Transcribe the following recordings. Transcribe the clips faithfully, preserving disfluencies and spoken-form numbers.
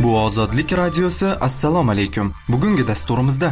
Bu Ozodlik radiosi. Assalomu alaykum. Bugungi dasturimizda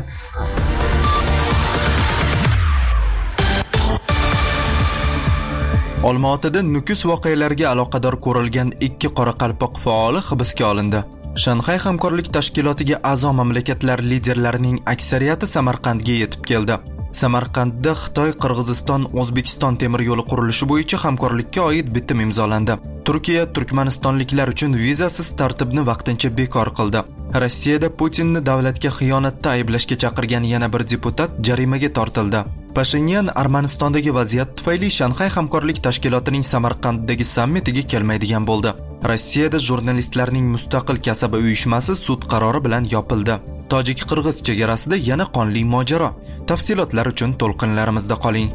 Olmaotada Nukus voqealariga aloqador ko'rilgan ikki qoraqalpoq faoli hibsga olindi. Shanxay hamkorlik tashkilotiga a'zo mamlakatlar liderlarining aksariyati Samarqandga yetib keldi. Samarqandda Xitoy, Qirg'iziston, O'zbekiston temir yo'li qurilishi bo'yicha hamkorlikka oid bitim imzolandi. Turkiya turkmanistonliklar uchun vizasiz tartibni vaqtincha bekor qildi. Rossiyada Putinni davlatga xiyonatda ayblashga chaqirgan yana bir deputat jarimaga tortildi. Pashinyan Armanistondagi vaziyat tufayli Shanxay hamkorlik tashkilotining Samarqanddagi sammitiga kelmaydigan bo'ldi. Rossiyada jurnalistlarning mustaqil kasaba uyushmasi sud qarori bilan yopildi. Tojik-Qirg'iz chegarasida yana qonli mojaro. Tafsilotlar uchun to'lqinlarimizda qoling.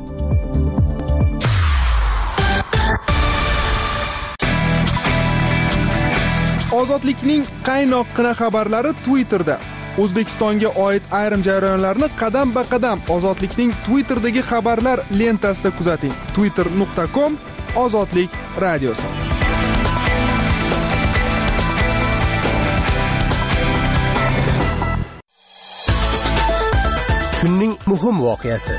Ozodlikning qaynoqqina xabarlari Twitterda. O'zbekistonga oid ayrim jarayonlarni qadam-ba-qadam Ozodlikning Twitterdagi xabarlar lentasida kuzating. twitter nuqta com Ozodlik radiosi. Kunning muhim voqeasi.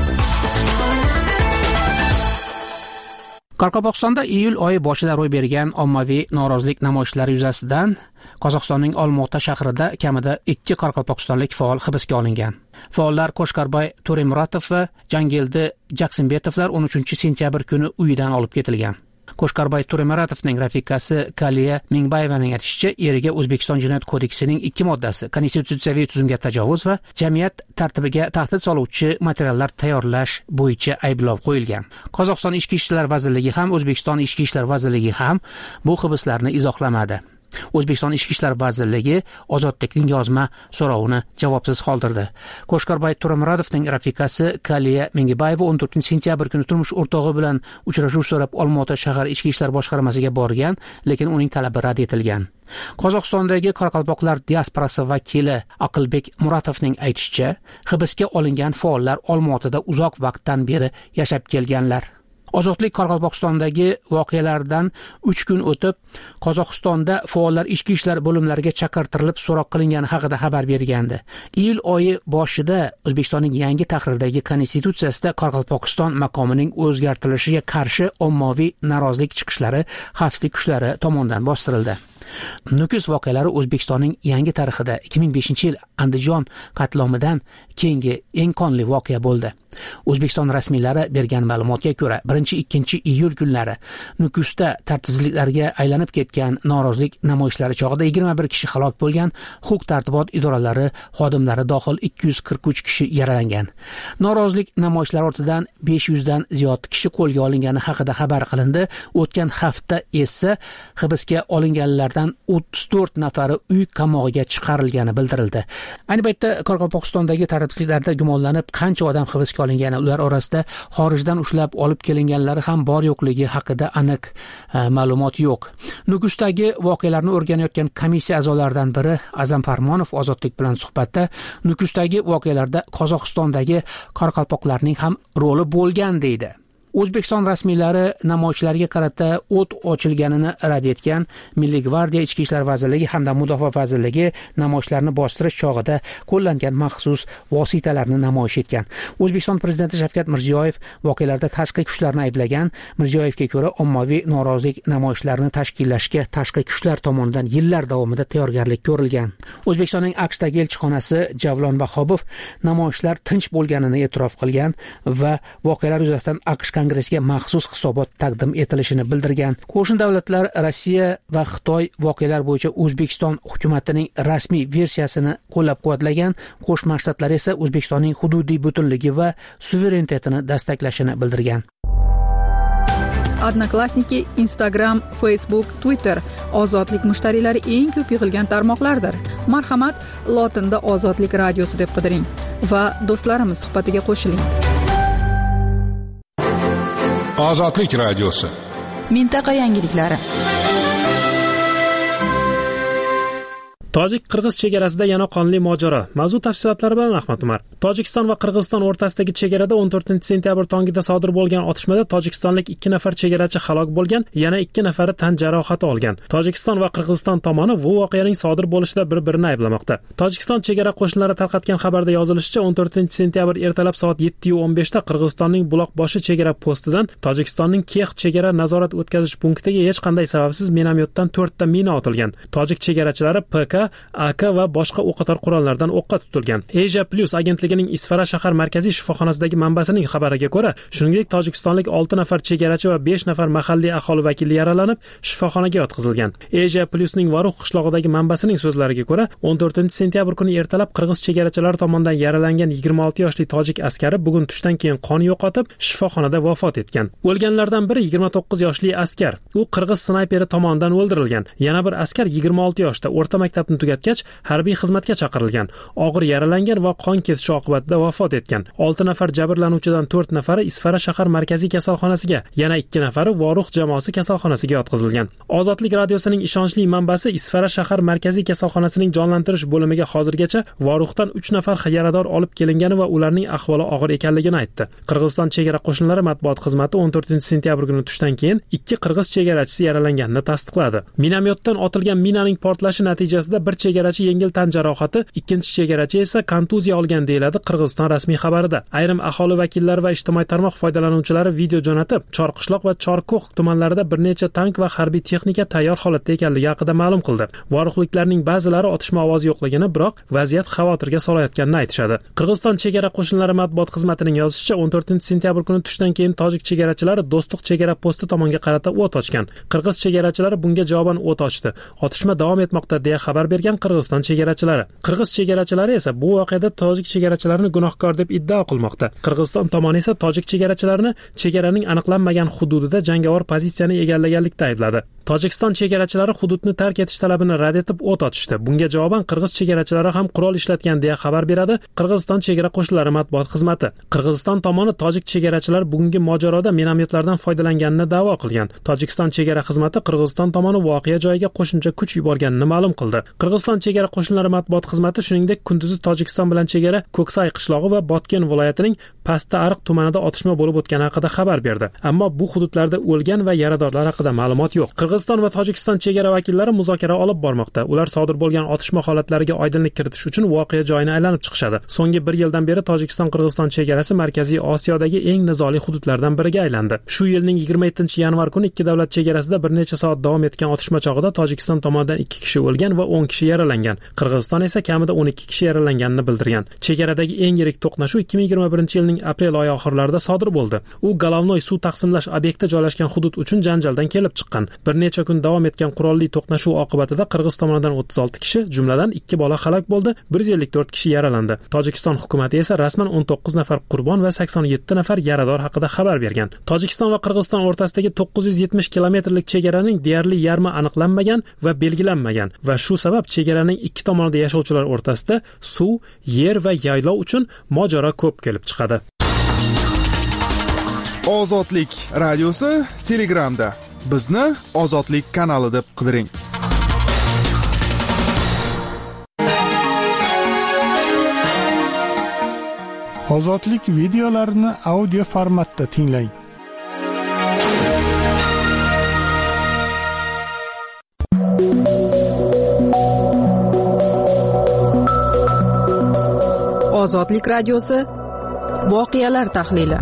Qoraqalpog'istonda iyul oyi boshida ro'y bergan ommaviy norozilik namoyishlari yuzasidan Qozog'istonning Olmaota shahrida kamida ikki qoraqalpog'istonlik faol hibsga olingan. Faollar Qo'shqarboy To'remuratov va Jangildi Jaksimbetovlar o'n uchinchi sentyabr kuni uyidan olib ketilgan. Qo'shqarboy To'remuratovning rafiqasi Kaliya Mingbayevaning aytishicha, eriga O'zbekiston Jinoyat kodeksining ikki moddasi, konstitutsiyaviy tuzumga tajovuz va jamiyat tartibiga tahdid soluvchi materiallar tayyorlash bo'yicha ayblov qo'yilgan. Qozog'iston Ichki ishlar vazirligi ham O'zbekiston Ichki ishlar vazirligi ham bu hibslarni izohlamadi. O'zbekiston Ichki ishlar vazirligi Ozodlikning yozma so'rovini javobsiz qoldirdi. Qo'shqarboy To'remuratovning rafiqasi Kaliya Mingbayeva o'n to'rtinchi sentyabr kuni turmush o'rtog'i bilan uchrashuv so'rab Olmaota shahar Ichki ishlar boshqarmasiga borgan, lekin uning talabi rad etilgan. Qozog'istondagi qoraqalpoqlar diasporasi vakili Aqilbek Muratovning aytishicha, hibsga olingan faollar Olmaotada uzoq vaqtdan beri yashab kelganlar. Ozodlik Qoraqalpog'istondagi voqealardan uch kun o'tib, Qozog'istonda faollar ichki ishlar bo'limlariga chaqirtirilib so'roq qilingani haqida xabar bergandi. Iyul oyi boshida O'zbekistonning yangi tahrirdagi konstitutsiyasida Qoraqalpog'iston maqomining o'zgartirilishiga qarshi ommaviy norozilik chiqishlari xavfsizlik kuchlari tomonidan bostirildi. Nukus voqealari O'zbekistonning yangi tarixida ikki ming beshinchi yil Andijon qatlomidan keyingi eng qonli voqea bo'ldi. O'zbekiston rasmiylari bergan ma'lumotga ko'ra, birinchi ikkinchi iyul kunlari Nukusda tartibsizliklarga aylanib ketgan norozilik namoyishlari chog'ida yigirma bir kishi halok bo'lgan, huquq-tartibot idoralari xodimlari dohil ikki yuz qirq uch kishi yaralangan. Norozilik namoyishlari ortidan besh yuzdan ziyod kishi qo'lga olingani haqida xabar qilindi. O'tgan hafta esa hibsga olinganlardan o'ttiz to'rt nafari uy qamog'iga chiqarilgani bildirildi. Ayni paytda Qoraqalpog'istondagi tartibsizliklarda gumonlanib qancha odam hibsga olingani, ular orasida xorijdan ushlab olib kelinganlari ham bor yo'qligi haqida aniq ma'lumot yo'q. Nukusdagi voqealarni o'rganayotgan komissiya a'zolaridan biri Azam Farmonov Ozodlik bilan suhbatda Nukusdagi voqealarda Qozog'istondagi qoraqalpoqlarning ham roli bo'lgan deydi. O'zbekiston rasmiylari namoyishlarga qarata o't ochilganini rad etgan. Milliy gvardiya, Ichki ishlar vazirligi hamda Mudofaa vazirligi namoyishlarni bostirish chog'ida qo'llangan maxsus vositalarni namoyish etgan. O'zbekiston prezidenti Shavkat Mirziyoyev voqealarda tashqi kuchlarni ayblagan. Mirziyoyevga ko'ra, ommaviy norozilik namoyishlarini tashkillashga tashqi kuchlar tomonidan yillar davomida tayyorgarlik ko'rilgan. O'zbekistonning AQShdagi elchixonasi Javlon Vahobov namoyishlar tinch bo'lganini e'tirof qilgan va voqealar yuzasidan AQSh Kongressga maxsus hisobot taqdim etilishini bildirgan. Qo'shni davlatlar Rossiya va Xitoy voqealar bo'yicha O'zbekiston hukumatining rasmiy versiyasini qo'llab-quvvatlagan. Qo'shma Shtatlar esa O'zbekistonning hududiy butunligi va suverenitetini dastaklashini bildirgan. Odnoklassniki, Instagram, Facebook, Twitter ozodlik mushtariylari eng ko'p yig'ilgan tarmoqlardir. Marhamat, lotinda Ozodlik radiosi deb qidiring va do'stlarimiz suhbatiga qo'shiling. Ozodlik radiosi. Mintaqa yangiliklari. Tojik-Qirg'iz chegarasida yana qonli mojaro. Mavzu tafsilotlari bilan Ahmad Umar. Tojikiston va Qirg'iziston o'rtasidagi chegarada o'n to'rtinchi sentyabr tongida sodir bo'lgan otishmada tojikistonlik ikki nafar chegarachi halok bo'lgan, yana ikki nafari tan jarohati olgan. Tojikiston va Qirg'iziston tomoni bu voqeaning sodir bo'lishida bir-birini ayblamoqda. Tojikiston chegara qo'shinlari tarqatgan xabarda yozilishicha, o'n to'rtinchi sentyabr ertalab soat yetti o'n besh da Qirg'izistonning Buloqboshi chegara postidan Tojikistonning Kex chegara nazorat o'tkazish punktiga hech qanday sababsiz minomyotdan to'rtta mina otilgan. Tojik chegarachilari P K, A K va boshqa o'qotar qurollardan o'qqa tutilgan. Asia Plus agentligining Isfara shahar markaziy shifoxonasidagi manbasining xabariga ko'ra, shuningdek tojikistonlik olti nafar chegarachi va besh nafar mahalliy aholi vakili yaralanib, shifoxonaga yotqizilgan. Asia Plusning Varuh qishlog'idagi manbasining so'zlariga ko'ra, o'n to'rtinchi sentyabr kuni ertalab qirg'iz chegarachilari tomonidan yaralangan yigirma olti yoshli tojik askari bugun tushdan keyin qon yo'qotib, shifoxonada vafot etgan. O'lganlardan biri yigirma to'qqiz yoshli askar. U qirg'iz snayperi tomonidan o'ldirilgan. Yana bir askar yigirma olti yoshda o'rta maktabni tugatgach harbiy xizmatga chaqirilgan. Og'ir yaralangan va qon kesishi oqibatida vafot etgan. olti nafar jabrlanuvchidan to'rt nafari Isfara shahar markaziy kasalxonasiga, yana ikki nafari Voruh jamoasi kasalxonasiga yotqizilgan. Ozodlik radiosining ishonchli manbasi Isfara shahar markaziy kasalxonasining jonlantirish bo'limiga hozirgacha Voruhdan uch nafar yarador olib kelingani va ularning ahvoli og'ir ekanligini aytdi. Qirg'iziston chegara qo'shinlari matbuot xizmati o'n to'rtinchi sentyabr kuni tushdan keyin ikki qirg'iz chegarachisi yaralanganini tasdiqladi. Minomyotdan otilgan minaning portlashi natijasida bir chegarachi yengil tan jarohati, ikkinchi chegarachi esa kontuziya olgan deyiladi Qirg'iziston rasmiy xabarida. Ayrim aholi vakillari va ijtimoiy tarmoq foydalanuvchilari video jo'natib, Chorqishloq va Chorko'x tumanlarida bir necha tank va harbiy texnika tayyor holatda ekanligi haqida ma'lum qildi. Voruhliklarning ba'zilari otishma ovozi yo'qligini, biroq vaziyat xavotirga solayotganini aytishadi. Qirg'iziston chegara qo'shinlari matbuot xizmatining yozishicha, o'n to'rtinchi sentyabr kuni tushdan keyin tojik chegarachilari Do'stlik chegara posti tomonga qarata o't ochgan. Qirg'iz chegarachilari bunga javoban o't ochdi. Otishma davom etmoqda deya xabar bergan Qirg'iziston chegarachilari. Qirg'iz chegarachilari esa bu voqeada tojik chegarachilarini gunohkor deb iddao qilmoqda. Qirg'iziston tomoni esa tojik chegarachilarini chegaraning aniqlanmagan hududida jangovar pozitsiyani egallaganlikda aybladi. Tojikiston chegarachilari hududni tark etish talabini rad etib o't ochishdi. Bunga javoban qirg'iz chegarachilari ham qurol ishlatgan deya xabar beradi Qirg'iziston chegara qo'shinlari matbuot xizmati. Qirg'iziston tomoni tojik chegarachilar bugungi mojaroda minomyotlardan foydalanganini da'vo qilgan. Tojikiston chegara xizmati Qirg'iziston tomoni voqea joyiga qo'shimcha kuch yuborganini ma'lum qildi. Qirg'iziston chegara qo'shinlari matbuot xizmati shuningdek kunduzi Tojikiston bilan chegara Ko'ksay qishlog'i va Botken viloyatining Pasta Ariq tumanida otishma bo'lib o'tgani haqida xabar berdi. Ammo bu hududlarda o'lgan va yaradorlar haqida ma'lumot yo'q. Qirg'iziston va Tojikiston chegara vakillari muzokara olib bormoqda. Ular sodir bo'lgan otishma holatlariga oydinlik kiritish uchun voqea joyini aylanib chiqishadi. So'nggi bir yildan beri Tojikiston-Qirg'iziston chegarasi Markaziy Osiyodagi eng nizoli hududlardan biriga aylandi. Shu yilning yigirma yettinchi yanvar kuni ikki davlat chegarasida bir necha soat davom etgan otishma chog'ida Tojikiston tomonidan ikki kishi o'lgan va o'n kishi yaralangan. Qirg'iziston esa kamida o'n ikki kishi yaralanganini bildirgan. Chegaradagi eng yirik to'qnashuv ikki ming yigirma birinchi yilning aprel oyi oxirlarida sodir bo'ldi. U Galovnoy suv taqsimlash obyekti joylashgan hudud uchun janjaldan kelib chiqqan. Bir necha kun davom etgan qurolli to'qnashuv oqibatida Qirg'iz tomonidan o'ttiz olti kishi, jumladan ikki bola halok bo'ldi, bir yuz ellik to'rt kishi yaralandi. Tojikiston hukumatı esa rasman o'n to'qqiz nafar qurbon va sakson yetti nafar yarador haqida xabar bergan. Tojikiston va Qirg'iziston o'rtasidagi to'qqiz yuz yetmish kilometrlik chegaraning deyarli yarmi aniqlanmagan va belgilanmagan va shu sabab chegaraning ikki tomonida yashovchilar o'rtasida suv, yer va yaylov uchun mojaro ko'p kelib chiqadi. Ozodlik radiosi Telegramda. Bizni Ozodlik kanali deb qidiring. Ozodlik videolarini audio formatda tinglang. Ozodlik radiosi voqealar tahlili.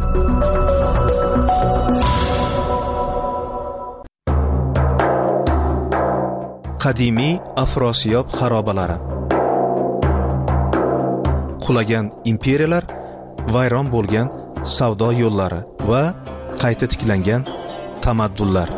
Qadimiy Afrosiyob xarobalari. Qulagan imperiyalar, vayron bo'lgan savdo yo'llari va qayta tiklangan tamaddunlar.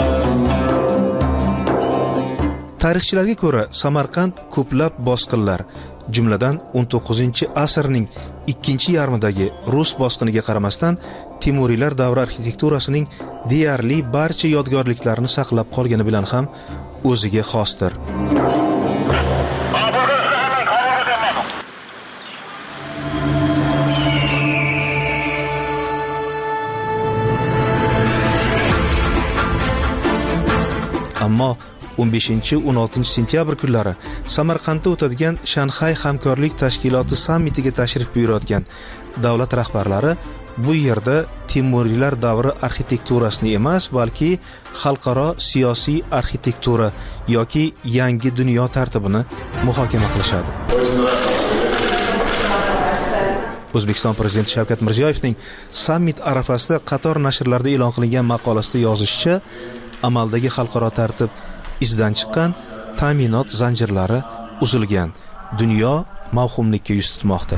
Tarixchilarga ko'ra, Samarqand ko'plab bosqinlar, jumladan o'n to'qqizinchi asrning ikkinchi yarmidagi rus bosqiniga qaramasdan Temuriylar davri arxitekturasining deyarli barcha yodgorliklarini saqlab qolgani bilan ham o'ziga xosdir. Ammo o'n beshinchi o'n oltinchi sentyabr kunlari Samarqandda o'tadigan Shanxay hamkorlik tashkiloti sammitiga tashrif buyurayotgan davlat rahbarlari bu yerda Temuriylar davri arxitekturasini emas, balki xalqaro siyosiy arxitektura yoki yangi dunyo tartibini muhokama qilishadi. O'zbekiston prezidenti Shavkat Mirziyoyevning sammit arafasida qator nashrlarda e'lon qilingan maqolasida yozishicha, amaldagi xalqaro tartib izdan chiqqan, ta'minot zanjirlari uzilgan, dunyo mavhumlikka yuz tutmoqda.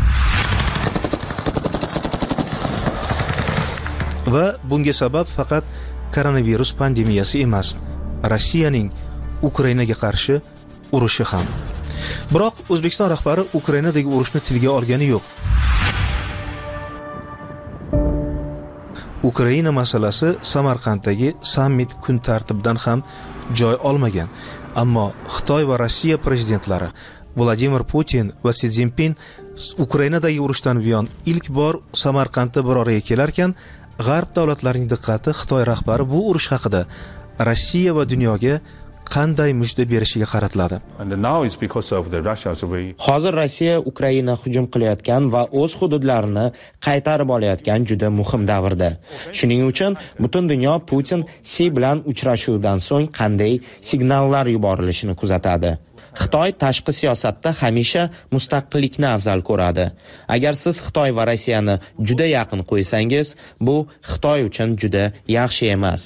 Va bunga sabab faqat koronavirus pandemiyasi emas, Rossiyaning Ukrainaga qarshi urushi ham. Biroq O'zbekiston rahbari Ukrainadagi urushni tilga olgani yo'q. Ukraina masalasi Samarqanddagi sammit kun tartibidan ham joy olmagan. Ammo Xitoy va Rossiya prezidentlari Vladimir Putin va Si Szinpin Ukrainadagi urushdan buyon ilk bor Samarqandda bir oraga kelarkan, G'arb davlatlarining diqqati Xitoy rahbari bu urush haqida Rossiya va dunyoga qanday mujda berishiga qaratiladi. Hozir Rossiya Ukraina hujum qilayotgan va o'z hududlarini qaytarib olayotgan juda muhim davrda. Shuning uchun butun dunyo Putin Si bilan uchrashuvdan so'ng qanday signallar yuborilishini kuzatadi. Xitoy tashqi siyosatda hamisha mustaqillikni afzal ko'radi. Agar siz Xitoy va Rossiyani juda yaqin qo'ysangiz, bu Xitoy uchun juda yaxshi emas.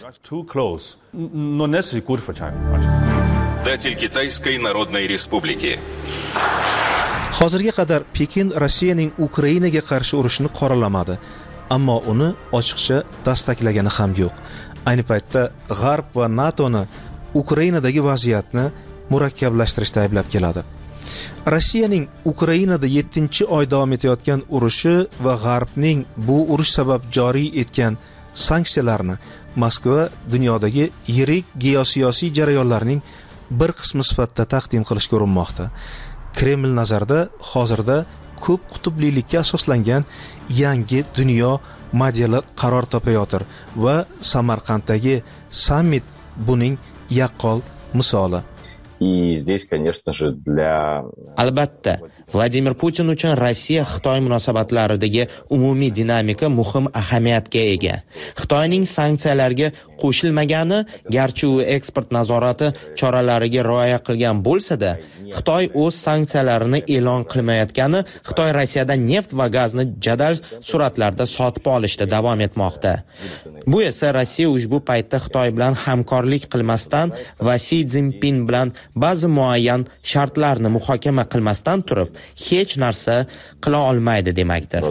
Председатель Китайской Народной Республики. Hozirga qadar Pekin Rossiyaning Ukrainaga qarshi urushini qoralamadi, ammo uni ochiqcha dastaklagani ham yo'q. Ayni paytda G'arb va NATOni Ukrainadagi vaziyatni murakkablashtirishda ayblab keladi. Rossiyaning Ukrainada yettinchi oy davom etayotgan urushi va G'arbning bu urush sabab joriy etgan sanksiyalarni Moskva dunyodagi yirik geosiyosiy jarayonlarning bir qismi sifatida taqdim qilishga urinmoqda. Kreml nazarida hozirda ko'p qutublilikka asoslangan yangi dunyo modeli qaror topayotir va Samarqanddagi sammit buning yaqqol misoli. И здесь, конечно же, для... Albatta, Vladimir Putin uchun Rossiya-Xitoy munosabatlaridagi umumiy dinamika muhim ahamiyatga ega. Xitoyning sanksiyalarga qo'shilmagani, garchi u eksport nazorati choralariga rioya qilgan bo'lsa-da, Xitoy o'z sanksiyalarini e'lon qilmayotgani Xitoy Rossiyadan neft va gazni jadal sur'atlarda sotib olishda davom etmoqda. Bu esa Rossiya ushbu paytda Xitoy bilan hamkorlik qilmasdan va Si Szinpin bilan ba'zi muayyan shartlarni muhokama qilmasdan turib hech narsa qila olmaydi demakdir.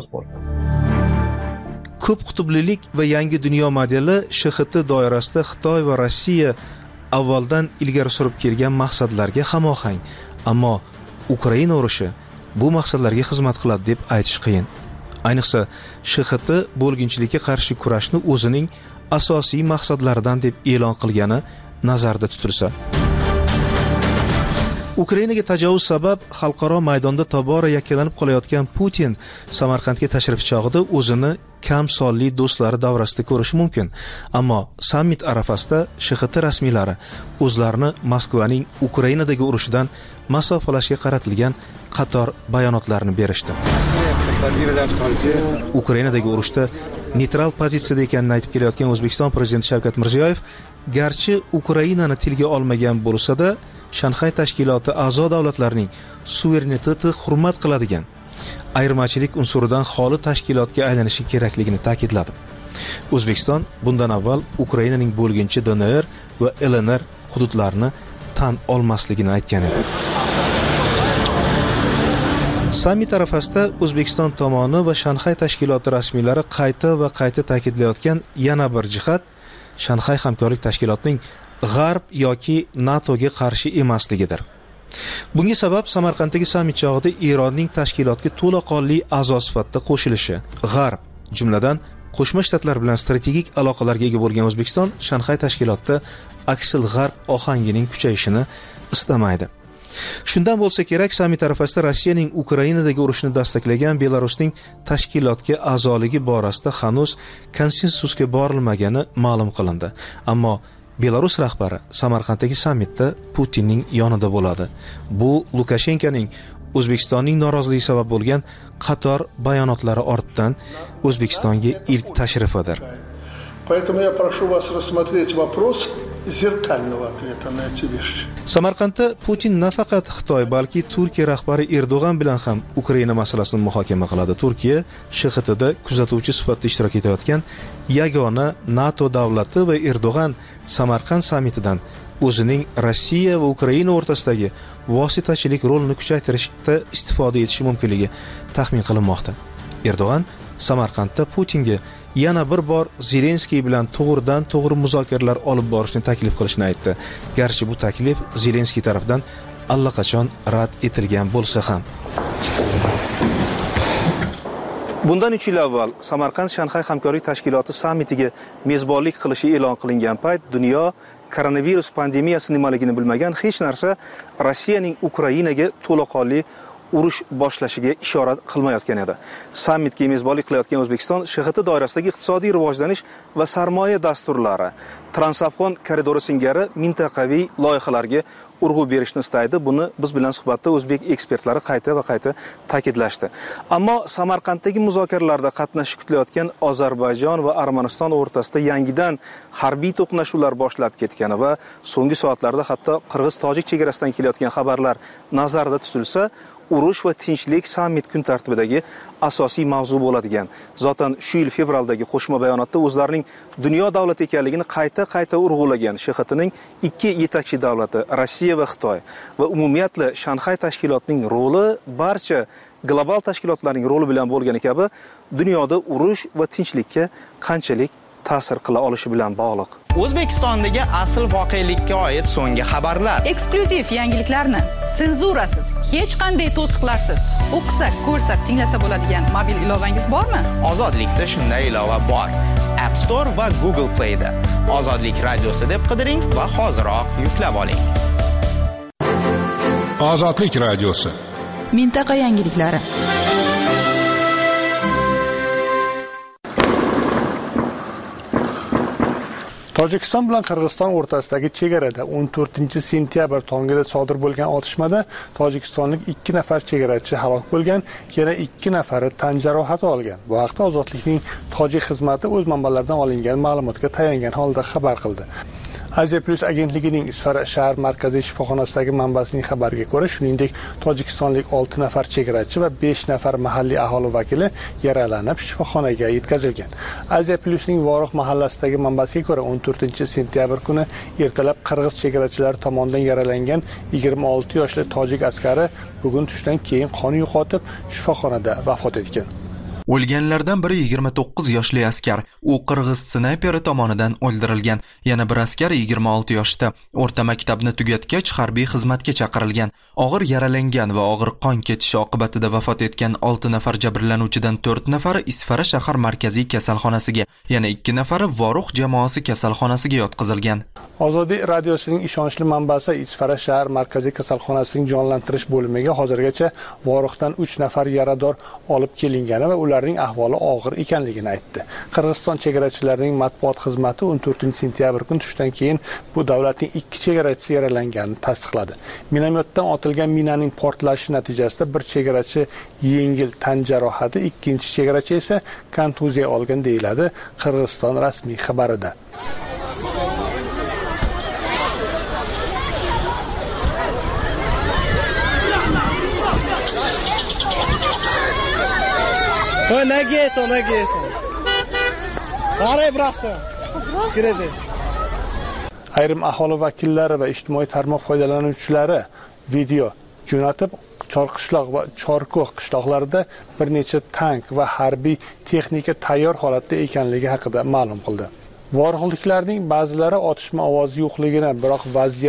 Ko'p qutublilik va yangi dunyo modeli Sh X T doirasida Xitoy va Rossiya avvaldan ilgari surib kelgan maqsadlarga hamohang, ammo Ukraina urushi bu maqsadlarga xizmat qiladi deb aytish qiyin. Ayniqsa Sh X T bo'lginchilikka qarshi kurashni o'zining asosiy maqsadlaridan deb e'lon qilgani nazarda tutilsa. Ukrainaga tajovuz sabab xalqaro maydonda tobora yakkalanib qolayotgan Putin Samarqandga tashrif chog'ida o'zini kam sonli do'stlari davrasida ko'rishi mumkin. Ammo sammit arafasida Sh X T rasmiylari o'zlarini Moskvaning Ukrainadagi urushidan masofalashga qaratilgan qator bayonotlarni berishdi. Ukrainadagi urushda neytral pozitsiyada ekanini aytib kelayotgan O'zbekiston prezidenti Shavkat Mirziyoyev garchi Ukrainani tilga olmagan bo'lsa-da, Shanxay tashkiloti a'zo davlatlarning suvereniteti hurmat qiladigan ayirmachilik unsuridan xoli tashkilotga aylanishi kerakligini ta'kidladi. O'zbekiston bundan avval Ukrainaning bo'lginchi D N R va L N R hududlarini tan olmasligini aytgan edi. Sammit arafasida O'zbekiston tomoni va Shanxay tashkiloti rasmiylari qayta va qayta ta'kidlayotgan yana bir jihat Shanxay hamkorlik tashkilotining G'arb yoki NATOga qarshi emasligidir. Bunga sabab Samarqanddagi sammit chog'ida Eronning tashkilotga to'laqonli a'zo sifatida qo'shilishi. G'arb, jumladan Qo'shma Shtatlar bilan strategik aloqalarga ega bo'lgan O'zbekiston Shanxay tashkilotida aksil G'arb ohangining kuchayishini istamaydi. Shundan bo'lsa kerak, sammit arafasida Rossiyaning Ukrainadagi urushni dastaklagan Belarusning tashkilotga a'zoligi borasida hanuz konsensusga borilmagani ma'lum qilindi. Ammo Belarus rahbari Samarqanddagi sammitda Putinning yonida bo'ladi. Bu Lukashenkoning O'zbekistonning noroziligi sabab bo'lgan qator bayonotlari ortidan O'zbekistonga ilk tashrifidir. Поэтому я прошу вас рассмотреть вопрос зеркального ответа на эти вещи. Samarqandda Putin nafaqat Xitoy, balki Turkiya rahbari Erdo'g'an bilan ham Ukraina masalasini muhokama qiladi. Turkiya Sh X T da kuzatuvchi sifatida ishtirok etayotgan yagona NATO davlati va Erdo'g'an Samarqand sammitidan o'zining Rossiya va Ukraina o'rtasidagi vositachilik rolini kuchaytirishda istifoda etishi mumkinligi taxmin qilinmoqda. Erdo'g'an Samarqandda Putinga yana bir bor Zelenskiy bilan to'g'ridan to'g'ri muzokaralar olib borishni taklif qilishni aytdi. Garchi bu taklif Zelenskiy tomonidan allaqachon rad etilgan bo'lsa ham. Bundan uch yil avval Samarqand Shanxay hamkorlik tashkiloti sammitiga mezbonlik qilishi e'lon qilingan payt dunyo koronavirus pandemiyasi nimaligini bilmagan, hech narsa Rossiyaning Ukrainaga to'laqonli urush boshlashiga ishora qilmayotgan edi. Sammitga mezbonlik qilayotgan O'zbekiston Sh X T doirasidagi iqtisodiy rivojlanish va sarmoya dasturlari, Transafg'on koridori singari mintaqaviy loyihalarga urg'u berishni istaydi. Buni biz bilan suhbatda o'zbek ekspertlari qayta va qayta ta'kidlashdi. Ammo Samarqanddagi muzokaralarda qatnashish kutilayotgan Ozarbayjon va Armaniston o'rtasida yangidan harbiy to'qnashuvlar boshlab ketgani va so'nggi soatlarda hatto Qirg'iz-Tojik chegarasidan kelayotgan xabarlar nazarda tutilsa, urush va tinchlik sammit kun tartibidagi asosiy mavzu bo'ladigan. Zotan shu yil fevraldagi qo'shma bayonotda o'zlarining dunyo davlati ekanligini qayta-qayta urg'ulagan Sh X Tning ikki yetakchi davlati Rossiya va Xitoy va umumiyatla Shanxay tashkilotining roli barcha global tashkilotlarning roli bilan bo'lgani kabi dunyoda urush va tinchlikka qanchalik ta'sir qila olishi bilan bog'liq. O'zbekistondagi asl voqelikka oid so'nggi xabarlar, eksklyuziv yangiliklarni senzurasiz, hech qanday to'siqlarsiz o'qisak, ko'rsak, tinglasa bo'ladigan mobil ilovangiz bormi? Ozodlikda shunday ilova bor. App Store va Google Play da Ozodlik radiosi deb qidiring va hoziroq yuklab oling. Ozodlik radiosi. Mintaqa yangiliklari. Tojikiston bilan Qirg'iziston o'rtasidagi chegarada o'n to'rtinchi sentyabr tongida sodir bo'lgan otishmada tojikistonlik ikki nafar chegarachi halok bo'lgan, yana ikki nafari tan jarohati olgan. Bu haqda Ozodlikning tojik xizmati o'z manbalaridan olingan ma'lumotga tayangan holda xabar qildi. Aziya Plus agentligining Isfara shahar markaziy shifoxonasidagi manbasining xabariga ko'ra, shuningdek, tojikistonlik olti nafar chegarachi va besh nafar mahalliy aholi vakili yaralanib shifoxonaga yetkazilgan. Aziya Plusning Voroq mahallasidagi manbasiga ko'ra, o'n to'rtinchi sentyabr kuni ertalab qirg'iz chegarachilari tomonidan yaralangan yigirma olti yoshli tojik askari bugun tushdan keyin qon yo'qotib shifoxonada vafot etgan. O'lganlardan biri yigirma to'qqiz yoshli askar, u qirg'iz snayperi tomonidan o'ldirilgan. Yana bir askar yigirma olti yoshda, o'rta maktabni tugatgach harbiy xizmatga chaqirilgan. Og'ir yaralangan va og'ir qon ketishi oqibatida vafot etgan olti nafar jabrlanuvchidan to'rt nafari Isfara shahar markaziy kasalxonasiga, yana ikki nafari Voruq jamoasi kasalxonasiga yotqizilgan. Ozodlik radiosining ishonchli manbasi Isfara shahar markaziy kasalxonasining jonlantirish bo'limiga hozirgacha Voruqdan uch nafar yarador olib kelingani va ularning ahvoli og'ir ekanligini aytdi. Qirg'iziston chegarachilarining matbuot xizmati o'n to'rtinchi sentyabr kuni tushdan keyin bu davlatning ikki chegarachisi yaralanganini tasdiqladi. Minomyotdan otilgan minaning portlashi natijasida bir chegarachi yengil tan jarohati, ikkinchi chegarachi esa kontuziya olgan deyiladi Qirg'iziston rasmiy xabarida. Ой, ноги это, ноги это. Qarayib rafta. Kiradi. Ayrim aholi vakillari va ijtimoiy tarmoq foydalanuvchilari video jo'natib Chorqishloq va Chorko'q qishloqlarida bir necha tank va harbiy texnika tayyor holatda ekanligi haqida ma'lum qildi. Voruqliklarning ba'zilari otishma ovozi yo'qligini, biroq vaziyat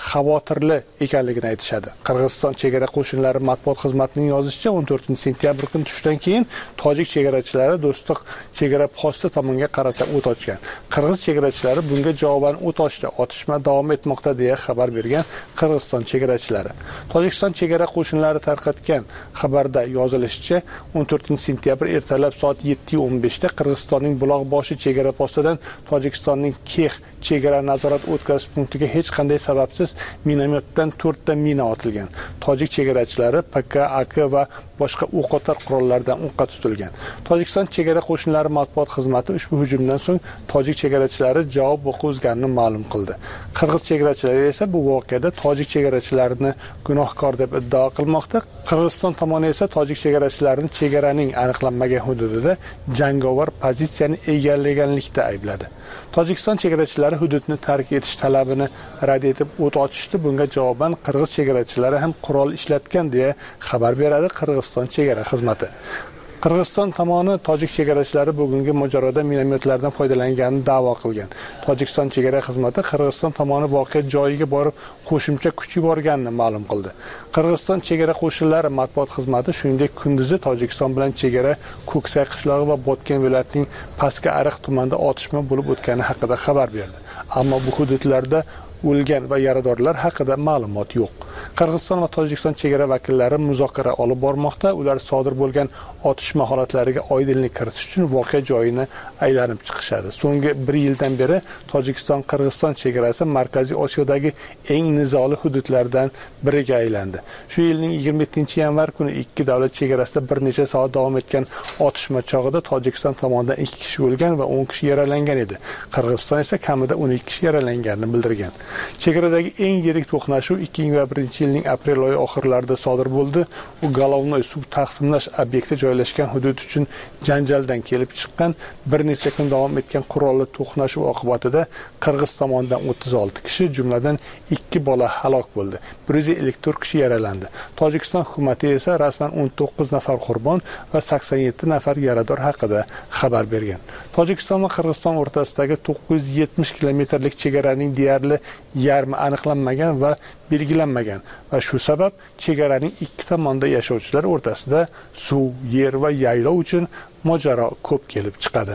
xavotirli ekanligini aytishadi. Qirg'iziston chegara qo'shinlari matbuot xizmatining yozishicha, o'n to'rtinchi sentyabr kuni tushdan keyin tojik chegarachilari Do'stlik chegara posti tomonga qarata o't ochgan. Qirg'iz chegarachilari bunga javoban o't ochdi. Otishma davom etmoqda deya xabar bergan Qirg'iziston chegarachilari. Tojikiston chegara qo'shinlari tarqatgan xabarda yozilishicha, o'n to'rtinchi sentyabr ertalab soat yetti o'n beshda Qirg'izistonning Buloqboshi chegara postidan Tojikistonning Kex chegara nazorat o'tkazish punktiga hech qanday sababsiz minomyotdan to'rtta mina otilgan. Tojik chegarachilari P K A K va boshqa o'qotar qurollardan o'qqa tutilgan. Tojikiston chegara qo'shinlari matbuot xizmati ushbu hujumdan so'ng tojik chegarachilari javob o'qi uzganini ma'lum qildi. Qirg'iz chegarachilari esa bu voqeada tojik chegarachilarini gunohkor deb iddao qilmoqda. Qirg'iziston tomoni esa tojik chegarachilarini chegaraning aniqlanmagan hududida jangovar pozitsiyani egallaganlikda aybladi. Tojikiston chegarachilari hududni tark etish talabini rad etib o't ochishdi. Bunga javoban qirg'iz chegarachilari ham qurol ishlatgan deya xabar beradi Qirg'iziston chegara xizmati. Qirg'iziston tomoni tojik chegarachilari bugungi mojaroda minomyotlardan foydalanganini da'vo qilgan. Tojikiston chegara xizmati Qirg'iziston tomoni voqea joyiga borib qo'shimcha kuch yuborganini ma'lum qildi. Qirg'iziston chegara qo'shinlari matbuot xizmati shuningdek kunduzi Tojikiston bilan chegara Ko'ksay qishlog'i va Botken viloyatining Pastki Ariq tumanida otishma bo'lib o'tgani haqida xabar berdi. Ammo bu hududlarda o'lgan va yaradorlar haqida ma'lumot yo'q. Qirg'iziston va Tojikiston chegara vakillari muzokara olib bormoqda. Ular sodir bo'lgan otishma holatlariga oydinlik kiritish uchun voqea joyini aylanib chiqishadi. So'nggi bir yildan beri Tojikiston-Qirg'iziston chegarasi Markaziy Osiyodagi eng nizoli hududlardan biriga aylandi. Shu yilning yigirma yettinchi yanvar kuni ikki davlat chegarasida bir necha soat davom etgan otishma chog'ida Tojikiston tomonidan ikki kishi o'lgan va o'n kishi yaralangan edi. Qirg'iziston esa kamida o'n ikki kishi yaralanganini bildirgan. Chegaradagi eng yirik to'qnashuv ikki ming birinchi yilning aprel oyi oxirlarida sodir bo'ldi. U Galovnoy suv taqsimlash obyekti joylashgan hudud uchun janjaldan kelib chiqqan. Bir necha kun davom etgan qurolli to'qnashuv oqibatida Qirg'iz tomonidan o'ttiz olti kishi, jumladan ikki bola halok bo'ldi. bir yuz ellik to'rt kishi yaralandi. Tojikiston hukumati esa rasman o'n to'qqiz nafar qurbon va sakson yetti nafar yarador haqida xabar bergan. Tojikiston va Qirg'iziston o'rtasidagi to'qqiz yuz yetmish kilometrlik chegaraning deyarli yarmi aniqlanmagan va belgilanmagan va shu sabab chegaraning ikki tomonda yashovchilar o'rtasida suv, yer va yaylov uchun mojaro ko'p kelib chiqadi.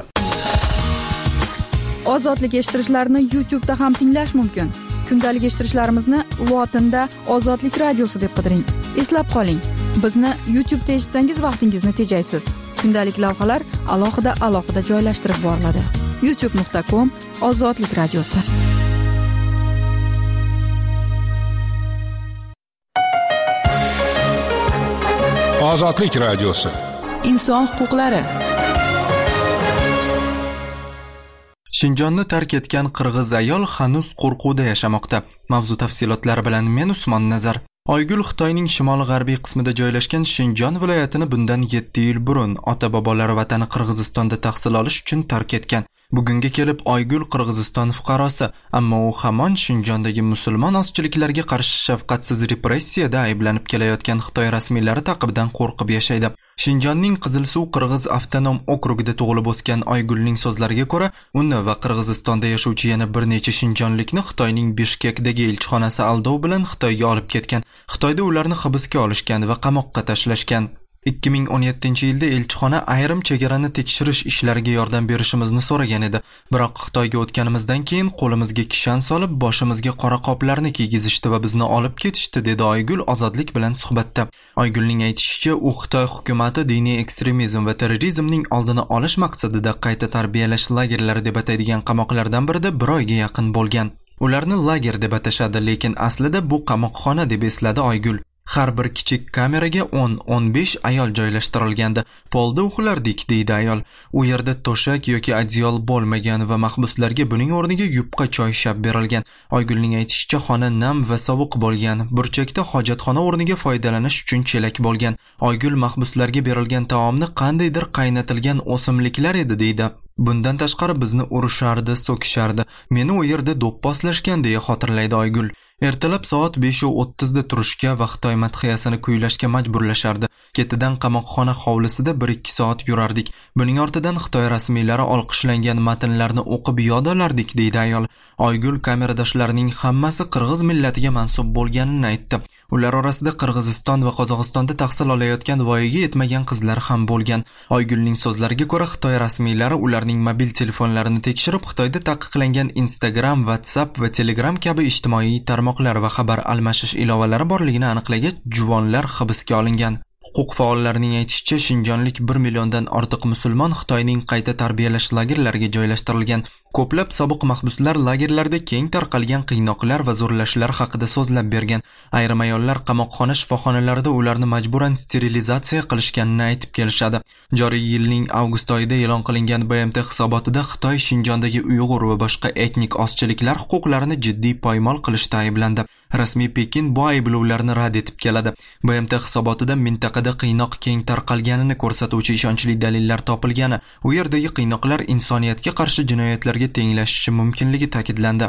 Ozodlik eshittirishlarni YouTube da ham tinglash mumkin. Kundalik eshittirishlarimizni lotinda Ozodlik radiosi deb qidiring. Eslab qoling, bizni YouTube da eshitsangiz vaqtingizni tejaysiz. Kundalik lavhalar alohida alohida joylashtirib boriladi. youtube nuqta com Ozodlik radiosi. Ozodlik radiosi. Inson huquqlari. Shinjonni tark etgan qirg'iz ayol hanuz qo'rquvda yashamoqda. Mavzu tafsilotlari bilan men Usmon Nazar. Oygul Xitoyning shimoli-g'arbiy qismida joylashgan Shinjon viloyatini bundan yetti yil burun ota-bobolari vatani Qirg'izistonda tahsil olish uchun tark etgan. Bugunga kelib Oygul Qirg'iziston fuqarosi, ammo u hamon Shinjondagi musulmon ozchiliklarga qarshi shafqatsiz repressiyada ayblanib kelayotgan Xitoy rasmiylari taqibidan qo'rqib yashaydi. Shinjonning Qizilsuv Qirg'iz avtonom okrugida tug'ilib o'sgan Oygulning so'zlariga ko'ra, uni va Qirg'izistonda yashovchi yana bir necha shinjonlikni Xitoyning Bishkekdagi elchixonasi aldov bilan Xitoyga olib ketgan. Xitoyda ularni hibsga olishgan va qamoqqa tashlashgan. ikki ming o'n yettinchi yilda elchixona ayrim chegarani tekshirish ishlariga yordam berishimizni so'ragan edi. Biroq Xitoyga o'tganimizdan keyin qo'limizga kishan solib, boshimizga qora qoplarni kiygizishdi va bizni olib ketishdi, dedi Oygul Ozodlik bilan suhbatda. Oygulning aytishicha, u Xitoy hukumati diniy ekstremizm va terrorizmning oldini olish maqsadida qayta tarbiyalash lagerlari deb ataydigan qamoqlardan birida bir oyga yaqin bo'lgan. Ularni lager deb atashadi, lekin aslida bu qamoqxona deb esladi Oygul. Har bir kichik kameraga o'n o'n besh ayol joylashtirilgandi. Polda uxlardik, deydi ayol. U yerda to'shak yoki adyol bo'lmagan va mahbuslarga buning o'rniga yupqa choy shab berilgan. Oygulning aytishicha, xona nam va sovuq bo'lgan. Burchakda hojatxona o'rniga foydalanish uchun chelak bo'lgan. Oygul mahbuslarga berilgan taomni qandaydir qaynatilgan o'simliklar edi, deydi. Bundan tashqari bizni urishardi, so'kishardi. Meni u yerda do'pposlashgan deya xotirlaydi Oygul. Ertalab soat besh o'ttiz da turishga va Xitoy madhiyasini kuylashga majburlashardi. Ketidan qamoqxona hovlisida bir ikki soat yurardik. Buning ortidan Xitoy rasmiylari olqishlangan matnlarni o'qib yod olardik, deydi ayol. Oygul kameradoshlarining hammasi qirg'iz millatiga mansub bo'lganini aytdi. Ular orasida Qirg'iziston va Qozog'istonda tahsil olayotgan voyaga yetmagan qizlar ham bo'lgan. Oygulning so'zlariga ko'ra, Xitoy rasmiylari ularning mobil telefonlarini tekshirib, Xitoyda taqiqlangan Instagram, WhatsApp va Telegram kabi ijtimoiy tarmoqlar va xabar almashish ilovalari borligini aniqlagach, juvonlar hibsga olingan. Huquq faollarining aytishicha, shinjonlik bir milliondan ortiq musulmon Xitoyning qayta tarbiyalash lagerlariga joylashtirilgan. Ko'plab sobiq mahbuslar lagerlarda keng tarqalgan qiynoqlar va zo'rlashlar haqida so'zlab bergan. Ayrim ayollar qamoqxona shifoxonalarida ularni majburan sterilizatsiya qilishganini aytib kelishadi. Joriy yilning avgust oyida e'lon qilingan B M T hisobotida Xitoy Shinjondagi Uyg'ur va boshqa etnik ozchiliklar huquqlarini jiddiy poymol qilishda ayblandi. Rasmiy Pekin bu ayblovlarni rad etib keladi. B M T hisobotida mintaqada qiynoq keng tarqalganini ko'rsatuvchi ishonchli dalillar topilgani, u yerdagi qiynoqlar insoniyatga qarshi jinoyatlarga tenglashishi mumkinligi ta'kidlandi.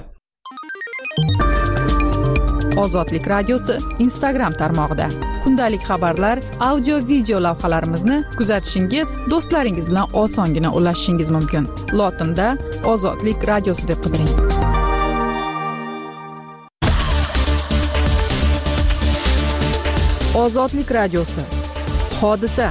Ozodlik radiosi Instagram tarmog'ida kundalik xabarlar, audio, video lavhalarimizni kuzatishingiz, do'stlaringiz bilan osongina ulashishingiz mumkin. Lotinda Ozodlik radiosi deb qidiring. Ozodlik radiosi. Hodisa.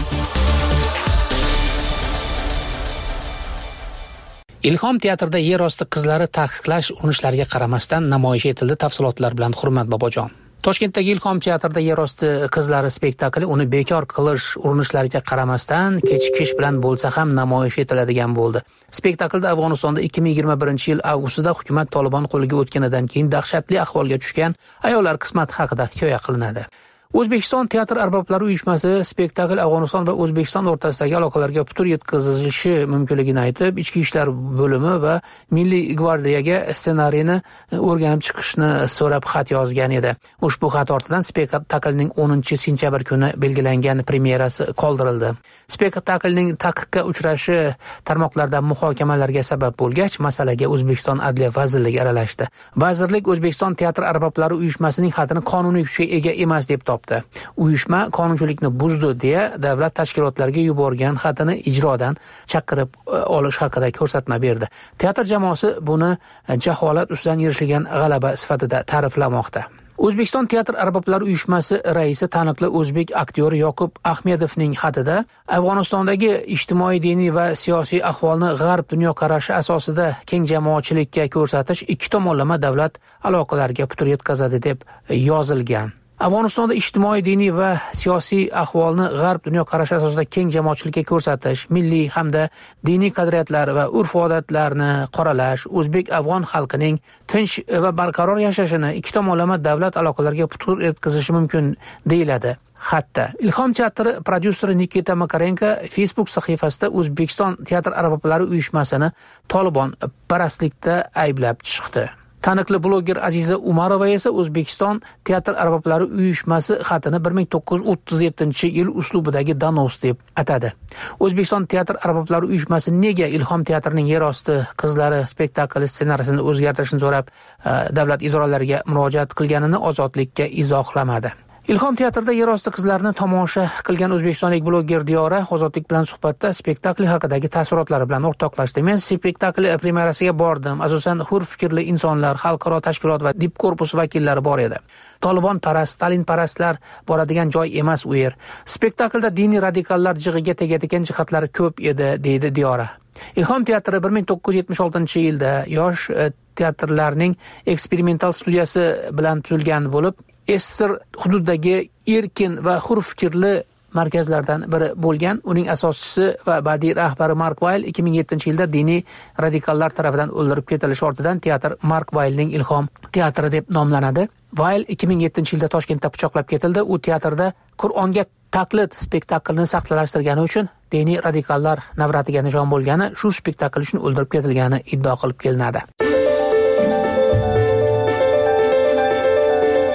Ilhom teatrida yer osti qizlari taqiqlash urinishlariga qaramasdan namoyish etildi. Tafsilotlar bilan Hurmat Bobojon. Toshkentdagi Ilhom teatrida yer osti qizlari spektakli uni bekor qilish urinishlariga qaramasdan kechikish bilan bo'lsa ham namoyish etiladigan bo'ldi. Spektaklda Afg'onistonda ikki ming yigirma birinchi yil avgustida hukumat Tolibon qo'liga o'tganidan keyin dahshatli ahvolga tushgan ayollar qismati haqida hikoya qilinadi. O'zbekiston teatr arboblari uyushmasi spektakl Afg'oniston va O'zbekiston o'rtasidagi aloqalarga putur yetkazishi mumkinligini aytib, Ichki ishlar bo'limi va Milliy gvardiyaga ssenariyni o'rganib chiqishni so'rab xat yozgan edi. Ushbu xat ortidan spektaklning o'ninchi sentyabr kuni belgilangan premyerasi qoldirildi. Spektaklning taqiqqa uchrashi tarmoqlarda muhokamalarga sabab bo'lgach, masalaga O'zbekiston Adliya vazirligi aralashdi. Vazirlik O'zbekiston teatr arboblari uyushmasining xatini qonuniy kuchga ega emas deb topdi. Uyushma qonunchilikni buzdi deya davlat tashkilotlariga yuborgan xatini ijrodan chaqirib olish haqida ko'rsatma berdi. Teatr jamoasi buni jaholat ustidan erishilgan g'alaba sifatida ta'riflamoqda. O'zbekiston teatr arboblari uyushmasi raisi taniqli o'zbek aktyori Yoqub Ahmedovning xatida Afg'onistondagi ijtimoiy, diniy va siyosiy ahvolni g'arb dunyoqarashi asosida keng jamoatchilikka ko'rsatish ikki tomonlama davlat aloqalariga putur yetkazadi deb yozilgan. Afg'onistonda ijtimoiy, diniy va siyosiy ahvolni g'arb dunyoqarashi asosida keng jamoatchilikka ko'rsatish, milliy hamda diniy qadriyatlar va urf-odatlarni qoralash, o'zbek-afg'on xalqining tinch va barqaror yashashini ikki tomonlama davlat aloqalariga putur yetkazishi mumkin deyiladi xatda. Ilhom teatri prodyuseri Nikita Makarenko Facebook sahifasida O'zbekiston teatr arboblari uyushmasini Tolibon parastlikda ayblab chiqdi. Taniqli bloger Aziza Umarova esa O'zbekiston teatr arboblari uyushmasi xatini bir ming to'qqiz yuz o'ttiz yettinchi yil uslubidagi donos deb atadi. O'zbekiston teatr arboblari uyushmasi nega Ilhom teatrining yer osti qizlari spektakli ssenariysini o'zgartirishni so'rab davlat idoralariga murojaat qilganini Ozodlikka izohlamadi. Ilhom teatrida yer osti qizlarini tomosha qilgan o'zbekistonlik bloger Diyora Ozodlik bilan suhbatda spektakl haqidagi taassurotlari bilan o'rtoqlashdi. Men spektakl premyerasiga bordim. Asosan hur fikrli insonlar, xalqaro tashkilot va dip korpus vakillari bor edi. Tolibon parast, Stalin parastlar boradigan joy emas u yer. Spektaklda diniy radikallar jig'iga tegadigan jihatlari ko'p edi, deydi Diyora. Ilhom teatri bir ming to'qqiz yuz yetmish oltinchi yilda yosh teatrlarning eksperimental studiyasi bilan tuzilgan bo'lib, Esser hududidagi erkin va hur fikrli markazlardan biri bo'lgan. Uning asoschisi va badiiy rahbari Mark Weil ikki ming yettinchi yilda diniy radikallar tarafidan o'ldirib ketilishi ortidan teatr Mark Weilning Ilhom teatri deb nomlanadi. Weil ikki ming yettinchi yilda Toshkentda pichoqlab ketildi. U teatrda Qur'onga taqlid spektaklini saxtalashtirgani uchun diniy radikallar navratiga nishon bo'lgani, shu spektakl uchun o'ldirib ketilgani iddao qilib kelinadi.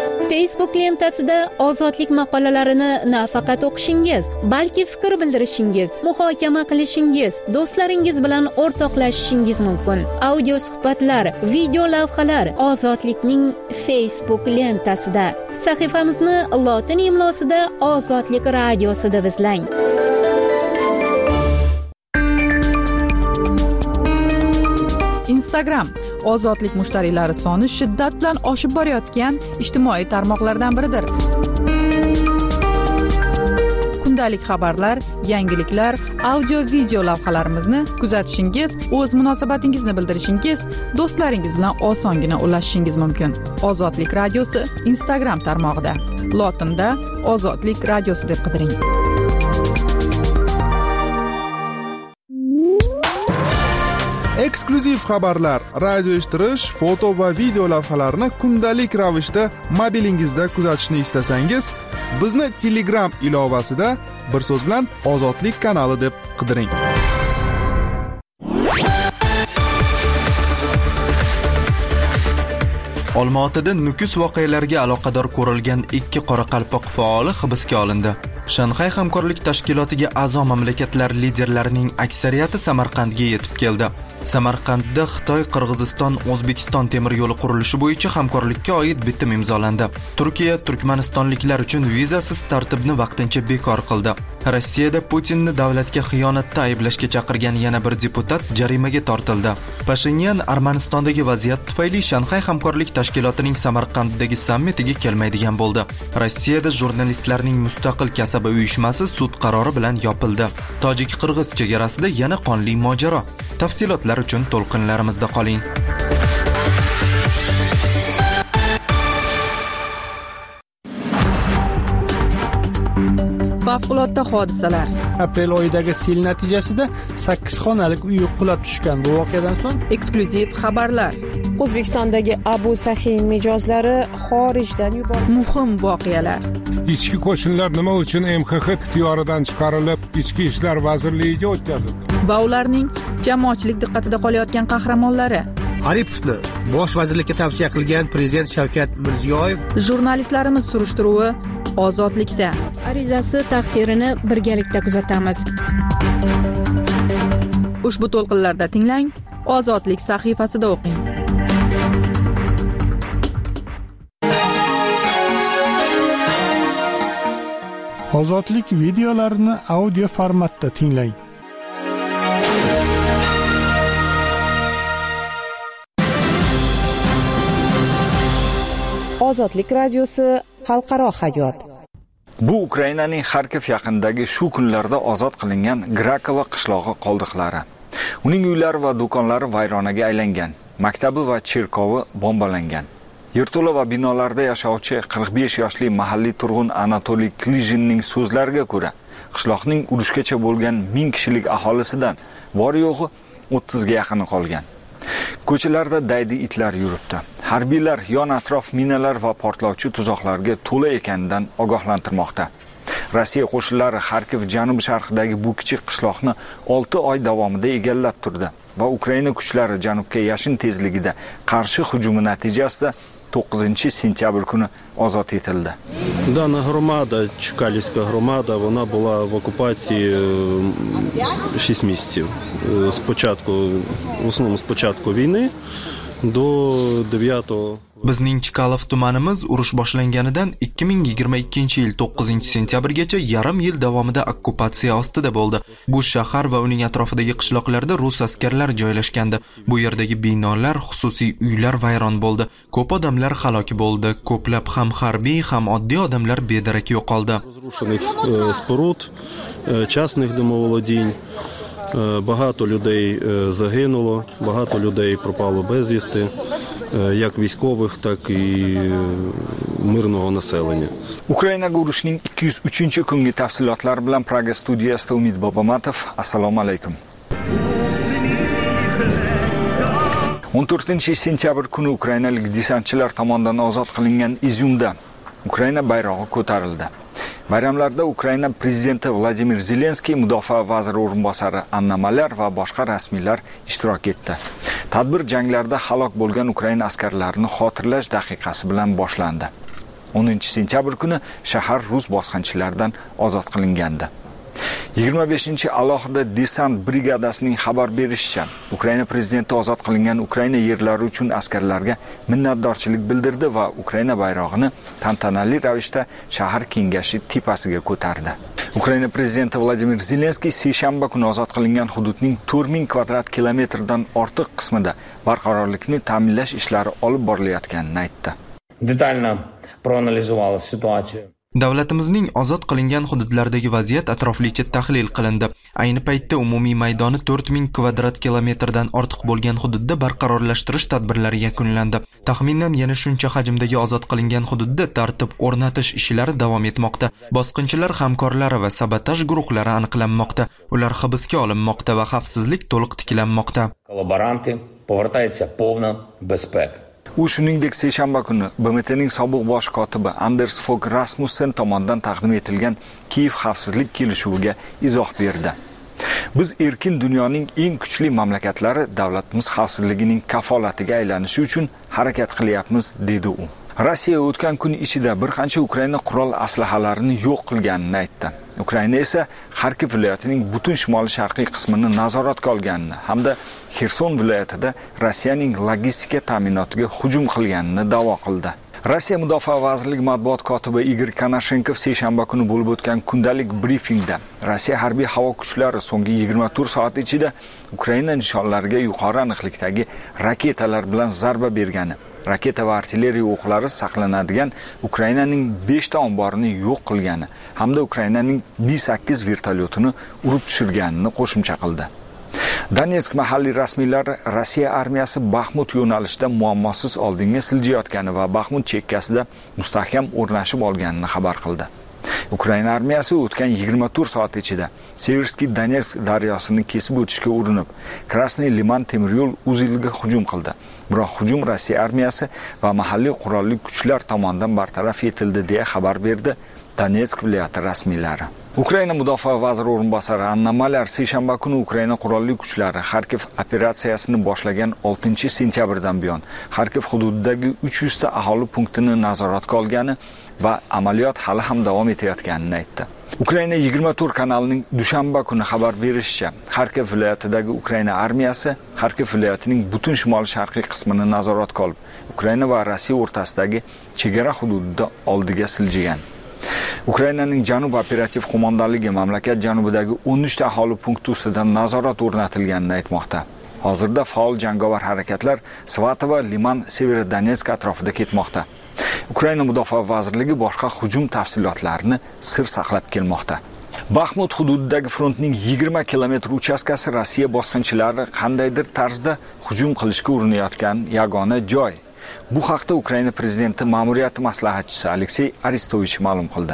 Facebook lentasida ozodlik maqolalarini nafaqat o'qishingiz, balki fikr bildirishingiz, muhokama qilishingiz, do'stlaringiz bilan o'rtoqlashishingiz mumkin. Audio suhbatlar, video lavhalar Ozodlikning Facebook lentasida. Sahifamizni lotin imlosida Ozodlik radiosi deb izlang. Instagram ozodlik mushtariylari soni shiddat bilan oshib borayotgan ijtimoiy tarmoqlardan biridir. Kundalik xabarlar, yangiliklar, audio video lavhalarimizni kuzatishingiz, o'z munosabatingizni bildirishingiz, do'stlaringiz bilan osongina ulashishingiz mumkin. Ozodlik radiosi Instagram tarmog'ida. Lotinda Ozodlik radiosi deb qidiring. Eksklyuziv xabarlar, radio eshittirish, foto va video lavhalarni kundalik ravishda mobilingizda kuzatishni istasangiz, bizni Telegram ilovasida bir so'z bilan Ozodlik kanali deb qidiring. Olmaotada Nukus voqealariga aloqador ko'rilgan ikki qoraqalpoq faoli hibsga olindi. Shanxay hamkorlik tashkilotiga a'zo mamlakatlar liderlarining aksariyati Samarqandga yetib keldi. Samarqandda Xitoy, Qirg'iziston, O'zbekiston temir yo'li qurilishi bo'yicha hamkorlikka oid bitim imzolandi. Turkiya turkmanistonliklar uchun vizasiz tartibni vaqtincha bekor qildi. Rossiyada Putinni davlatga xiyonatda ayblashga chaqirgan yana bir deputat jarimaga tortildi. Pashinyan Armanistondagi vaziyat tufayli Shanxay hamkorlik tashkilotining Samarqanddagi sammitiga kelmaydigan bo'ldi. Rossiyada jurnalistlarning mustaqil kasaba uyushmasi sud qarori bilan yopildi. Tojik-qirg'iz chegarasida yana qonli mojaro. Tafsilotlar uchun to'lqinlarimizda qoling. Favqulodda hodisalar. Aprel oyidagi sel natijasida sakkiz xonalik uy qulab tushgan. Bu voqeadan so'ng eksklyuziv xabarlar. O'zbekistondagi Abu Sahin mijozlari xorijdan yuborildi. Muhim voqealar. Ichki qo'shinlar nima uchun M X X ixtiyoridan chiqarilib, Ichki ishlar vazirligiga o'tkazildi? Va ularning jamoatchilik diqqatida qolayotgan qahramonlari. Aripovni bosh vazirlikka tavsiya qilgan prezident Shavkat Mirziyoyev. Jurnalistlarimiz surishtiruvi Ozodlikda. Arizasi taqdirini birgalikda kuzatamiz. Ushbu to'lqinlarda tinglang, Ozodlik sahifasida o'qing. Ozodlik videolarini audio formatda tinglang. Ozodlik radiosi xalqaro hayot. Bu Ukrainaning Xarkov yaqinidagi shu kunlarda ozod qilingan Grakova qishlog'i qoldiqlari. Uning uylari va do'konlari vayronaga aylangan, maktabi va cherkovi bombalangan. Yerto'la va binolarda yashovchi qirq besh yoshli mahalliy turg'un Anatoliy Klijinning so'zlariga ko'ra, qishloqning urushgacha bo'lgan ming kishilik aholisidan bor yo'g'i o'ttizga yaqini qolgan. Ko'chalarda daydi itlar yuribdi. Harbiylar yon atrof minalar va portlovchi tuzoqlarga to'la ekanidan ogohlantirmoqda. Rossiya qo'shinlari Xarkov janub-sharqidagi bu kichik qishloqni olti oy davomida egallab turdi va Ukraina kuchlari janubga yashin tezligida qarshi hujumi natijasida to'qqizinchi sentyabr kuni ozod etildi. Дана громада, Чкалівська громада, вона була в окупації шість місяців. Спочатку, в основному з початку війни до дев'ятого. Bizning Chkalov tumanimiz urush boshlanganidan ikki ming yigirma ikkinchi yil to'qqizinchi sentyabrgacha yarim yil davomida okkupatsiya ostida bo'ldi. Bu shahar va uning atrofidagi qishloqlarda rus askarlari joylashgandi. Bu yerdagi binolar, xususiy uylar vayron bo'ldi. Ko'p odamlar halok bo'ldi. Ko'plab ham harbiy, ham oddiy odamlar bedarak yo'qoldi. Розрушених споруд, частних домоволодінь. Багато людей загинуло, багато людей пропало безвісти, як військових, так і мирного населення. Ukrainaga urushning ikki yuz uchinchi kungi tafsilotlari bilan Praga studiyasida Umid Bobomatov. Assalomu alaykum. o'n to'rtinchi sentyabr kuni ukrainalik desantchilar tomonidan ozod qilingan Izyumda Ukraina bayrog'i ko'tarildi. Bayramlarda Ukraina prezidenti Vladimir Zelenskiy, mudofaa vaziri o'rinbosari Anna Malyar va boshqa rasmiylar ishtirok etdi. Tadbir janglarda halok bo'lgan Ukraina askarlarini xotirlash daqiqasi bilan boshlandi. o'ninchi sentyabr kuni shahar rus bosqinchilaridan ozod qilingandi. yigirma beshinchi alohida desant brigadasining xabar berishicha, Ukraina prezidenti ozod qilingan Ukraina yerlari uchun askarlarga minnatdorchilik bildirdi va Ukraina bayrog'ini tantanali ravishda shahar kengashi tepasiga ko'tardi. Ukraina prezidenti Vladimir Zelenskiy seshanba kuni ozod qilingan hududning to'rt ming kvadrat kilometrdan ortiq qismida barqarorlikni ta'minlash ishlari olib borilayotganini aytdi. Detalno proanalizovali situatsiya. Davlatimizning ozod qilingan hududlardagi vaziyat atroflicha tahlil qilindi. Ayni paytda umumiy maydoni to'rt ming kvadrat kilometrdan ortiq bo'lgan hududda barqarorlashtirish tadbirlari yakunlandi. Taxminan yana shuncha hajmdagi ozod qilingan hududda tartib o'rnatish ishlari davom etmoqda. Bosqinchilar hamkorlari va sabotaj guruhlari aniqlanmoqda. Ular hibsga olinmoqda va xavfsizlik to'liq tiklanmoqda. Kolaboranti повертаються повна безпека. U shuningdek seshanba kuni B M T'ning sobiq bosh kotibi Anders Fogh Rasmussen tomonidan taqdim etilgan Kiyev xavfsizlik kelishuviga izoh berdi. Biz erkin dunyoning eng kuchli mamlakatlari davlatimiz xavfsizligining kafolatiga aylanishi uchun harakat qilyapmiz, dedi u. Rossiya o'tgan kun ichida bir qancha Ukraina qurol aslahalarini yo'q qilganini aytdi. Ukraina esa Xarkiv viloyatining butun shimoli-sharqiy qismini nazoratga olganini hamda Xerson viloyatida Rossiyaning logistika ta'minotiga hujum qilganini da'vo qildi. Rossiya Mudofaa vazirligi matbuot kotibi Igor Konashenkov seshanba kuni bo'lib o'tgan kundalik brifingda Rossiya harbiy havo kuchlari so'nggi yigirma to'rt soat ichida Ukraina nishonlariga yuqori aniqlikdagi raketalar bilan zarba bergani, raketa va artilleriya o'qlari saqlanadigan Ukrainaning besh ta omborini yo'q qilgani hamda Ukrainaning B sakkiz vertolyotini urib tushirganini qo'shimcha qildi. Donetsk mahalliy rasmiylari Rossiya armiyasi Baxmut yo'nalishida muammosiz oldinga siljayotgani va Baxmut chekkasida mustahkam o'rnashib olganini xabar qildi. Ukraina armiyasi o'tgan yigirma to'rt soat ichida Severskiy Donetsk daryosini kesib o'tishga urinib, Krasniy Liman temir yo'l uziliga hujum qildi. Biroq hujum Rossiya armiyasi va mahalliy qurolli kuchlar tomonidan bartaraf etildi deya xabar berdi Donetsk viloyati rasmiylari. Ukraina mudofaa vaziri o'rinbosari Anna Malyar seshanba kuni Ukraina qurolli kuchlari Xarkiv operatsiyasini boshlagan oltinchi sentyabrdan buyon Xarkiv hududidagi uch yuz ta aholi punktini nazoratga olgani va amaliyot hali ham davom etayotganini aytdi. Ukraina yigirma to'rt kanalining dushanba kuni xabar berishicha, Xarkiv viloyatidagi Ukraina armiyasi Xarkiv viloyatining butun shimol-sharqiy qismini nazoratga olib, Ukraina va Rossiya o'rtasidagi chegara hududida oldiga siljigan. Ukrainaning Janub operativ qo'mondonligi mamlakat janubidagi o'n uch ta aholi punkti ustidan nazorat o'rnatilganini aytmoqda. Hozirda faol jangovar harakatlar Svatovo, Liman, Severodonetsk atrofida ketmoqda. Ukraina mudofaa vazirligi boshqa hujum tafsilotlarini sir saqlab kelmoqda. Baxmut hududidagi frontning yigirma kilometr uchastkasi Rossiya bosqinchilari qandaydir tarzda hujum qilishga urinayotgan yagona joy. Bu haqda Ukraina prezidenti ma'muriyati maslahatchisi Aleksey Arestovich ma'lum qildi.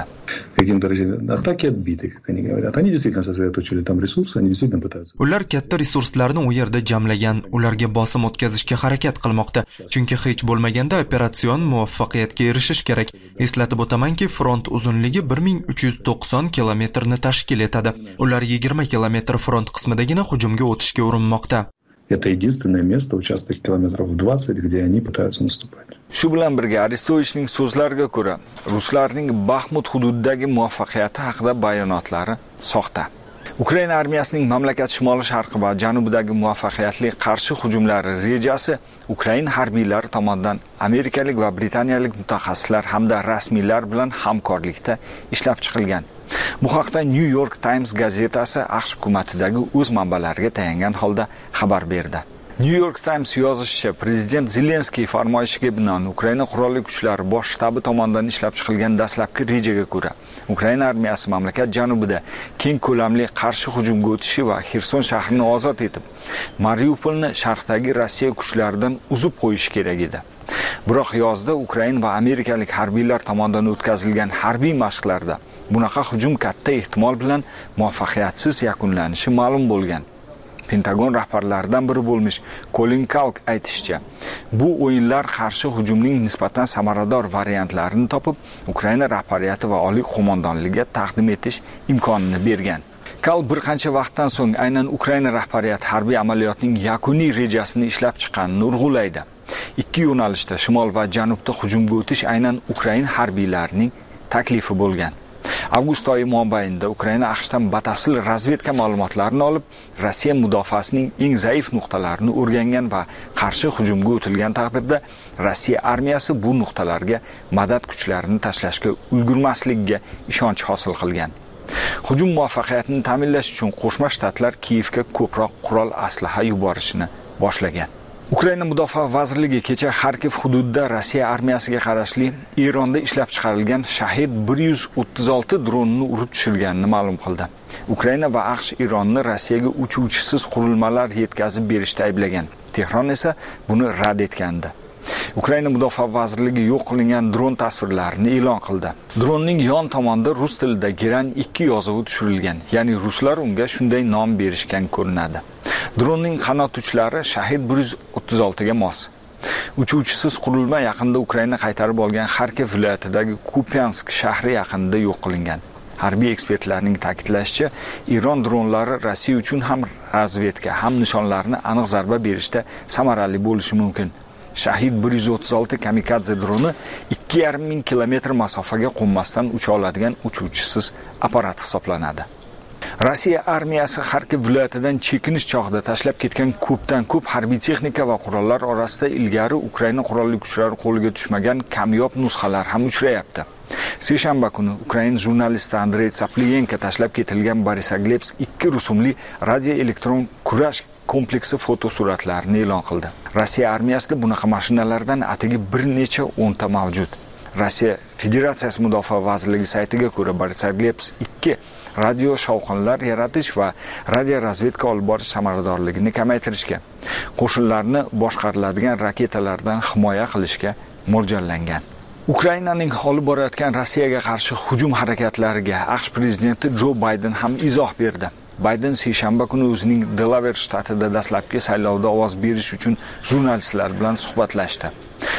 Ular katta resurslarni u yerda jamlagan, ularga bosim o'tkazishga harakat qilmoqda, chunki hech bo'lmaganda operatsion muvaffaqiyatga erishish kerak. Eslatib o'tamanki, front uzunligi bir ming uch yuz to'qson kilometrni tashkil etadi. Ular yigirma kilometr front qismidagina hujumga o'tishga urinmoqda. Это единственное место, участок километров двадцать, где они пытаются наступать. Shu bilan birga Aristovichning so'zlariga ko'ra, ruslarning Baxmut hududidagi muvaffaqiyati haqida bayonotlari soxta. Ukraina armiyasining mamlakat shimoli-sharqi va janubidagi muvaffaqiyatli qarshi hujumlari rejasi Ukraina harbiylari tomonidan amerikalik va britaniyalik mutaxassislar hamda rasmiylar bilan hamkorlikda ishlab chiqilgan. Bu haqda New York Times gazetasi AQSh hukumatidagi o'z manbalariga tayangan holda xabar berdi. New York Times yozishicha, prezident Zelenskiy farmoyishiga binoan Ukraina qurolli kuchlari bosh shtabi tomonidan ishlab chiqilgan dastlabki rejaga ko'ra, Ukraina armiyasi mamlakat janubida keng ko'lamli qarshi hujumga o'tishi va Xerson shahrini ozod etib, Mariupolni sharqdagi Rossiya kuchlaridan uzib qo'yishi kerak edi. Biroq yozda Ukraina va amerikalik harbiylar tomonidan o'tkazilgan harbiy mashqlarda bunaqa hujum katta ehtimol bilan muvaffaqiyatsiz yakunlanishi ma'lum bo'lgan. Pentagon rahbarlaridan biri bo'lmish Colin Kalk aytishicha, bu o'yinlar qarshi hujumning nisbatan samarador variantlarini topib, Ukraina rahbariyati va oliy qo'mondonligiga taqdim etish imkonini bergan. Kal bir qancha vaqtdan so'ng aynan Ukraina rahbariyati harbiy amaliyotning yakuniy rejasini ishlab chiqqanini urg'ulaydi. ikki yo'nalishda shimol va janubda hujumga o'tish aynan Ukraina harbiylarining taklifi bo'lgan. Avgust oyi mobaynida Ukraina AQShdan batafsil razvedka ma'lumotlarini olib, Rossiya mudofaasining eng zaif nuqtalarini o'rgangan va qarshi hujumga o'tilgan taqdirda Rossiya armiyasi bu nuqtalarga madad kuchlarini tashlashga ulgurmasligiga ishonch hosil qilgan. Hujum muvaffaqiyatini ta'minlash uchun Qo'shma Shtatlar Kiyevga ko'proq qurol aslaha yuborishni boshlagan. Ukraina Mudofaa vazirligi kecha Xarkiv hududida Rossiya armiyasiga qarashli Eronda ishlab chiqarilgan Shahid bir yuz o'ttiz olti dronini urib tushirganini ma'lum qildi. Ukraina va AQSh Eronni Rossiyaga uchuvchisiz qurilmalar yetkazib berishda ayblagan. Tehron esa buni rad etgandi. Ukraina Mudofaa vazirligi yo'q qilingan dron tasvirlarini e'lon qildi. Dronning yon tomonida rus tilida Geran ikki yozuvi tushirilgan, ya'ni ruslar unga shunday nom berishgan ko'rinadi. Dronning qanot uchlari Shahid bir yuz o'ttiz olti ga mos. Uchuvchisiz qurilma yaqinda Ukraina qaytarib olgan Xarkiv viloyatidagi Kupyansk shahri yaqinida yo'q qilingan. Harbiy ekspertlarning ta'kidlashicha, Eron dronlari Rossiya uchun ham razvedka, ham nishonlarni aniq zarba berishda samarali bo'lishi mumkin. Shahid bir yuz o'ttiz olti kamikadze droni ikki yarim ming kilometr masofaga qo'nmasdan ucha oladigan uchuvchisiz apparat hisoblanadi. Rossiya armiyasi Xarkiv viloyatidan chekinish chog'ida tashlab ketgan ko'pdan ko'p harbiy texnika va qurollar orasida ilgari Ukraina qurolli kuchlari qo'liga tushmagan kamyob nusxalar ham uchrayapti. Seshanba kuni Ukraina jurnalisti Andrey Tsapliyenko tashlab ketilgan Borisogledsk ikki rusumli radioelektron kurash kompleksi fotosuratlarini e'lon qildi. Rossiya armiyasida bunaqa mashinalardan atigi bir necha o'nta mavjud. Rossiya Federatsiyasi Mudofaa vazirligi saytiga ko'ra Borisogledsk ikki radio shovqinlar yaratish va radio razvedka olib borish samaradorligini kamaytirishga, qo'shinlarni boshqariladigan raketalardan himoya qilishga mo'ljallangan. Ukrainaning olib borayotgan Rossiyaga qarshi hujum harakatlariga AQSh prezidenti Jo Bayden ham izoh berdi. Bayden seshanba kuni o'zining Delaware shtatida dastlabki saylovda ovoz berish uchun jurnalistlar bilan suhbatlashdi.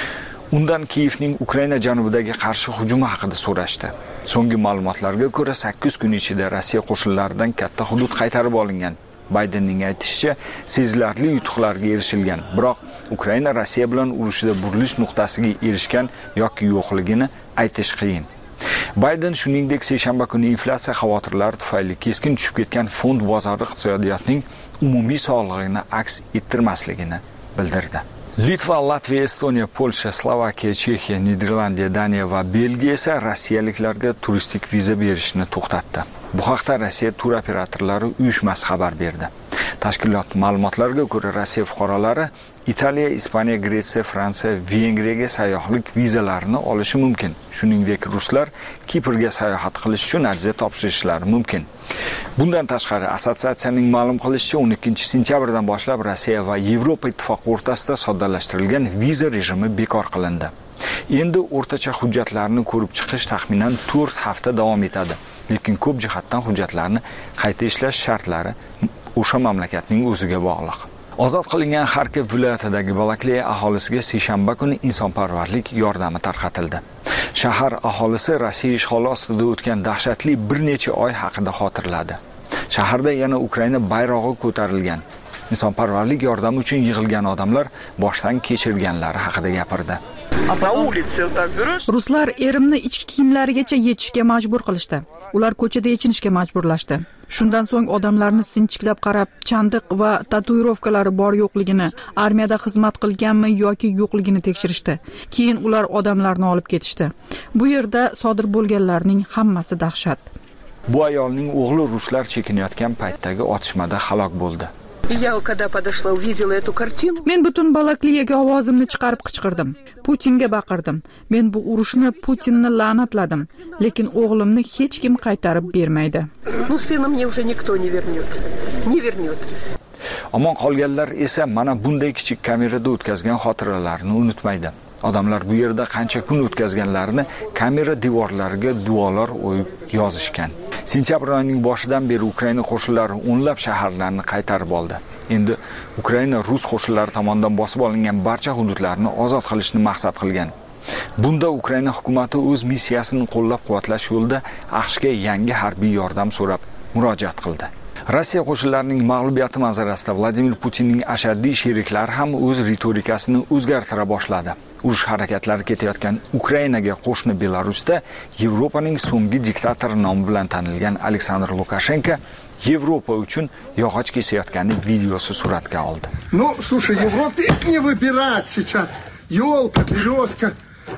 Undan Kiyevning Ukraina janubidagi qarshi hujumi haqida so'rashdi. So'nggi ma'lumotlarga ko'ra sakkiz kun ichida Rossiya qo'shinlaridan katta hudud qaytarib olingan. Baydenning aytishicha, sezilarli yutuqlarga erishilgan, biroq Ukraina Rossiya bilan urushida burilish nuqtasiga erishgan yoki yo'qligini aytish qiyin. Bayden shuningdek seshanba kuni inflyatsiya xavotirlari tufayli keskin tushib ketgan fond bozori iqtisodiyotning umumiy sog'lig'ini aks ettirmasligini bildirdi. Litva, Latviya, Estoniya, Polsha, Slovakiya, Chexiya, Niderlandiya, Daniya va Belgiya esa rossiyaliklarga turistik viza berishni to'xtatdi. Bu haqda Rossiya tur operatorlari uyushmasi xabar berdi. Tashkilot ma'lumotlariga ko'ra, Rossiya fuqarolari Italiya, Ispaniya, Gretsiya, Fransiya, Vengriyaga sayyohlik vizalarini olishi mumkin. Shuningdek, ruslar Kiprga sayohat qilish uchun ariza topshirishlari mumkin. Bundan tashqari, assotsiatsiyaning ma'lum qilishicha, o'n ikkinchi sentyabrdan boshlab Rossiya va Yevropa ittifoqi o'rtasida soddalashtirilgan viza rejimi bekor qilindi. Endi o'rtacha hujjatlarni ko'rib chiqish taxminan to'rt hafta davom etadi. Lekin ko'p jihatdan hujjatlarni qayta ishlash shartlari o'sha mamlakatning o'ziga bog'liq. Ozod qilingan Xarkiv viloyatidagi Balakleya aholisiga seshanba kuni insonparvarlik yordami tarqatildi. Shahar aholisi Rossiya ishg'oli ostida o'tgan dahshatli bir necha oy haqida xotirladi. Shaharda yana Ukraina bayrog'i ko'tarilgan. Insonparvarlik yordami uchun yig'ilgan odamlar boshdan kechirganlari haqida gapirdi. Ruslar erimni ichki kiyimlarigacha yechishga majbur qilishdi. Ular ko'chada yechinishga majburlashdi. Shundan so'ng odamlarni sinchiklab qarab, chandiq va tatuirovkalari bor yo'qligini, armiyada xizmat qilganmi yoki yo'qligini tekshirishdi. Keyin ular odamlarni olib ketishdi. Bu yerda sodir bo'lganlarning hammasi dahshat. Bu ayolning o'g'li ruslar chekinayotgan paytdagi otishmada halok bo'ldi. Men butun Balakliyaga ovozimni chiqarib qichqirdim. Putinga baqirdim. Men bu urushni Putinni la'natladim, lekin o'g'limni hech kim qaytarib bermaydi. Amon qolganlar esa mana bunday kichik kamerada o'tkazgan xotiralarini unutmaydi. Odamlar bu yerda qancha kun o'tkazganlarini kamera devorlariga duolar o'yib yozishgan. Sentyabr oyining boshidan beri Ukraina qo'shinlari o'nlab shaharlarni qaytarib oldi. Endi Ukraina rus qo'shinlari tomonidan bosib olingan barcha hududlarni ozod qilishni maqsad qilgan. Bunda Ukraina hukumatı o'z missiyasini qo'llab-quvvatlash yo'lida AQShga yangi harbiy yordam so'rab murojaat qildi. Rossiya qo'shinlarining mag'lubiyati manzarasida Vladimir Putinning ashaddiy sheriklari ham o'z ritorikasini o'zgartira boshladi. Urush harakatlari ketayotgan Ukrainaga qo'shni Belarusda Yevropaning so'nggi diktatori nomi bilan tanilgan Aleksandr Lukashenko Yevropa uchun yog'och kesayotgani videosi suratga oldi. Ну, слушай, Европе не выбирать сейчас. Ёлка, березка.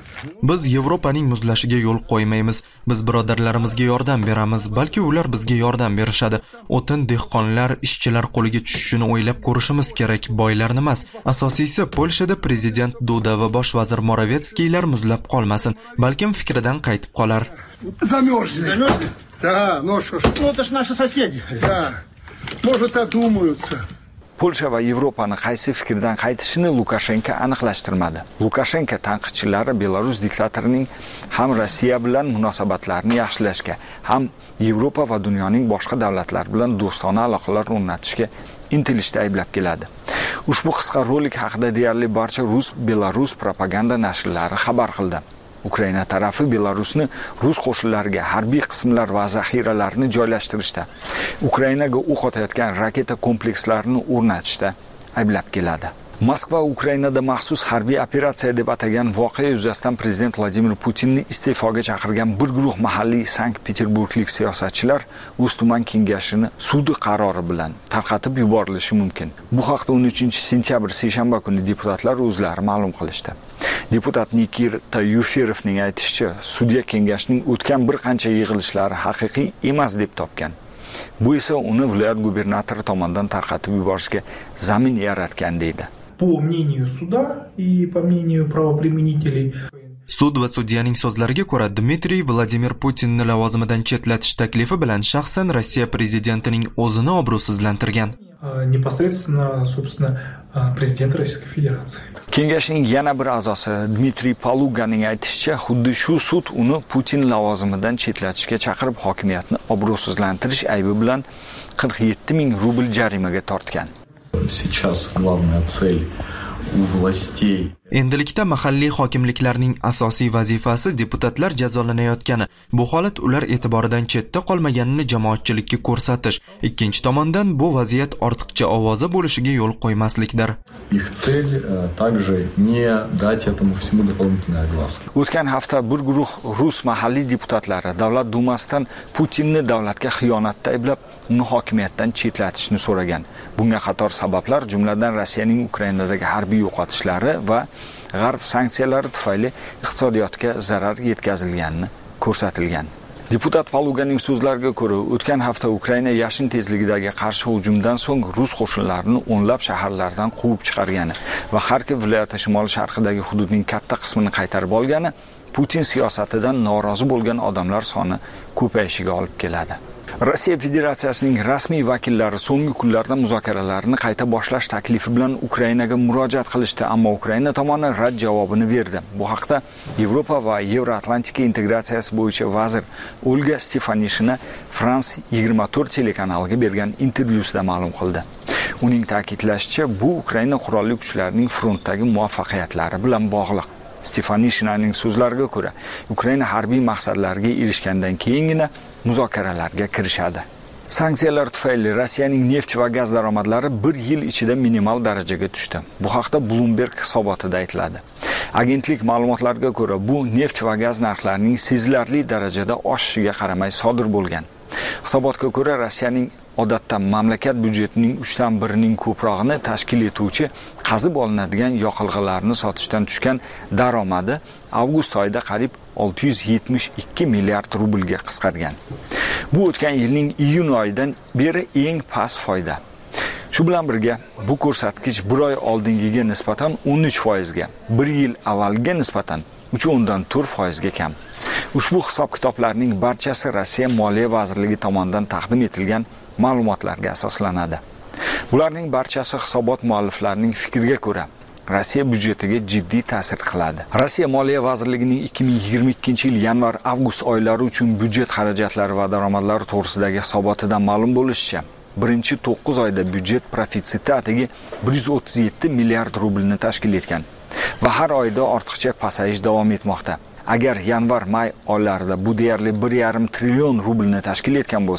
Biz Yevropaning muzlashiga yo'l qo'ymaymiz. Biz birodarlarimizga yordam beramiz, balki ular bizga yordam berishadi. O'tin dehqonlar, ishchilar qo'liga tushishini o'ylab ko'rishimiz kerak, boylarni emas. Asosiysi Polshada prezident Duda va bosh vazir Moravetskiylar muzlab qolmasin, balkim fikridan qaytib qolar. Замерзли. Замерзли? Да, ну что ж. Ну это ж наши соседи. Да. Может, одумаются. Polsha va Yevropani qaysi fikrdan qaytishini Lukashenko aniqlashtirmadi. Lukashenko tanqidchilari Belarus diktatorining ham Rossiya bilan munosabatlarni yaxshilashga, ham Yevropa va dunyoning boshqa davlatlari bilan do'stona aloqalar o'rnatishga intilishda ayblab keladi. Ushbu qisqa rolik haqida deyarli barcha rus, Belarus propaganda nashrlari xabar qildi. Ukraina tarafi Belarusni rus qo'shinlariga harbiy qismlar va zaxiralarni joylashtirishda, Ukrainaga o'q otayotgan raketa komplekslarini o'rnatishda ayblab keladi. Moskva Ukrainada maxsus harbiy operatsiya deb atagan voqea yuzasidan prezident Vladimir Putinni iste'foga chaqirgan bir guruh mahalliy Sankt-Peterburglik siyosatchilar o'z tuman kengashini sudi qarori bilan tarqatib yuborilishi mumkin. Bu haqda o'n uchinchi sentyabr seshanba kuni deputatlar o'zlari ma'lum qilishdi. Deputat Nikita Yuferovning aytishicha, sudya kengashining o'tgan bir qancha yig'ilishlari haqiqiy emas deb topgan. Bu esa uni viloyat gubernatori tomonidan tarqatib yuborishga zamin yaratgan deydi. По мнению суда и по мнению правоприменителей. Sud va sudyaning so'zlariga ko'ra, Dmitriy Vladimir Putinni lavozimidan chetlatish taklifi bilan shaxsan Rossiya prezidentining o'zini obro'sizlantirgan. Непосредственно, собственно, президент Российской Федерации. Kengashning yana bir a'zosi Dmitriy Paluganing aytishicha, xuddi shu sud uni Putin lavozimidan chetlatishga chaqirib, hokimiyatni obro'sizlantirish aybi bilan qirq yetti ming rubl jarimaga tortgan. Сейчас главная цель у властей. Endilikda mahalliy hokimliklarning asosiy vazifasi deputatlar jazolanayotgani, bu holat ular e'tiboridan chetda qolmaganini jamoatchilikka ko'rsatish. Ikkinchi tomondan bu vaziyat ortiqcha ovoza bo'lishiga yo'l qo'ymaslikdir. Их цель также не дать этому всему дополнительной огласки. O'tgan hafta bir guruh rus mahalliy deputatlari Davlat dumasidan Putinni davlatga xiyonatda ayblab, uni hokimiyatdan chetlatishni so'ragan. Bunga qator sabablar, jumladan Rossiyaning Ukrainadagi harbiy yo'qotishlari va G'arb sanksiyalari tufayli iqtisodiyotga zarar yetkazilganini ko'rsatilgan. Deputat Paluganing so'zlariga ko'ra, o'tgan hafta Ukraina yashin tezligidagi qarshi hujumdan so'ng rus qo'shinlarini o'nlab shaharlardan quvib chiqargani va Xarkov viloyati shimol-sharqidagi hududning katta qismini qaytarib olgani Putin siyosatidan norozi bo'lgan odamlar soni ko'payishiga olib keladi. Rossiya Federatsiyasining rasmiy vakillari so'nggi kunlarda muzokaralarni qayta boshlash taklifi bilan Ukrainaga murojaat qilishdi, ammo Ukraina tomoni rad javobini berdi. Bu haqda Yevropa va Yevroatlantika integratsiyasi bo'yicha vazir Olga Stefanishina France yigirma to'rt telekanaliga bergan intervyusida ma'lum qildi. Uning ta'kidlashicha, bu Ukraina qurolli kuchlarining frontdagi muvaffaqiyatlari bilan bog'liq. Stefanishinaning so'zlariga ko'ra, Ukraina harbiy maqsadlarga erishgandan keyingina muzokaralarga kirishadi. Sanksiyalar tufayli Rossiyaning neft va gaz daromadlari bir yil ichida minimal darajaga tushdi. Bu haqda Bloomberg hisobotida aytiladi. Agentlik ma'lumotlariga ko'ra, bu neft va gaz narxlarining sezilarli darajada oshishiga qaramay sodir bo'lgan. Hisobotga ko'ra, Rossiyaning odatda mamlakat byudjetining uchdan birining ko'prog'ini tashkil etuvchi qazib olinadigan yoqilg'ilarni sotishdan tushgan daromadi avgust oyida qariyb olti yuz yetmish ikki milliard rublga qisqargan. Bu o'tgan yilning iyun oyidan beri eng past foyda. Shu bilan birga bu ko'rsatkich bir oy oldingiga nisbatan o'n uch foizga, bir yil avvalga nisbatan uch o'ndan to'rt foizga kam. Ushbu hisob-kitoblarning barchasi Rossiya Moliya vazirligi tomonidan taqdim etilgan ma'lumotlarga asoslanadi. Bularning barchasi hisobot mualliflarining fikriga ko'ra Rossiya byudjetiga jiddiy ta'sir qiladi. Rossiya Moliya vazirligining ikki ming yigirma ikkinchi yil yanvar-avgust oylari uchun byudjet xarajatlari va daromadlari to'g'risidagi hisobotidan ma'lum bo'lishicha, birinchi to'qqiz oyda byudjet profitsiti atigi bir yuz o'ttiz yetti milliard rublni tashkil etgan va har oyda ortiqcha pasayish davom etmoqda. Agar yanvar-may oylarida bu deyarli bir yarim trillion rublni tashkil etgan bo'lsa,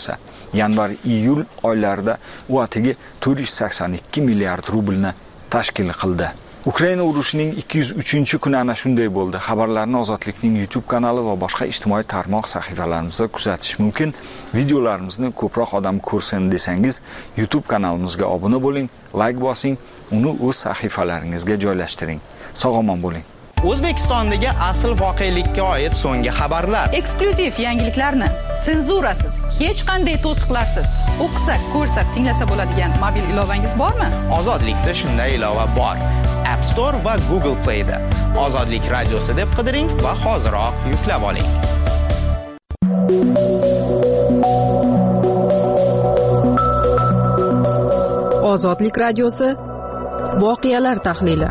yanvar-iyul oylarida u atigi to'rt yuz sakson ikki milliard rublni tashkil qildi. Ukraina urushining ikki yuz uchinchi kuni ana shunday bo'ldi. Xabarlarni Ozodlikning YouTube kanali va boshqa ijtimoiy tarmoq sahifalarimizda kuzatish mumkin. Videolarimizni ko'proq odam ko'rsin desangiz, YouTube kanalimizga obuna bo'ling, like bosing, uni o'z sahifalaringizga joylashtiring. Sog'-omon bo'ling. O'zbekistondagi asl voqelikka oid so'nggi xabarlar. Eksklyuziv yangiliklarni senzurasiz, hech qanday to'siqlarsiz o'qisa, ko'rsa, tinglasa bo'ladigan mobil ilovangiz bormi? Ozodlikda shunday ilova bor. App Store va Google Play da Ozodlik radiosi deb qidiring va hoziroq yuklab oling. Ozodlik radiosi voqealar tahlili.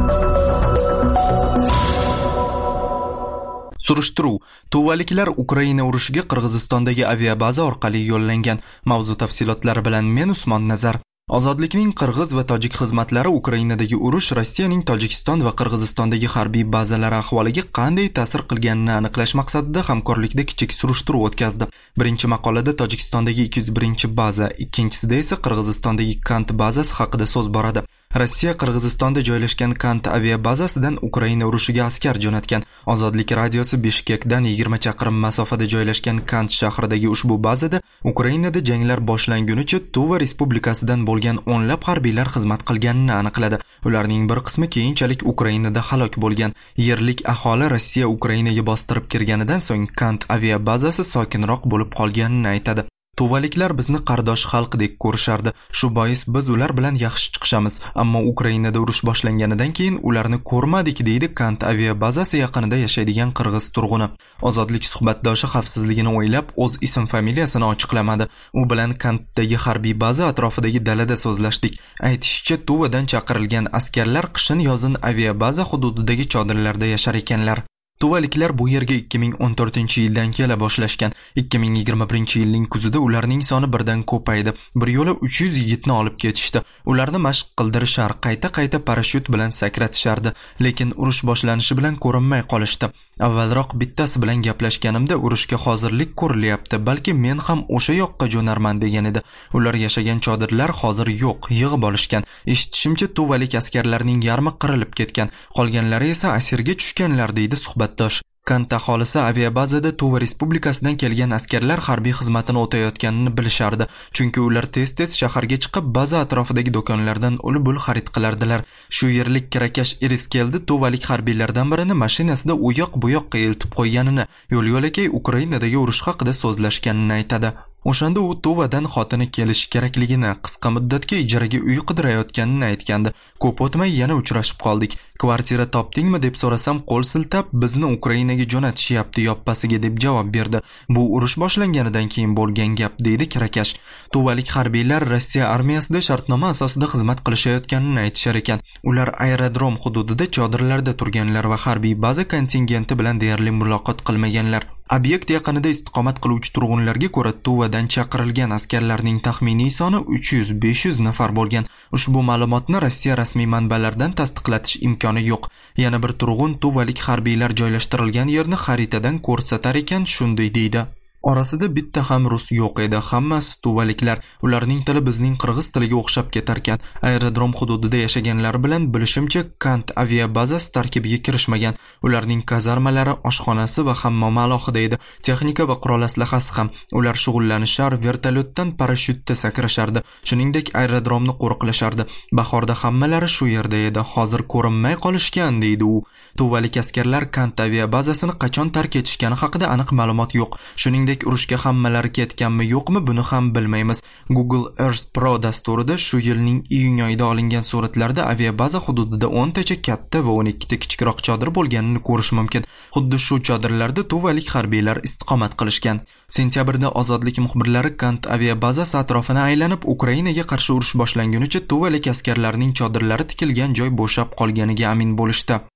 Surishtiruv: tuvaliklar Ukraina urushiga Qirg'izistondagi aviabaza orqali yo'llangan. Mavzu tafsilotlari bilan men Usmon Nazar. Ozodlikning qirg'iz va tojik xizmatlari Ukrainadagi urush Rossiyaning Tojikiston va Qirg'izistondagi harbiy bazalari ahvoliga qanday ta'sir qilganini aniqlash maqsadida hamkorlikda kichik surishtiruv o'tkazdi. Birinchi maqolada Tojikistondagi ikki yuz birinchi baza, ikkinchisida esa Qirg'izistondagi Kant bazasi haqida so'z boradi. Rossiya Qirg'izistonda joylashgan Kant aviabazasidan Ukraina urushiga askar jo'natgan. Ozodlik radiosi Bishkekdan yigirma chaqirim masofada joylashgan Kant shahridagi ushbu bazada Ukrainada janglar boshlangunicha Tuva respublikasidan bo'lgan o'nlab harbiylar xizmat qilganini aniqladi. Ularning bir qismi keyinchalik Ukrainada halok bo'lgan. Yerlik aholi Rossiya Ukrainaga bostirib kirganidan so'ng Kant aviabazasi sokinroq bo'lib qolganini aytadi. Tuvaliklar bizni qardosh xalqdek ko'rishardi. Shu bois biz ular bilan yaxshi chiqishamiz, ammo Ukrainada urush boshlanganidan keyin ularni ko'rmadik, deydi Kant aviabazasi yaqinida yashaydigan qirg'iz turg'uni. Ozodlik suhbatdoshi xavfsizligini o'ylab o'z ism familiyasini ochiqlamadi. U bilan Kantdagi harbiy baza atrofidagi dalada so'zlashdik. Aytishicha, Tuvadan chaqirilgan askarlar qishin-yozin aviabaza hududidagi chodirlarda yashar ekanlar. Tuvaliklar bu yerga ikki ming o'n to'rtinchi yildan kela boshlashgan. ikki ming yigirma birinchi yilning kuzida ularning soni birdan ko'paydi. Bir yo'la uch yuz yigitni olib ketishdi. Ularni mashq qildirishar, qayta-qayta parashyut bilan sakratishardi, lekin urush boshlanishi bilan ko'rinmay qolishdi. Avvalroq bittasi bilan gaplashganimda urushga hozirlik ko'rilyapti, balki men ham o'sha yoqqa jo'narman degan edi. Ular yashagan chodirlar hozir yo'q, yig'ib olishgan. Eshitishimcha, tuvalik askarlarning yarmi qirilib ketgan, qolganlari esa asirga tushganlar, deydi suhbat. Kant aholisi aviabazada Tuva respublikasidan kelgan askarlar harbiy xizmatini o'tayotganini bilishardi, chunki ular tez-tez shaharga chiqib baza atrofidagi do'konlardan ul-bul xarid qilardilar. Shu yerlik kirakash Iris keldi tuvalik harbiylardan birini mashinasida u yoq bu yoqqa eltib qo'yganini, yo'l-yo'lakay Ukrainadagi urush haqida so'zlashganini aytadi. O'shanda u Tuvadan xotini kelishi kerakligini, qisqa muddatga ijaraga uy qidirayotganini aytgandi. Ko'p o'tmay yana uchrashib qoldik. Kvartira topdingmi deb so'rasam, qo'l siltab, bizni Ukrainaga jo'natishyapti yoppasiga deb javob berdi. Bu urush boshlanganidan keyin bo'lgan gap, deydi kirakash. Tuvalik harbiylar Rossiya armiyasida shartnoma asosida xizmat qilishayotganini aytishar ekan. Ular aerodrom hududida chodirlarda turganlar va harbiy baza kontingenti bilan deyarli muloqot qilmaganlar. Obyekt yaqinida istiqomat qiluvchi turg'unlarga ko'ra Tuvadan chaqirilgan askarlarning taxminiy soni uch yuz besh yuz nafar bo'lgan. Ushbu ma'lumotni Rossiya rasmiy manbalaridan tasdiqlatish imkoni yo'q. Yana bir turg'un tuvalik harbiylar joylashtirilgan yerni xaritadan ko'rsatar ekan, shunday deydi. Orasida bitta ham rus yo'q edi, hammasi tuvaliklar. Ularning tili bizning qirg'iz tiliga o'xshab ketar ekan. Aerodrom hududida yashaganlar bilan bilishimcha Kant aviabazasi tarkibiga kirishmagan. Ularning kazarmalari, oshxonasi va hammom alohida edi. Texnika va qurol aslahasi ham. Ular shug'ullanishar, vertolyotdan parashyutda sakrashardi. Shuningdek, aerodromni qo'riqlashardi. Bahorda hammalari shu yerda edi. Hozir ko'rinmay qolishgan, deydi u. Tuvalik askarlar Kant aviabazasini qachon tark etishgani haqida aniq ma'lumot yo'q. Shuningdek, urushga hammalari ketganmi yo'qmi buni ham bilmaymiz. Google Earth Pro dasturida shu yilning iyun oyida olingan suratlarda aviabaza hududida o'n tacha katta va o'n ikki ta kichikroq chodir bo'lganini ko'rish mumkin. Xuddi shu chodirlarda tuvalik harbiylar istiqomat qilishgan. Sentyabrda Ozodlik muxbirlari Kant aviabazasi atrofini aylanib, Ukrainaga qarshi urush boshlangunicha tuvalik askarlarning chodirlari tikilgan joy bo'shab qolganiga amin bo'lishdi.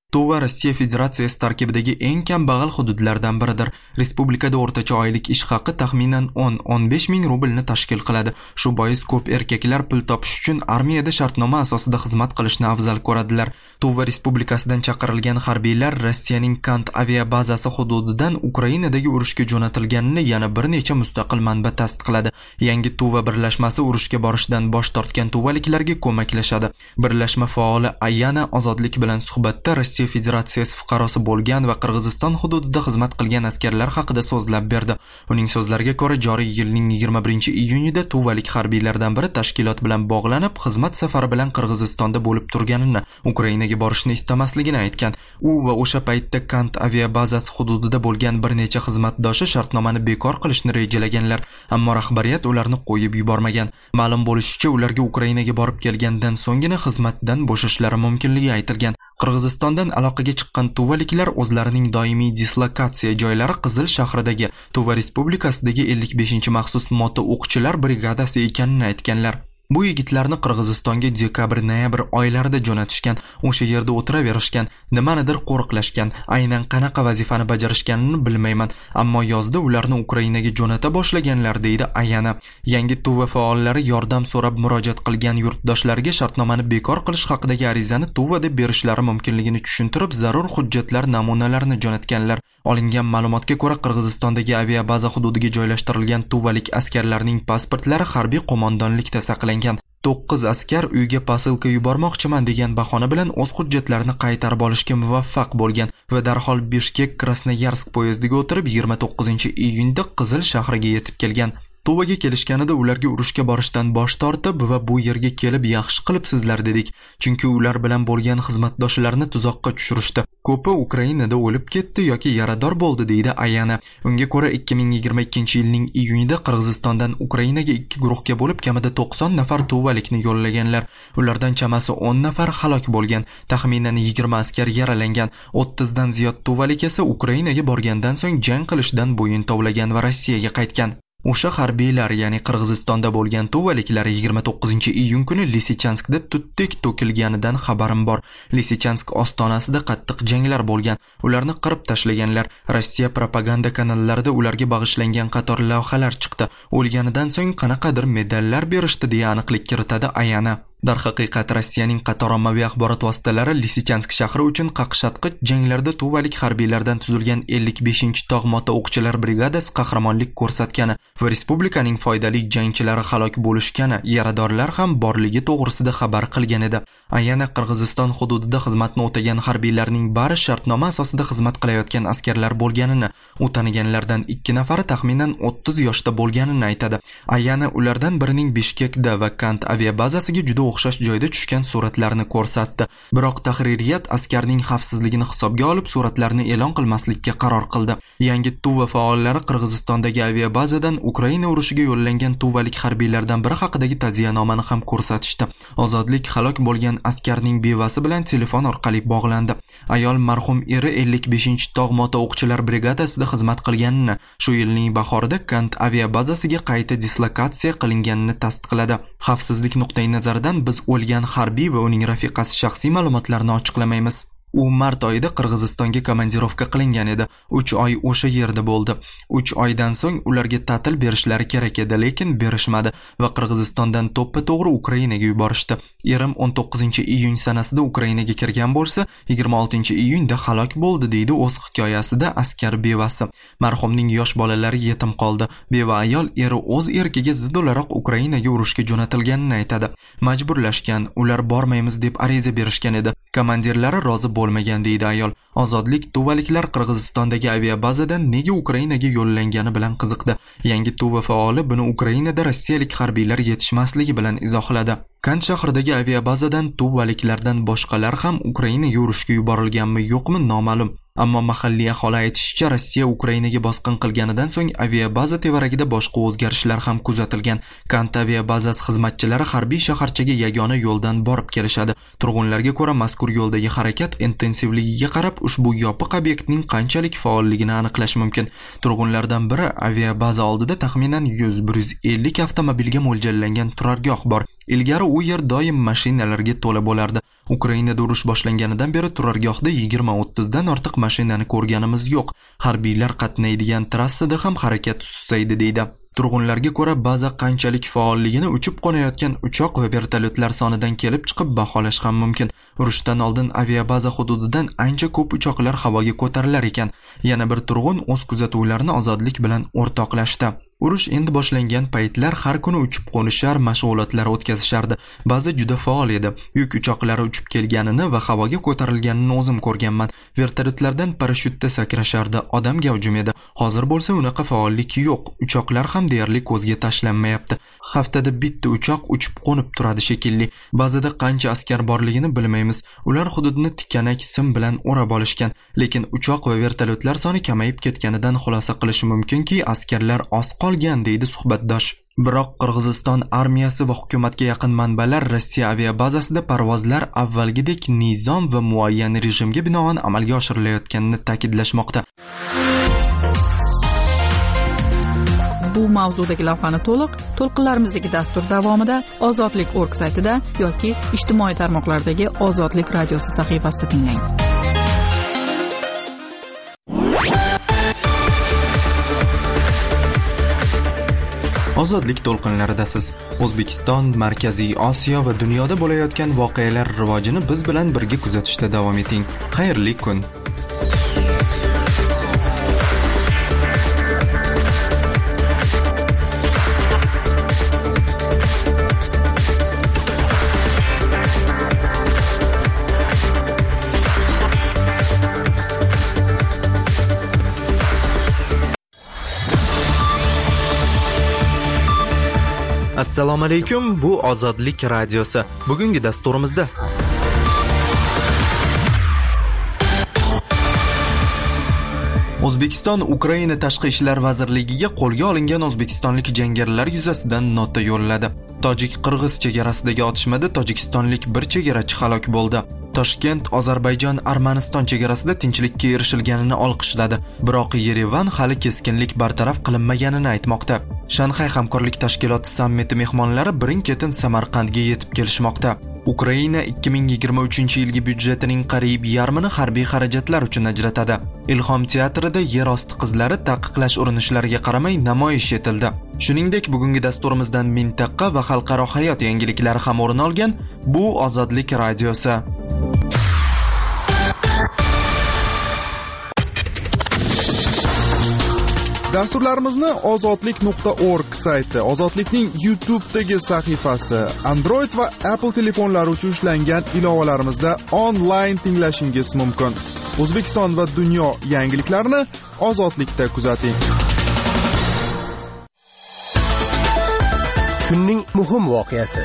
Tuva Rossiya Federatsiyasi tarkibidagi eng kambag'al hududlardan biridir. Respublikada o'rtacha oylik ish haqi taxminan o'n o'n besh ming rublni tashkil qiladi. Shu bois ko'p erkaklar pul topish uchun armiyada shartnoma asosida xizmat qilishni afzal ko'radilar. Tuva respublikasidan chaqirilgan harbiylar Rossiyaning Kant aviabazasi hududidan Ukrainadagi urushga jo'natilganini yana bir necha mustaqil manba tasdiqladi. Yangi Tuva birlashmasi urushga borishdan bosh tortgan tuvaliklarga ko'maklashadi. Birlashma faoli Ayana ozodlik bilan suhbatda Rossiya Federatsiyasi fuqarosi bo'lgan va Qirg'iziston hududida xizmat qilgan askarlar haqida so'zlab berdi. Uning so'zlariga ko'ra, joriy yilning yigirma birinchi iyunida tuvalik harbiylardan biri tashkilot bilan bog'lanib, xizmat safari bilan Qirg'izistonda bo'lib turganini, Ukrainaga borishni istamasligini aytgan. U va o'sha paytda Kant aviabazasi hududida bo'lgan bir necha xizmatdoshi shartnomani bekor qilishni rejalaganlar, ammo rahbariyat ularni qo'yib yubormagan. Ma'lum bo'lishicha, ularga Ukrainaga borib kelgandan so'nggina xizmatdan bo'shashlari mumkinligi aytilgan. Qirg'izistondan aloqaga chiqqan tuvaliklar o'zlarining doimiy dislokatsiya joylari Qizil shahridagi Tuva respublikasidagi ellik beshinchi maxsus moto o'qchilar brigadasi ekanini aytganlar. Bu yigitlarni Qirg'izistonga dekabr-noyabr oylarida jo'natishgan, o'sha yerda o'tiraverishgan, nimanidir qo'riqlashgan, aynan qanaqa vazifani bajarishganini bilmayman, ammo yozda ularni Ukrainaga jo'nata boshlaganlar, deydi Ayana. Yangi Tuva faollari yordam so'rab murojaat qilgan yurtdoshlariga shartnomani bekor qilish haqidagi arizani Tuvada berishlari mumkinligini tushuntirib, zarur hujjatlar namunalarini jo'natganlar. Olingan ma'lumotga ko'ra, Qirg'izistondagi aviabaza hududiga joylashtirilgan tuvalik askarlarning pasportlari harbiy qo'mondonlikda saqlangan. to'qqiz askar uyga posilka yubormoqchiman degan bahona bilan o'z hujjatlarini qaytarib olishga muvaffaq bo'lgan va darhol Bishkek Krasnoyarsk poyezdiga o'tirib yigirma to'qqizinchi iyunda Qizil shahriga yetib kelgan. Tuvaga kelishganida ularga urushga borishdan bosh tortib va bu yerga kelib yaxshi qilibsizlar dedik, chunki ular bilan bo'lgan xizmatdoshlarini tuzoqqa tushirishdi. Ko'pi Ukrainada o'lib ketdi yoki yarador bo'ldi, deydi Ayana. Unga ko'ra ikki ming yigirma ikkinchi yilning iyunida Qirg'izistondan Ukrainaga ikki guruhga bo'lib kamida to'qson nafar tuvalikni yo'llaganlar. Ulardan chamasi o'n nafar halok bo'lgan, taxminan yigirma askar yaralangan. o'ttiz dan ziyod tuvalik esa Ukrainaga borgandan so'ng jang qilishdan bo'yin tovlagan va Rossiyaga qaytgan. O'sha harbiylar, ya'ni Qirg'izistonda bo'lgan tuvaliklar yigirma to'qqizinchi iyun kuni Lisichanskda tutdek to'kilganidan xabarim bor. Lisichansk ostonasida qattiq janglar bo'lgan. Ularni qirib tashlaganlar. Rossiya propaganda kanallarida ularga bag'ishlangan qator lavhalar chiqdi. O'lganidan so'ng qanaqadir medallar berishdi deya aniqlik kiritadi Ayana. Darhaqiqat Rossiyaning qator ommaviy axborot vositalari Lisichansk shahri uchun qaqshatqich janglarda tuvalik harbiylardan tuzilgan ellik beshinchi tog' moto o'qchilar brigadasi qahramonlik ko'rsatgani va respublikaning foydali jangchilari halok bo'lishgani, yaradorlar ham borligi to'g'risida xabar qilgan edi. Ayana Qirg'iziston hududida xizmatni o'tagan harbiylarning bari shartnoma asosida xizmat qilayotgan askarlar bo'lganini, u taniganlardan ikki nafari taxminan o'ttiz yoshda bo'lganini aytadi. Ayana ulardan birining Bishkekda va Kant aviabazasiga juda o'xshash joyda tushgan suratlarni ko'rsatdi. Biroq tahririyat askarning xavfsizligini hisobga olib suratlarni e'lon qilmaslikka qaror qildi. Yangi Tuva faollari Qirg'izistondagi aviabazadan Ukraina urushiga yo'llangan tuvalik harbiylardan biri haqidagi ta'ziyanomani ham ko'rsatishdi. Ozodlik halok bo'lgan askarning bevasi bilan telefon orqali bog'landi. Ayol marhum eri ellik beshinchi tog' moto o'qchilar brigadasida xizmat qilganini, shu yilning bahorida Kant aviabazasiga qayta dislokatsiya qilinganini tasdiqladi. Xavfsizlik nuqtai nazaridan biz o'lgan harbiy va uning rafiqasi shaxsiy ma'lumotlarini ochiqlamaymiz. U mart oyida Qirg'izistonga komandirovka qilingan edi. uch oy o'sha yerda bo'ldi. uch oydan so'ng ularga ta'til berishlari kerak edi, lekin berishmadi va Qirg'izistondan to'ppa-to'g'ri Ukrainaga yuborishdi. Erim o'n to'qqizinchi iyun sanasida Ukrainaga kirgan bo'lsa, yigirma oltinchi iyunda halok bo'ldi, deydi o'z hikoyasida askar bevasi. Marhumning yosh bolalari yetim qoldi. Beva ayol eri o'z erkiga zid o'laroq Ukrainaga urushga jo'natilganini aytadi. Majburlashgan, ular bormaymiz deb ariza berishgan edi. Komandirlari rozi bo'lmagan, deydi ayol. Ozodlik tuvaliklar Qirg'izistondagi aviabazadan nega Ukrainaga yo'llangani bilan qiziqdi. Yangi Tuva faoli buni Ukrainada rossiyalik harbiylar yetishmasligi bilan izohladi. Kant shahridagi aviabazadan tuvaliklardan boshqalar ham Ukrainaga urushga yuborilganmi yo'qmi noma'lum. Ammo mahalliy aholi aytishicha, Rossiya Ukrainaga bosqin qilganidan so'ng aviabaza tevaragida boshqa o'zgarishlar ham kuzatilgan. Kant aviabazasi xizmatchilari harbiy shaharchaga yagona yo'ldan borib kelishadi. Turg'unlarga ko'ra, mazkur yo'ldagi harakat intensivligiga qarab ushbu yopiq obyektning qanchalik faolligini aniqlash mumkin. Turg'unlardan biri aviabaza oldida taxminan yuz bir yuz ellik avtomobilga mo'ljallangan turargoh bor. Ilgari u yer doim mashinalarga to'la bo'lardi. Ukrainada urush boshlanganidan beri turargohda yigirma o'ttiz dan ortiq mashinani ko'rganimiz yo'q. Harbiylar qatnaydigan trassada ham harakat susaydi deydi. Turg'unlarga ko'ra baza qanchalik faolligini uchib qo'nayotgan uchoq va vertolyotlar sonidan kelib chiqib baholash ham mumkin. Urushdan oldin aviabaza hududidan ancha ko'p uchoqlar havoga ko'tarilar ekan. Yana bir turg'un o'z kuzatuvlarini ozodlik bilan o'rtoqlashdi. Urush endi boshlangan paytlar har kuni uchib qo'nishar, mashg'ulotlar o'tkazishardi. Ba'zi juda faol edi. Yuk uchoqlari uchib kelganini va havoga ko'tarilganini o'zim ko'rganman. Vertolyotlardan parashyutda sakrashardi, odam gavjum edi. Hozir bo'lsa unaqa faollik yo'q. Uchoqlar ham deyarli ko'zga tashlanmayapti. Haftada bitta uchoq uchib qo'nib turadi shekilli. Ba'zida qancha askar borligini bilmaymiz. Ular hududni tikanak sim bilan o'rab olishgan, lekin uchoq va vertolyotlar soni kamayib ketganidan xulosa qilish mumkinki, askarlar oz qolgan deydi suhbatdosh. Biroq Qirg'iziston armiyasi va hukumatga yaqin manbalar Rossiya aviabazasida parvozlar avvalgidek nizom va muayyan rejimga binoan amalga oshirilayotganini ta'kidlashmoqda. Bu mavzudagi lavhani to'liq to'lqinlarimizdagi dastur davomida Ozodlik nokta org saytida yoki ijtimoiy tarmoqlardagi Ozodlik radiosi sahifasida tinglang. Ozodlik to'lqinlaridasiz. O'zbekiston, Markaziy Osiyo va dunyoda bo'layotgan voqealar rivojini biz bilan birga kuzatishda davom eting. Xayrli kun. Assalomu alaykum, bu Ozodlik radiosi. Bugungi dasturimizda O'zbekiston Ukraina tashqi ishlar vazirligiga qo'lga olingan o'zbekistonlik jangarilar yuzasidan nota yo'lladi. Tojik-Qirg'iz chegarasidagi otishmada tojikistonlik bir chegarachi halok bo'ldi. Toshkent Ozarbayjon-Armaniston chegarasida tinchlikka erishilganini olqishladi, biroq Yerevan hali keskinlik bartaraf qilinmaganini aytmoqda. Shanxay hamkorlik tashkiloti sammiti mehmonlari birin-ketin Samarqandga yetib kelishmoqda. Ukraina ikki ming yigirma uchinchi yilgi byudjetining qariyb yarmini harbiy xarajatlar uchun ajratadi. Ilhom teatrida yer osti qizlari taqiqlash urinishlariga qaramay namoyish etildi. Shuningdek, bugungi dasturimizdan mintaqa va xalqaro hayot yangiliklari ham o'rin olgan. Bu Ozodlik radiosi. Dasturlarimizni ozodlik nokta org sayti, Ozodlikning YouTube'dagi sahifasi, Android va Apple telefonlari uchun ishlangan ilovalarimizda onlayn tinglashingiz mumkin. O'zbekiston va dunyo yangiliklarini Ozodlikda kuzating. Kunning muhim voqeasi.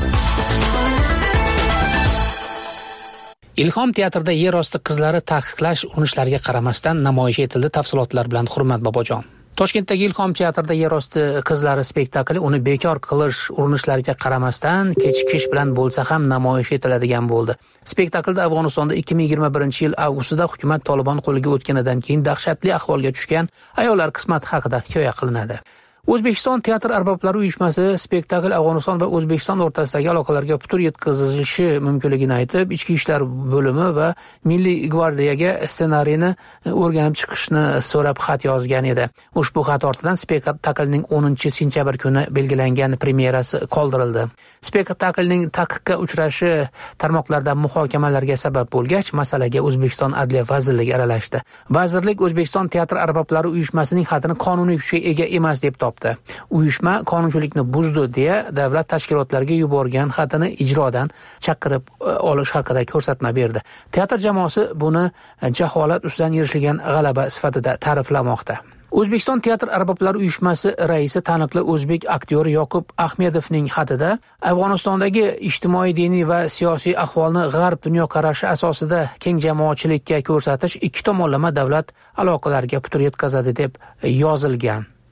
Ilhom teatrida yer osti qizlari taqiqlash urinishlariga qaramasdan namoyish etildi. Tafsilotlar bilan Hurmat Bobojon. Toshkentdagi Ilhom teatrida yer osti qizlari spektakli uni bekor qilish urinishlariga qaramasdan kechikish bilan bo'lsa ham namoyish etiladigan bo'ldi. Spektaklda Afg'onistonda ikki ming yigirma birinchi yil avgustida hukumat Tolibon qo'liga o'tganidan keyin dahshatli ahvolga tushgan ayollar qismati haqida hikoya qilinadi. O'zbekiston teatr arboblari uyushmasi spektakl Afg'oniston va O'zbekiston o'rtasidagi aloqalarga putur yetkazilishi mumkinligini aytib, Ichki ishlar bo'limi va Milliy gvardiyaga ssenariyni o'rganib chiqishni so'rab xat yozgan edi. Ushbu xat ortidan spektaklning o'ninchi sentyabr kuni belgilangan premyerasi qoldirildi. Spektaklning taqiqqa uchrashi tarmoqlarda muhokamalarga sabab bo'lgach, masalaga O'zbekiston Adliya vazirligi aralashdi. Vazirlik O'zbekiston teatr arboblari uyushmasining xatini qonuniy kuchga ega emas deb topdi. Uyushma qonunchilikni buzdi deya davlat tashkilotlariga yuborgan xatini ijrodan chaqirib olish haqida ko'rsatma berdi. Teatr jamoasi buni jaholat ustidan erishilgan g'alaba sifatida ta'riflamoqda. O'zbekiston teatr arboblari uyushmasi raisi taniqli o'zbek aktyori Yoqub Ahmedovning xatida Afg'onistondagi ijtimoiy, diniy va siyosiy ahvolni g'arb dunyoqarashi asosida keng jamoatchilikka ko'rsatish ikki tomonlama davlat aloqalariga putur yetkazadi deb yozilgan.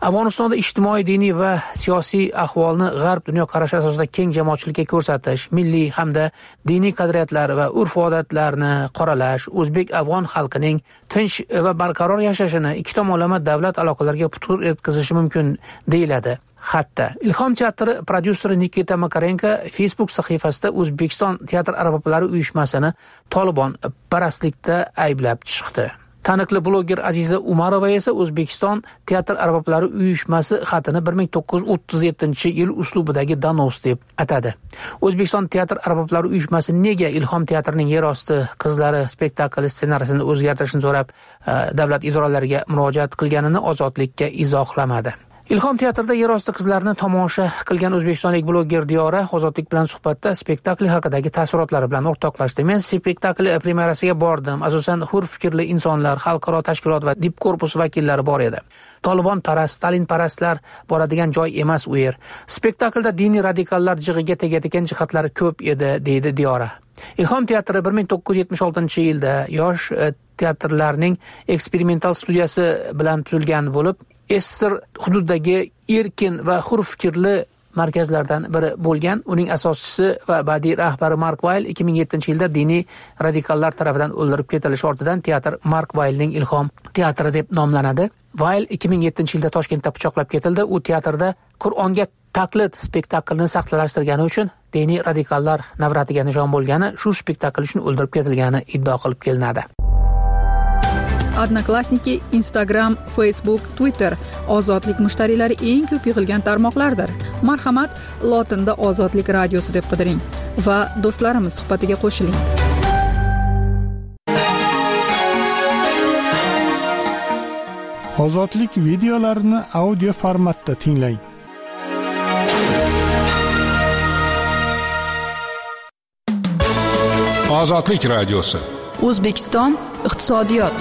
Afg'onistonda ijtimoiy, diniy va siyosiy ahvolni g'arb dunyoqarashi asosida keng jamoatchilikka ko'rsatish, milliy hamda diniy qadriyatlar va urf-odatlarni qoralash o'zbek afg'on xalqining tinch va barqaror yashashini ikki tomonlama davlat aloqalariga putur yetkazishi mumkin deyiladi. Hatto Ilhom teatri prodyuseri Nikita Makarenko Facebook sahifasida O'zbekiston teatr arboblari uyushmasini Tolibon parastlikda ayblab chiqdi. Taniqli bloger Aziza Umarova esa O'zbekiston teatr arboblari uyushmasi xatini bir ming to'qqiz yuz o'ttiz yettinchi yil uslubidagi donos deb atadi. O'zbekiston teatr arboblari uyushmasi nega Ilhom teatrining Yerosti qizlari spektakli ssenariysini o'zgartirishni so'rab davlat idoralariga murojaat qilganini Ozodlikka izohlamadi. Ilhom teatrida Yerosti qizlarini tomosha qilgan o'zbekistonlik bloger Diyora Ozodlik bilan suhbatda spektakl haqidagi taassurotlari bilan o'rtoqlashdi. Men spektakl premyerasiga bordim. Asosan hur fikrli insonlar, xalqaro tashkilot va dip korpus vakillari bor edi. Tolibon parast, Stalin parastlar boradigan joy emas u yer. Spektaklda diniy radikallar jig'iga tegadigan jihatlari ko'p edi, deydi Diyora. Ilhom teatri bir ming to'qqiz yuz yetmish oltinchi yilda yosh teatrlarning eksperimental studiyasi bilan tuzilgan bo'lib, Esser hududidagi erkin va hur fikrli markazlardan biri bo'lgan. Uning asoschisi va badiiy rahbari Mark Weil ikki ming yettinchi yilda diniy radikallar tomonidan o'ldirib ketilishi ortidan teatr Mark Weilning Ilhom teatri deb nomlanadi. Weil ikki ming yettinchi yilda Toshkentda pichoqlab ketildi. U teatrda Qur'onga taqlid spektaklini saxtalashtirgani uchun diniy radikallar navratiga nishon bo'lgani, shu spektakl uchun o'ldirib ketilgani iddao qilib kelinadi. Odnoklassniki, Instagram, Facebook, Twitter ozodlik mushtariylari eng ko'p yig'ilgan tarmoqlardir. Marhamat, lotinda Ozodlik radiosi deb qidiring va do'stlarimiz suhbatiga qo'shiling. Ozodlik videolarini audio formatda tinglang. Ozodlik radiosi. O'zbekiston iqtisodiyot.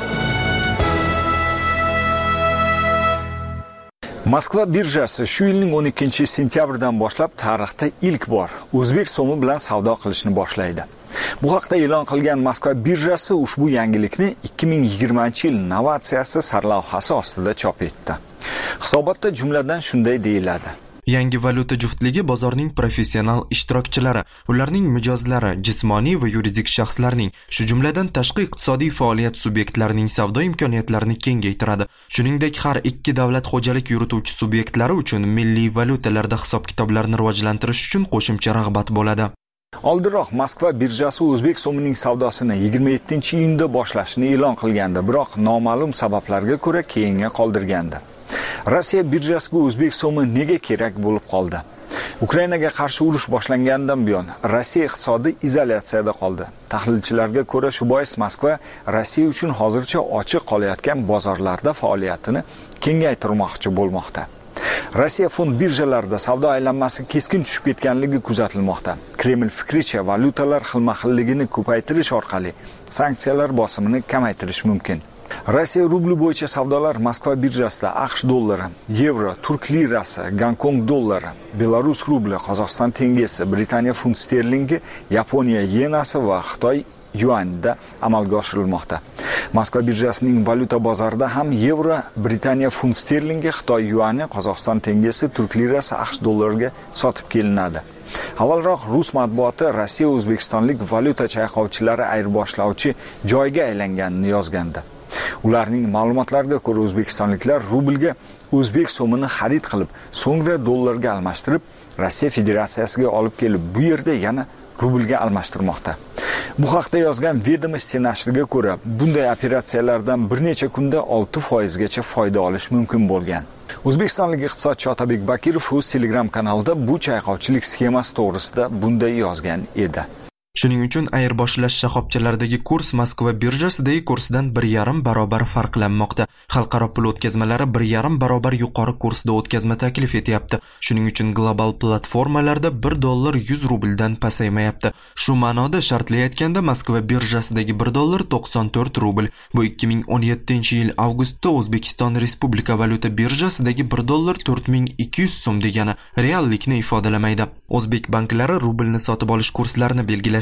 Moskva birjasi shu yilning o'n ikkinchi sentyabridan boshlab tarixda ilk bor o'zbek so'mi bilan savdo qilishni boshlaydi. Bu haqda e'lon qilgan Moskva birjasi ushbu yangilikni ikki ming yigirmanchi yil innovatsiyasi sarlavhasi ostida chop etdi. Hisobotda jumladan shunday deyiladi: Yangi valyuta juftligi bozorning professional ishtirokchilari, ularning mijozlari, jismoniy va yuridik shaxslarning, shu jumladan tashqi iqtisodiy faoliyat subyektlarining savdo imkoniyatlarini kengaytiradi. Shuningdek, har ikki davlat xo'jalik yurituvchi subyektlari uchun milliy valyutalarda hisob-kitoblarni rivojlantirish uchun qo'shimcha rag'bat bo'ladi. Oldinroq Moskva birjasi o'zbek so'mining savdosini yigirma yettinchi iyunda boshlashni e'lon qilgandi, biroq noma'lum sabablarga ko'ra keyinga qoldirgandi. Rossiya birjasiga o'zbek so'mi nega kerak bo'lib qoldi? Ukrainaga qarshi urush boshlangandan buyon Rossiya iqtisodi izolyatsiyada qoldi. Tahlilchilarga ko'ra, shu bois Moskva Rossiya uchun hozircha ochiq qolayotgan bozorlarda faoliyatini kengaytirmoqchi bo'lmoqda. Rossiya fond birjalarida savdo aylanmasi keskin tushib ketganligi kuzatilmoqda. Kreml fikricha, valyutalar xilma-xilligini ko'paytirish orqali sanksiyalar bosimini kamaytirish mumkin. Rossiya rubli bo'yicha savdolar Moskva birjasida AQSh dollari, yevro, turk lirasi, Gonkong dollari, Belarus rubli, Qozog'iston tengesi, Britaniya funt sterlingi, Yaponiya yenasi va Xitoy yuanida amalga oshirilmoqda. Moskva birjasining valyuta bozorida ham yevro, Britaniya funt sterlingi, Xitoy yuani, Qozog'iston tengesi, turk lirasi AQSh dollariga sotib kelinadi. Avvalroq Rus matbuoti Rossiya o'zbekistonlik valyuta chayqovchilari ayirboshlauvchi joyga aylanganini yozgandi. Ularning ma'lumotlariga ko'ra, o'zbekistonliklar rublga o'zbek so'mini xarid qilib, so'ngra dollarga almashtirib, Rossiya Federatsiyasiga olib kelib, bu yerda yana rublga almashtirmoqda. Bu haqda yozgan Vedomosti nashriga ko'ra, bunday operatsiyalardan bir necha kunda olti foiz gacha foyda olish mumkin bo'lgan. O'zbekistonlik iqtisodchi Otabek Bakirov o'z Telegram kanalida bu chayqovchilik sxemasi to'g'risida bunday yozgan edi. Shuning uchun ayirboshlash shoxobchalaridagi kurs Moskva birjasidagi kursdan bir yarim barobar farqlanmoqda. Xalqaro pul o'tkazmalari bir yarim barobar yuqori kursda o'tkazma taklif etyapti. Shuning uchun global platformalarda bir dollar yuz rubldan pasaymayapti. Shu ma'noda shartli aytganda Moskva birjasidagi bir dollar to'qson to'rt rubl. Bu ikki ming o'n yettinchi yil avgustda O'zbekiston Respublika valyuta birjasidagi bir dollar to'rt ming ikki yuz so'm degani reallikni ifodalamaydi. O'zbek banklari rublni sotib olish kurslarini belgilash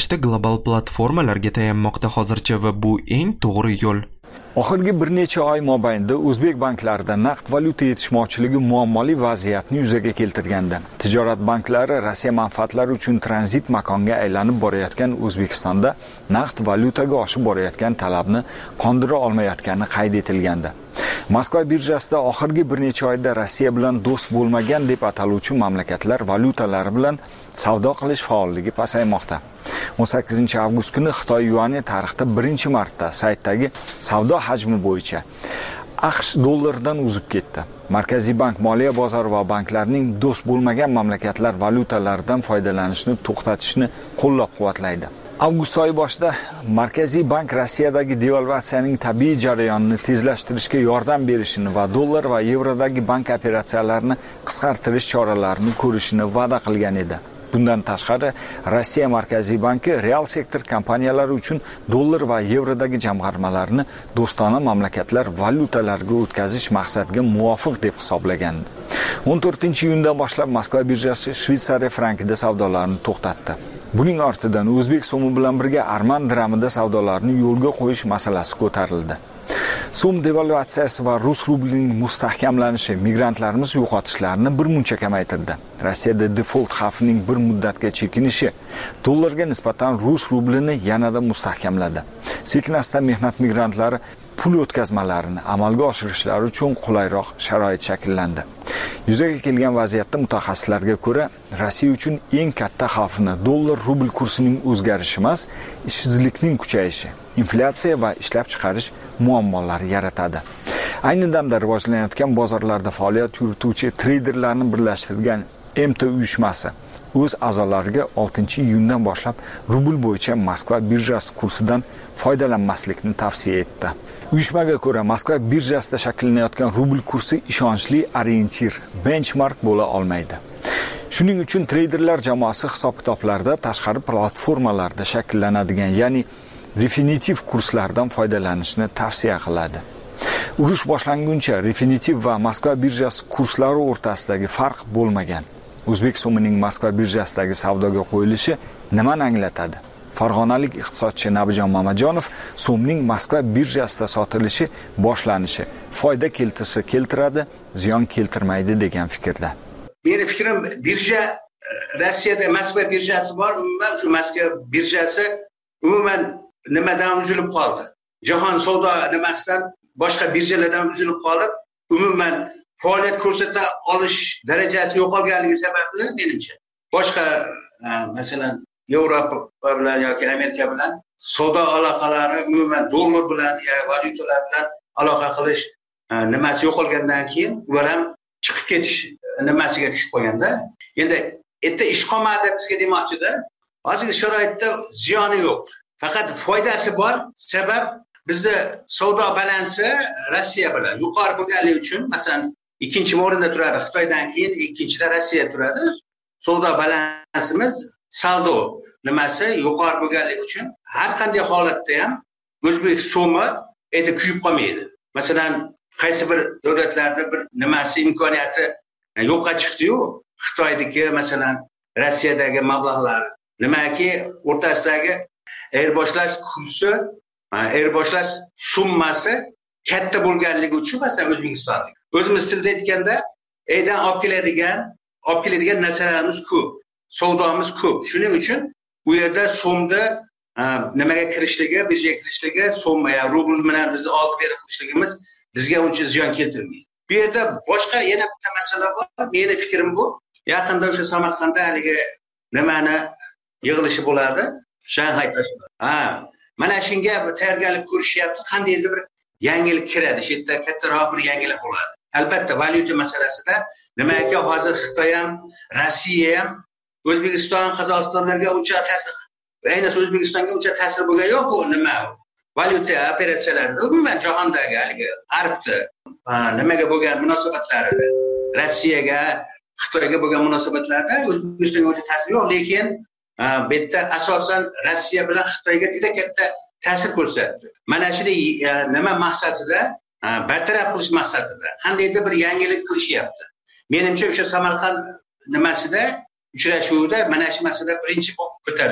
tanlashda global platformalarga tayanmoqda hozircha va bu eng to'g'ri yo'l. Oxirgi bir necha oy mobaynida o'zbek banklarida naqd valyuta yetishmovchiligi muammoli vaziyatni yuzaga keltirgandi. Tijorat banklari Rossiya manfaatlari uchun tranzit makonga aylanib borayotgan O'zbekistonda naqd valyutaga oshib borayotgan talabni qondira olmayotgani qayd etilgandi. Moskva birjasida oxirgi bir necha oyda Rossiya bilan do'st bo'lmagan deb ataluvchi mamlakatlar valyutalari bilan savdo qilish faolligi pasaymoqda. o'n sakkizinchi avgust kuni Xitoy yuani tarixda birinchi marta saytdagi savdo hajmi bo'yicha AQSh dollaridan uzib ketdi. Markaziy bank moliya bozori va banklarning do'st bo'lmagan mamlakatlar valyutalaridan foydalanishni to'xtatishni qo'llab-quvvatlaydi. Avgust oyi boshida Markaziy bank Rossiyadagi devalvatsiyaning tabiiy jarayonini tezlashtirishga yordam berishini va dollar va yevrodagi bank operatsiyalarini qisqartirish choralarini ko'rishini va'da qilgan edi. Bundan tashqari, Rossiya Markaziy banki real sektor kompaniyalari uchun dollar va yevrodagi jamg'armalarni do'stona mamlakatlar valyutalariga o'tkazish maqsadiga muvofiq deb hisoblagandi. o'n to'rtinchi iyundan boshlab Moskva birjasi Shveysariya frankida savdolarni to'xtatdi. Buning ortidan o'zbek so'mi bilan birga arman dramida savdolarni yo'lga qo'yish masalasi ko'tarildi. So'm devalvatsiyasi va rus rublining mustahkamlanishi migrantlarimiz yo'qotishlarini bir muncha kamaytirdi. Rossiyada default xavfining bir muddatga chekinishi dollarga nisbatan rus rublini yanada mustahkamladi. Sekin-asta mehnat migrantlari pul o'tkazmalarini amalga oshirishlari uchun qulayroq sharoit shakllandi. Yuzaga kelgan vaziyatda mutaxassislarga ko'ra, Rossiya uchun eng katta xavfni dollar rubl kursining o'zgarishi emas, ishsizlikning kuchayishi, inflyatsiya va ishlab chiqarish muammolari yaratadi. Ayni damda rivojlanayotgan bozorlarda faoliyat yurituvchi treyderlarni birlashtirgan M T uyushmasi o'z a'zolariga oltinchi iyundan boshlab rubl bo'yicha Moskva birjasi kursidan foydalanmaslikni tavsiya etdi. Uyushmaga ko'ra, Moskva birjasida shakllanayotgan rubl kursi ishonchli orientir, benchmark bo'la olmaydi. Shuning uchun treyderlar jamoasi hisob-kitoblarda tashqari platformalarda shakllanadigan, ya'ni definitiv kurslardan foydalanishni tavsiya qiladi. Urush boshlanguncha definitiv va Moskva birjasi kurslari o'rtasidagi farq bo'lmagan. O'zbek so'mining Moskva birjasidagi savdoga qo'yilishi nimani anglatadi? Farg'onalik iqtisodchi Nabijon Mamajonov so'mning Moskva birjasida sotilishi boshlanishi foyda keltirsa keltiradi, ziyon keltirmaydi degan fikrda. Meni fikrim, birja Rossiyada Moskva birjasi bor, umuman shu Moskva birjasi umuman nimadan uzilib qoldi. Jahon savdo nimasidan boshqa birjalardan uzilib qolib, umuman faoliyat ko'rsata olish darajasi yo'qolganligi sababli menimcha. Boshqa masalan Yevropa bilan yoki Amerika bilan savdo aloqalari umuman dollar bilan yoki valyutalar bilan aloqa qilish nimasi yo'qolgandan keyin ular ham chiqib ketish nimasiga tushib qolganda, endi erta ish qolmadi bizga demoqchida. Hozirgi sharoitda ziyoni yo'q. Faqat foydasi bor. Sabab bizda savdo balansi Rossiya bilan yuqori bo'lganligi uchun, masalan, ikkinchi o'rinda turadi Xitoydan keyin, ikkinchida Rossiya turadi. Savdo balansimiz saldo nimasi yuqori bo'lganligi uchun har qanday holatda ham o'zbek so'mi eti kuyib qolmaydi. Masalan, qaysi bir davlatlarda bir nimasi imkoniyati yo'qqa chiqdi-yu, Xitoydagi masalan Rossiyadagi mablag'lar nimaki o'rtasidagi ayirboshlash kursi, ayirboshlash summasi katta bo'lganligi uchun masalan O'zbekistonda o'zimiz tilda aytganda eydan olib keladigan, olib keladigan narsalarimiz ko'p, savdomiz ko'p. Shuning uchun bu yerda so'mda nimaga kirishligi, birjaga kirishligi, so'm ya rubl bilan bizni olib berib qilishligimiz bizga uncha ziyon keltirmaydi. Bu yerda boshqa yana bitta masala bor. Meni fikrim bu. Yaqinda o'sha Samarqandda haligi nimani yig'ilishi bo'ladi. Shanxay. Ha, mana shunga tayyorgarlik ko'rishyapti. Qandaydir bir yangilik kiradi, shu yerda kattaroq bir yangilik bo'ladi. Albatta, valyuta masalasida nimaga hozir Xitoy ham, Rossiya ham O'zbekiston, Qozog'istonlarga uncha ta'sir, ayniqsa O'zbekistonga uncha ta'sir bo'lgan yo'q bu nima? Valyuta operatsiyalarida umuman jahondagi haligi g'arbda nimaga bo'lgan munosabatlarida, Rossiyaga, Xitoyga bo'lgan munosabatlarda O'zbekistonga uncha ta'sir yo'q, lekin bu yerda asosan Rossiya bilan Xitoyga juda katta ta'sir ko'rsatdi. Mana shuni nima maqsadida, bartaraf qilish maqsadida qandaydir bir yangilik qilishyapti. Menimcha o'sha Samarqand nimasida uchrashuvda mana shu masala birinchi bo'lib ko'tarildi.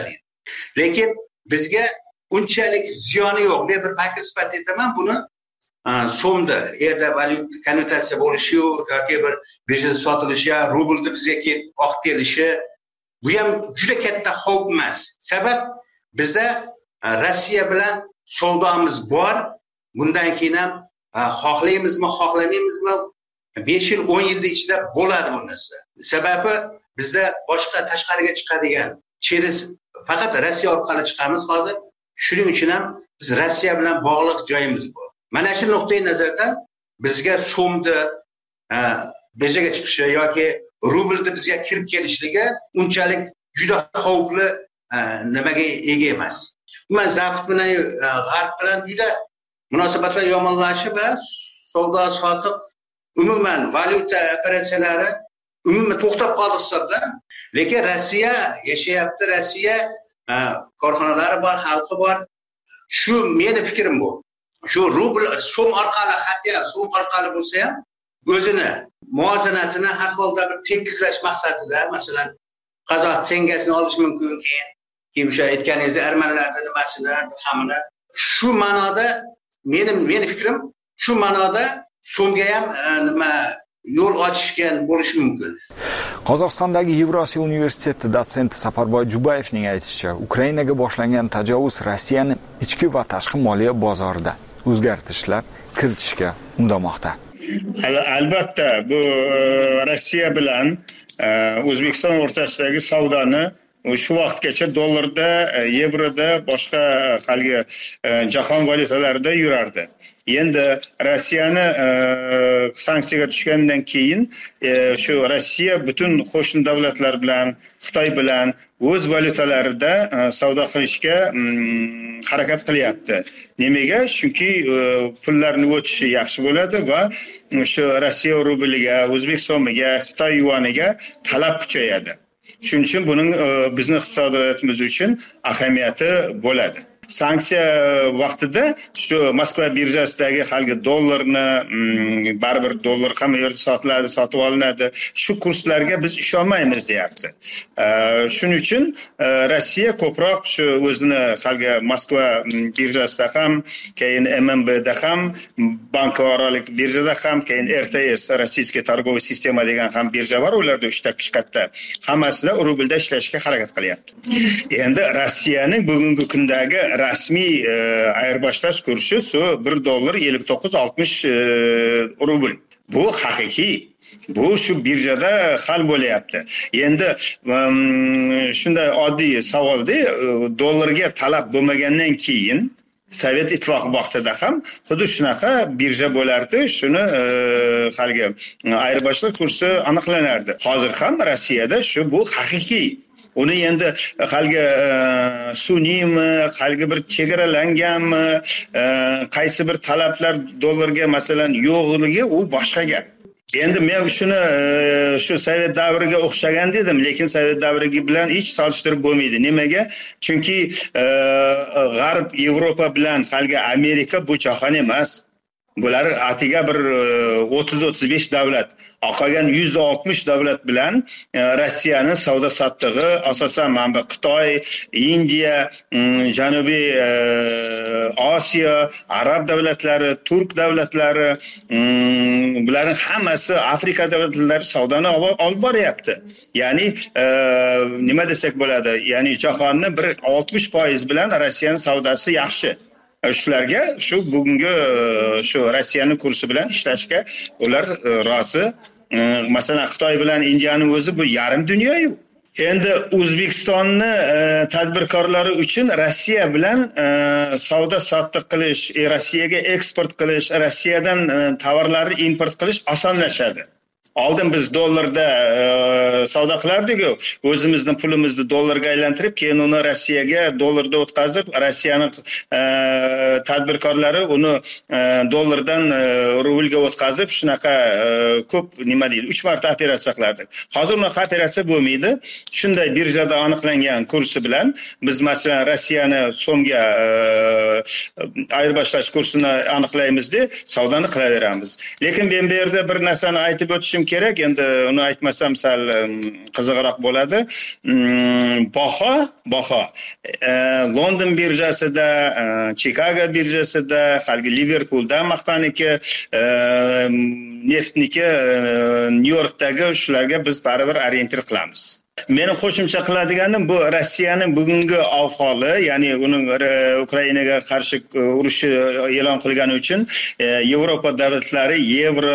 lekin bizga unchalik ziyoni yo'q. Men bir fakr sifatida aytaman buni. So'mda erda valyuta konvertatsiya bo'lishi yoki bir birjada sotilishi, rublda bizga oqib kelishi bu ham juda katta xavf emas. Sabab bizda Rossiya bilan savdomiz bor. Bundan keyin ham xohlaymizmi, xohlamaymizmi besh yil, o'n yil ichida bo'ladi bu narsa. Sababi bizda boshqa tashqariga chiqadigan cheris faqat Rossiya orqali chiqamiz hozir. Shuning uchun ham biz Rossiya bilan bog'liq joyimiz bor. Mana shu nuqtai nazardan bizga so'mda birjaga chiqishi yoki rublda bizga kirib kelishligi unchalik juda xavfli nimaga ega emas. Umuman Zapad bilan G'arb bilan juda munosabatlar yomonlashib va savdo sotiq umuman valyuta operatsiyalari umuman to'xtab qoldi hisobda. Lekin Rossiya yashayapti, Rossiya korxonalari bor, xalqi bor. Shu meni fikrim bu. Shu rubl so'm orqali, hatto so'm orqali bo'lsa ham o'zini muvozanatini har holda bir tekizlash maqsadida, masalan, qozoq tengasini olish mumkin, keyin keyin o'sha aytganingiz armanlarning nimasini, hamini shu ma'noda mening meni fikrim shu ma'noda so'mga ham nima yo'l ochishgan bo'lishi mumkin. Qozog'istondagi Yevrosiyo universiteti dotsenti Safarboy Jubayevning aytishicha, Ukrainaga boshlangan tajovuz Rossiyani ichki va tashqi moliya bozorida o'zgartirishlar kiritishga undamoqda. Albatta, bu Rossiya bilan O'zbekiston o'rtasidagi savdoni shu vaqtgacha dollarda, yevroda, boshqa halgi jahon valyutalarida yurardi. Endi Rossiyani sanksiyaga tushgandan keyin shu Rossiya butun qo'shni davlatlar bilan, Xitoy bilan o'z valyutalarida savdo qilishga harakat qilyapti. Nimaga? Chunki pullarning o'tishi yaxshi bo'ladi va shu Rossiya rubliga, O'zbek so'miga, Xitoy yuaniga talab kuchayadi. Shuning uchun buning bizning iqtisodiyotimiz uchun ahamiyati bo'ladi. Sanksiya vaqtida shu Moskva birjasidagi halgi dollarni baribir dollar hamma yerda sotiladi, sotib olinadi. Shu kurslarga biz ishonmaymiz deyapti. Shuning uchun Rossiya ko'proq shu o'zini halgi Moskva birjasida ham, keyin M M B da ham, bankovolik birjada ham, keyin R T S Rossiya торговый sistema degan ham birja bor, ularda uchta katta. Hammasida rublda ishlashga harakat qilyapti. Endi Rossiyaning bugungi kundagi rasmiy ayirboshlash kursi shu bir dollar ellik to'qqiz oltmish rubl. Bu haqiqiy. Bu shu birjada hal bo'lyapti. Endi shunday oddiy savolda dollarga talab bo'lmagandan keyin Sovet ittifoqi vaqtida ham xuddi shunaqa birja bo'lardi. Shuni halgi ayirboshlash kursi aniqlanardi. Hozir ham Rossiyada shu bu haqiqiy. Uni endi halgi sun'iymi, halgi bir chegaralanganmi, qaysi bir talablar dollarga masalan yo'qligi u boshqa gap. Endi men shuni shu Sovet davriga o'xshagan dedim, lekin Sovet davriga bilan hech solishtirib bo'lmaydi. Nimaga? Chunki G'arb, Yevropa bilan halgi Amerika bu jahon emas. Bular atiga bir o'ttiz o'ttiz besh davlat. Qolgan yuz oltmish davlat bilan Rossiyaning savdo sotig'i asosan mana Xitoy, Indiya, Janubiy Osiyo, Arab davlatlari, Turk davlatlari, bularning hammasi Afrika davlatlari savdoni olib boryapti. Ya'ni nima desak bo'ladi? Ya'ni jahonni bir oltmish foiz bilan Rossiyaning savdosi yaxshi. Shularga shu bugungi shu Rossiyaning kursi bilan ishlashga ular rozi. Masalan, Xitoy bilan Indiyaning o'zi bu yarim dunyo-yu. Endi O'zbekistonni tadbirkorlari uchun Rossiya bilan savdo sotiq qilish, Rossiyaga eksport qilish, Rossiyadan tovarlarni import qilish osonlashadi. Oldin biz dollarda savdo qilardik-ku, o'zimizning pulimizni dollarga aylantirib, keyin uni Rossiyaga dollarda o'tkazib, Rossiyaning tadbirkorlari uni dollardan rublga o'tkazib, shunaqa ko'p nima deydi, uch marta operatsiya qilardik. Hozir uni operatsiya bo'lmaydi. Shunday birjada aniqlangan kursi bilan biz masalan Rossiyani so'mga ayirboshlash kursini aniqlaymizda, savdoni qilaveramiz. Lekin men bu yerda bir narsani aytib o'tishim aytishim kerak, endi uni aytmasam sal qiziqroq bo'ladi. Baho, baho London birjasida, Chicago birjasida, haligi Liverpoolda maqtaniki, neftniki Nyu-Yorkdagi shularga biz baribir orientir qilamiz. Meni qo'shimcha qiladiganim bu Rossiyaning bugungi ahvoli, ya'ni uning Ukrainaga qarshi urushi e'lon qilgani uchun Yevropa davlatlari yevro,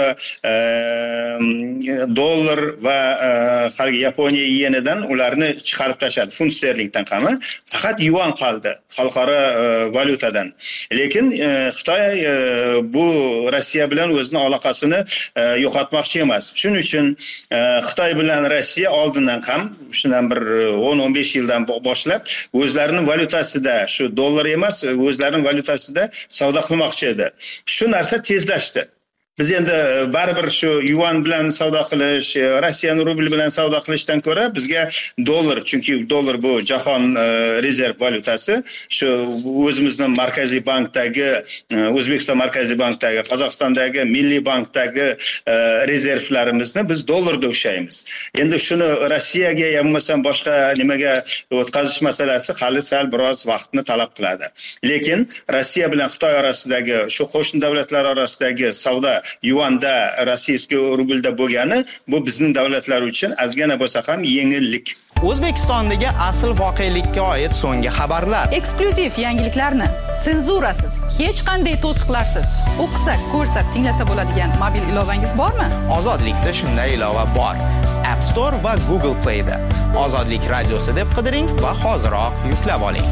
dollar va hali Yaponiya yenidan ularni chiqarib tashladi, funt sterlingdan ham, faqat yuan qoldi xalqaro valyutadan. Lekin Xitoy bu Rossiya bilan o'zining aloqasini yo'qotmoqchi emas. Shuning uchun Xitoy bilan Rossiya oldindan ham shundan bir o'n o'n besh yildan boshlab o'zlarining valyutasida, shu dollar emas, o'zlarining valyutasida savdo qilmoqchi edi. Shu narsa tezlashdi. Biz endi baribir shu yuan bilan savdo qilish, Rossiyaning rubli bilan savdo qilishdan ko'ra bizga dollar, chunki dollar bu jahon rezerv valyutasi, shu o'zimizning Markaziy bankdagi, O'zbekiston Markaziy bankdagi, Qozog'istondagi Milliy bankdagi rezervlarimizni biz dollarda ushlaymiz. Endi shuni Rossiyaga bo'lmasam boshqa nimaga o'tkazish masalasi hali sal biroz vaqtni talab qiladi. Lekin Rossiya bilan Xitoy orasidagi, shu qo'shni davlatlar orasidagi savdo yuanda rossiyskiy rublda bo'lgani bu bizning davlatlar uchun ozgina bo'lsa ham yengillik. O'zbekistondagi asl voqelikka oid so'nggi xabarlar. Eksklyuziv yangiliklarni senzurasiz, hech qanday to'siqlarsiz o'qisak, ko'rsak, tinglasa bo'ladigan mobil ilovangiz bormi? Ozodlikda shunday ilova bor. App Store va Google Play da. Ozodlik radiosi deb qidiring va hoziroq yuklab oling.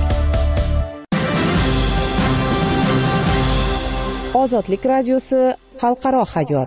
Ozodlik radiosi xalqaro hayot.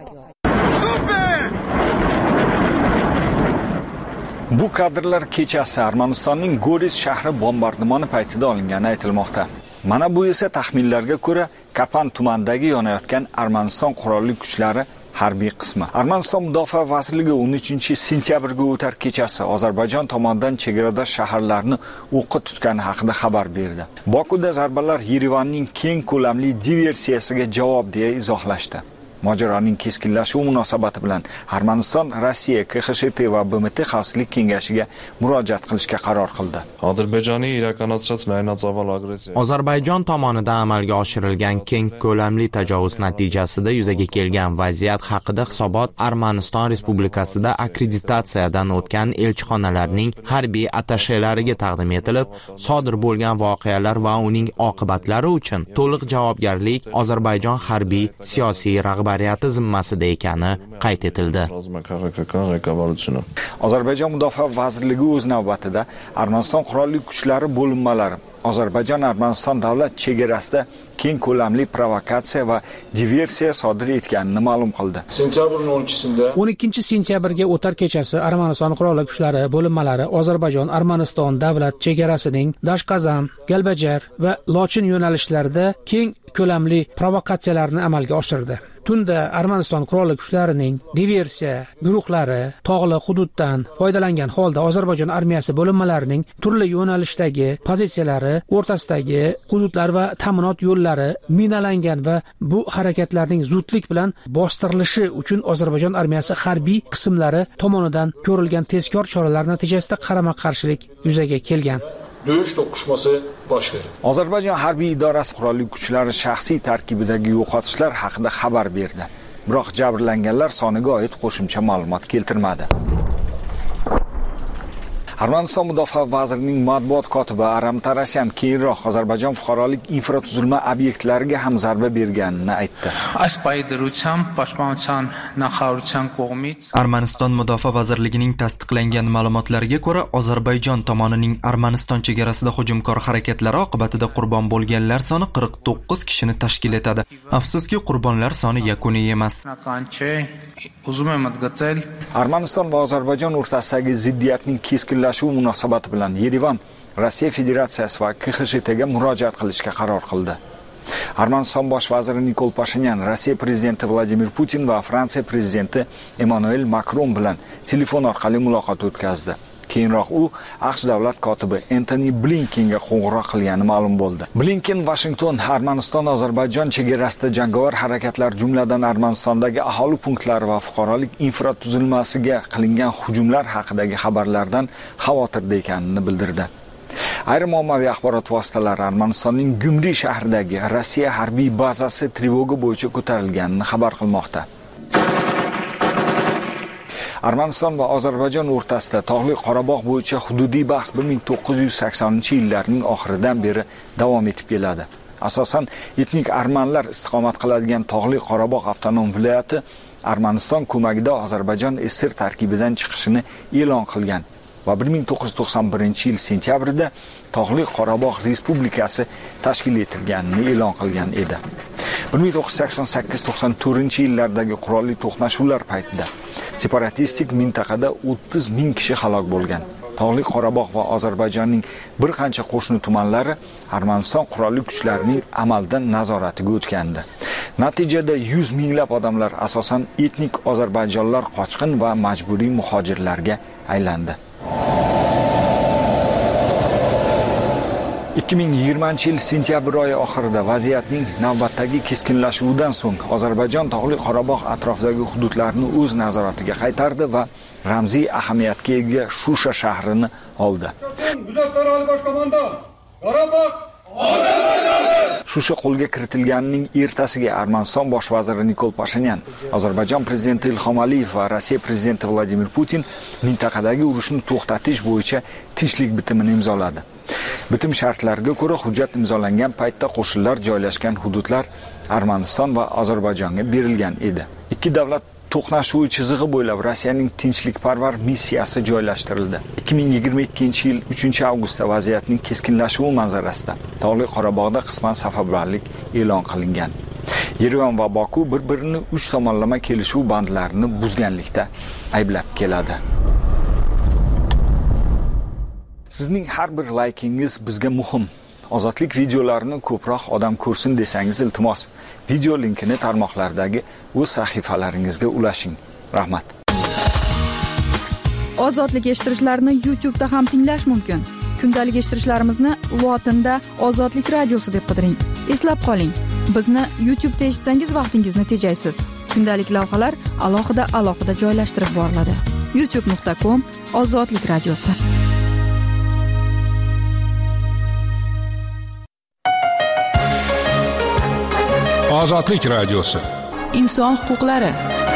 Bu kadrlar kechasi Armanistonning Goris shahri bombardimoni paytida olingani aytilmoqda. Mana bu esa taxminlarga ko'ra Kapan tumanidagi yonayotgan Armaniston qurolli kuchlari harbiy qismi. Armaniston mudofaa vazirligi o'n uchinchi sentyabrga o'tar kechasi Ozarbayjon tomonidan chegaradosh shaharlarni o'qqa tutgani haqida xabar berdi. Bokuda zarbalar Yerevanning keng ko'lamli diversiyasiga javob deya izohlashdi. Mojaroning keskinlashuvi munosabati bilan Armaniston Rossiya, K X T va B M T xavfsizlik kengashiga murojaat qilishga qaror qildi. Ozarbayjonning iraqanatchas naynazaval agressiya. Ozarbayjon tomonidan amalga oshirilgan keng ko'lamli tajovuz natijasida yuzaga kelgan vaziyat haqida hisobot Armaniston Respublikasida akkreditatsiyadan o'tgan elchixonalarning harbiy attashelariga taqdim etilib, sodir bo'lgan voqealar va uning oqibatlari uchun to'liq javobgarlik Ozarbayjon harbiy siyosiy rahbariyati zimmasida ekani qayd etildi. Ozarbayjon mudofaa vazirligi o'z navbatida Armaniston qurolli kuchlari bo'linmalari Ozarbayjon Armaniston davlat chegarasida keng ko'lamli provokatsiya va diversiya sodir etganini ma'lum qildi. Sentyabrning o'n ikisida o'n ikkinchi sentyabrga o'tar kechasi Armaniston qurolli kuchlari bo'linmalari Ozarbayjon Armaniston davlat chegarasining Dashqazan, Galbajar va Lochin yo'nalishlarida keng ko'lamli provokatsiyalarni amalga oshirdi. Tunda Armaniston qurolli kuchlarining diversiya guruhlari tog'li hududdan foydalangan holda Ozarbayjon armiyasi bo'linmalarining turli yo'nalishdagi pozitsiyalari o'rtasidagi hududlar va ta'minot yo'llari minalangan va bu harakatlarning zudlik bilan bostirilishi uchun Ozarbayjon armiyasi harbiy qismlari tomonidan ko'rilgan tezkor choralar natijasida qarama-qarshilik yuzaga kelgan. döyüş to'qnashmasi bosh berdi. Ozarbayjon harbiy idorasi qurolli kuchlari shaxsiy tarkibidagi yo'qotishlar haqida xabar berdi. Biroq jabrlanganlar soniga oid qo'shimcha ma'lumot keltirmadi. Armaniston mudofaa vazirining matbuot kotibi Aram Tarasyan keyinroq Ozarbayjon fuqarolik infratuzilma obyektlariga ham zarba berganini aytdi. Armaniston mudofaa vazirligining tasdiqlangan ma'lumotlariga ko'ra, Ozarbayjon tomonining Armaniston chegarasida hujumkor harakatlari oqibatida qurbon bo'lganlar soni qirq to'qqiz kishini tashkil etadi. Afsuski, qurbonlar soni yakuniy emas. Armaniston va Ozarbayjon o'rtasidagi ziddiyatning keskinlashuvi munosabati bilan Yerevan Rossiya Federatsiyasi va K X T ga murojaat qilishga qaror qildi. Armaniston bosh vaziri Nikol Pashinyan Rossiya prezidenti Vladimir Putin va Fransiya prezidenti Emmanuel Macron bilan telefon orqali muloqot o'tkazdi. K keyinroq u AQSh davlat kotibi Antony Blinkenga qo'ng'iroq qilgani ma'lum bo'ldi. Blinken Washington Armaniston-Ozarbayjon chegarasida jangovar harakatlar, jumladan Armanistondagi aholi punktlari va fuqarolik infratuzilmasiga qilingan hujumlar haqidagi xabarlardan xavotirda ekanini bildirdi. Ayrim ommaviy axborot vositalari Armanistonning Gumri shahridagi Rossiya harbiy bazasi trevoga bo'yicha ko'tarilganini xabar qilmoqda. Armaniston va Ozarbayjon o'rtasida Tog'li Qorabog' bo'yicha hududiy bahs bir ming to'qqiz yuz saksoninchi yillarning oxiridan beri davom etib keladi. Asosan etnik armanlar istiqomat qiladigan Tog'li Qorabog' avtonom viloyati Armaniston ko'magida Ozarbayjon S S R tarkibidan chiqishini e'lon qilgan va bir ming to'qqiz yuz to'qson birinchi yil sentyabrida Tog'li Qorabog' Respublikasi tashkil etilganini e'lon qilgan edi. bir ming to'qqiz yuz sakson sakkiz to'qson to'rtinchi yillardagi qurolli to'qnashuvlar paytida separatistik mintaqada o'ttiz ming kishi halok bo'lgan. Tog'li Qorabog' va Ozarbayjonning bir qancha qo'shni tumanlari Armaniston qurolli kuchlarining amaldan nazoratiga o'tgandi. Natijada yuz minglab odamlar, asosan etnik ozarbayjonlar, qochqin va majburiy muhojirlarga aylandi. ikki ming yigirmanchi yil sentyabr oyi oxirida vaziyatning navbatdagi keskinlashuvidan so'ng Ozarbayjon Tog'li Qorabog' atrofidagi hududlarni o'z nazoratiga qaytardi va ramziy ahamiyatga ega Shusha shahrini oldi. Shusha qo'lga kiritilganining ertasiga Armaniston bosh vaziri Nikol Pashinyan, Ozarbayjon prezidenti Ilhom Aliyev va Rossiya prezidenti Vladimir Putin mintaqadagi urushni to'xtatish bo'yicha tinchlik bitimini imzoladi. Bitim shartlariga ko'ra hujjat imzolangan paytda qo'shinlar joylashgan hududlar Armaniston va Ozarbayjonga berilgan edi. Ikki davlat to'qnashuvi chizig'i bo'ylab Rossiyaning tinchlikparvar missiyasi joylashtirildi. ikki ming yigirma ikkinchi yil uchinchi avgustda vaziyatning keskinlashuvi manzarasida Tog'li Qorabog'da qisman safarbarlik e'lon qilingan. Yerevan va Boku bir-birini uch tomonlama kelishuv bandlarini buzganlikda ayblab keladi. Sizning har bir laykingiz bizga muhim. Ozodlik videolarini ko'proq odam ko'rsin desangiz iltimos, video linkini tarmoqlardagi o'z sahifalaringizga ulashing. Rahmat. Ozodlik eshittirishlarni YouTube da ham tinglash mumkin. Kundalik eshittirishlarimizni lotinda Ozodlik radiosi deb qidiring. Eslab qoling, bizni YouTube da eshitsangiz vaqtingizni tejaysiz. Kundalik lavhalar alohida alohida joylashtirib boriladi. youtube nuqta com Ozodlik radiosi. Ozodlik radiosi. Inson huquqlari.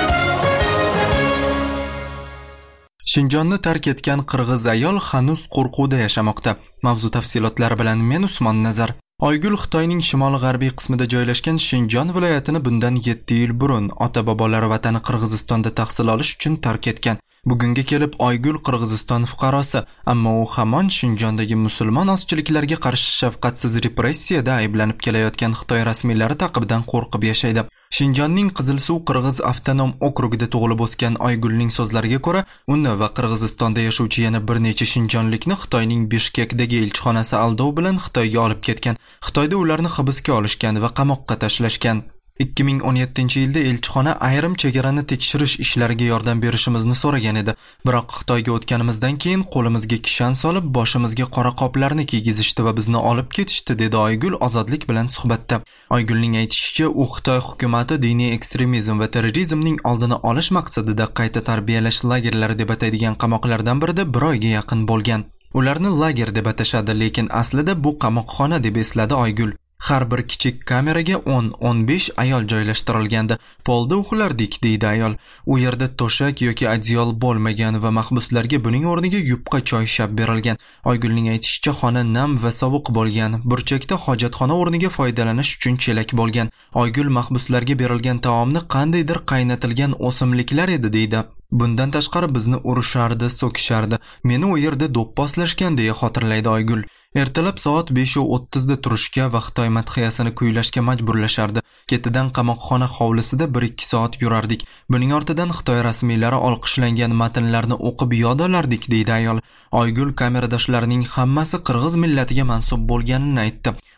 Shinjonni tark etgan qirg'iz ayol hanuz qo'rquvda yashamoqda. Mavzu tafsilotlari bilan men Usmon Nazar. Oygul Xitoyning shimoli-g'arbiy qismida joylashgan Shinjon viloyatini bundan yetti yil burun ota-bobolari vatani Qirg'izistonda tahsil olish uchun tark etgan. Bugunga kelib Oygul Qirg'iziston fuqarosi, ammo u hamon Shinjondagi musulmon ozchiliklarga qarshi shafqatsiz repressiyada ayblanib kelayotgan Xitoy rasmiylari taqibidan qo'rqib yashaydi. Shinjonning Qizilsuv Qirg'iz avtonom okrugida tug'ilib o'sgan Oygulning so'zlariga ko'ra, uni va Qirg'izistonda yashovchi yana bir necha shinjonlikni Xitoyning Bishkekdagi elchixonasi aldov bilan Xitoyga olib ketgan. Xitoyda ularni hibsga olishgan va qamoqqa tashlashgan. ikki ming o'n yettinchi yilda elchixona ayrim chegarani tekshirish ishlariga yordam berishimizni so'ragan edi. Biroq Xitoyga o'tganimizdan keyin qo'limizga kishan solib, boshimizga qora qoplarni kiygizishdi va bizni olib ketishdi, dedi Oygul Ozodlik bilan suhbatda. Oygulning aytishicha, u Xitoy hukumati diniy ekstremizm va terrorizmning oldini olish maqsadida qayta tarbiyalash lagerlari deb ataydigan qamoqlardan birida bir oyga yaqin bo'lgan. Ularni lager deb atashadi, lekin aslida bu qamoqxona deb esladi Oygul. Har bir kichik kameraga o'n o'n besh ayol joylashtirilgandi. Polda uxlardik, deydi ayol. U yerda to'shak yoki adyol bo'lmagan va mahbuslarga buning o'rniga yupqa choy shab berilgan. Oygulning aytishicha, xona nam va sovuq bo'lgan. Burchakda hojatxona o'rniga foydalanish uchun chelak bo'lgan. Oygul mahbuslarga berilgan taomni qandaydir qaynatilgan o'simliklar edi, deydi. Bundan tashqari bizni urishardi, so'kishardi. Meni u yerda do'pposlashgan, deya xotirlaydi Oygul. Ertalab soat besh o'ttiz da turishga va Xitoy madhiyasini kuylashga majburlashardi. Ketidan qamoqxona hovlisida bir ikki soat yurardik. Buning ortidan Xitoy rasmiylari olqishlangan matnlarni o'qib yod olardik, deydi ayol. Oygul kameradoshlarining hammasi qirg'iz millatiga mansub bo'lganini aytdi.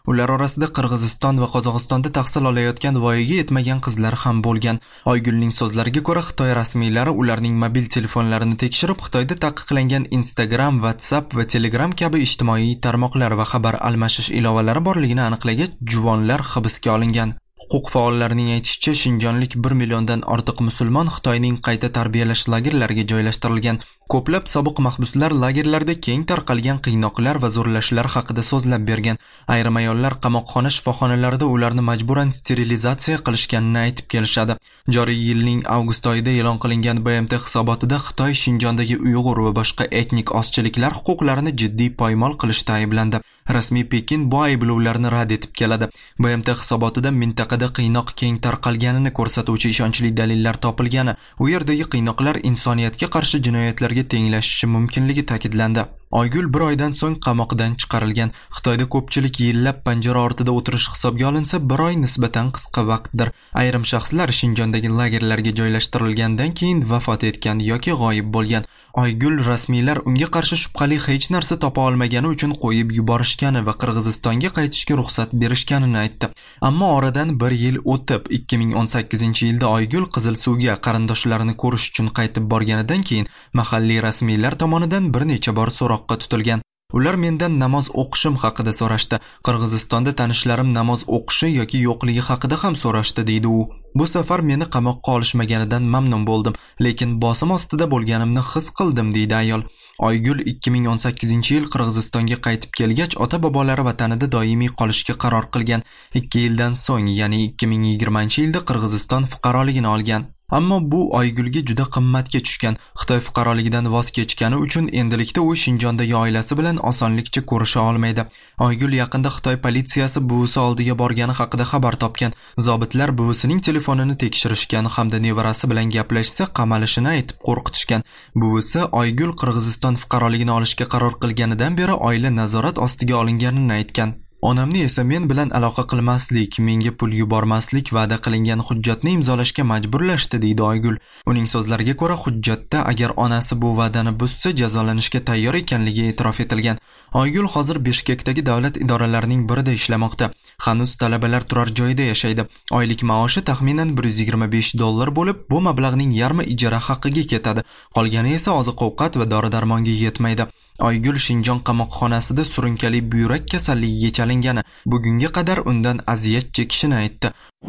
Ular orasida Qirg'iziston va Qozog'istonda tahsil olayotgan voyaga yetmagan qizlar ham bo'lgan. Oygulning so'zlariga ko'ra, Xitoy rasmiylari ularning mobil telefonlarini tekshirib, Xitoyda taqiqlangan Instagram, WhatsApp va Telegram kabi ijtimoiy tarmoqlar va xabar almashish ilovalari borligini aniqlagach, juvonlar hibsga olingan. Huquq faollarining aytishicha, shinjonlik bir milliondan ortiq musulmon Xitoyning qayta tarbiyalash lagerlariga joylashtirilgan. Ko'plab sobiq mahbuslar lagerlarda keng tarqalgan qiynoqlar va zo'rlashlar haqida so'zlab bergan. Ayrim ayollar qamoqxona shifoxonalarida ularni majburan sterilizatsiya qilishganini aytib kelishadi. Joriy yilning avgust oyida e'lon qilingan B M T hisobotida Xitoy Shinjondagi Uyg'ur va boshqa etnik ozchiliklar huquqlarini jiddiy poymol qilishda ayblandi. Rasmiy Pekin bu ayblovlarni rad etib keladi. B M T hisobotida mintaqada qiynoq keng tarqalganini ko'rsatuvchi ishonchli dalillar topilgani, u yerdagi qiynoqlar insoniyatga qarshi jinoyatlarga tenglashishi mumkinligi ta'kidlandi. Oygul bir oydan so'ng qamoqdan chiqarilgan. Xitoyda ko'pchilik yillab panjara ortida o'tirish hisobga olinsa, bir oy nisbatan qisqa vaqtdir. Ayrim shaxslar Shinjondagi lagerlarga joylashtirilgandan keyin vafot etgan yoki g'oyib bo'lgan. Oygul rasmiylar unga qarshi shubhali hech narsa topa olmagani uchun qo'yib yuborishgani va Qirg'izistonga qaytishga ruxsat berishganini aytdi. Ammo oradan bir yil o'tib, ikki ming o'n sakkizinchi yilda Oygul Qizil suvga qarindoshlarini ko'rish uchun qaytib borganidan keyin mahalliy rasmiylar tomonidan bir necha bor so'roq tutilgan. Ular mendan namoz o'qishim haqida so'rashdi. Qirg'izistonda tanishlarim namoz o'qishi yoki yo'qligi haqida ham so'rashdi, deydi u. Bu safar meni qamoqqa olishmaganidan mamnun bo'ldim, lekin bosim ostida bo'lganimni his qildim, deydi ayol. Oygul ikki ming o'n sakkizinchi yil Qirg'izistonga qaytib kelgach, ota-bobolari vatanida doimiy qolishga qaror qilgan. ikki yildan so'ng, ya'ni ikki ming yigirmanchi yilda Qirg'iziston fuqaroligini olgan. Ammo bu Oygulga juda qimmatga tushgan. Xitoy fuqaroligidan voz kechgani uchun endilikda u Shinjondagi oilasi bilan osonlikcha ko'risha olmaydi. Oygul yaqinda Xitoy politsiyasi buvisi oldiga borgani haqida xabar topgan. Zobitlar buvisining telefonini tekshirishgan hamda nevarasi bilan gaplashsa qamalishini aytib qo'rqitishgan. Buvisi Oygul Qirg'iziston fuqaroligini olishga qaror qilganidan beri oila nazorat ostiga olinganini aytgan. Onamni esa men bilan aloqa qilmaslik, menga pul yubormaslik va'da qilingan hujjatni imzolashga majburlashdi, deydi Oygul. Uning so'zlariga ko'ra, hujjatda agar onasi bu va'dani buzsa jazolanishga tayyor ekanligi e'tirof etilgan. Oygul hozir Bishkekdagi davlat idoralarining birida ishlamoqda. Hanuz talabalar turar joyida yashaydi. Oylik maoshi taxminan bir yuz yigirma besh dollar bo'lib, bu mablag'ning yarmi ijara haqqiga ketadi. Qolgani esa oziq-ovqat va dori-darmonga yetmaydi. Oygul Shinjon qamoqxonasida surunkali buyrak kasalligiga chalingani, bugunga qadar undan aziyat chekishini aytdi.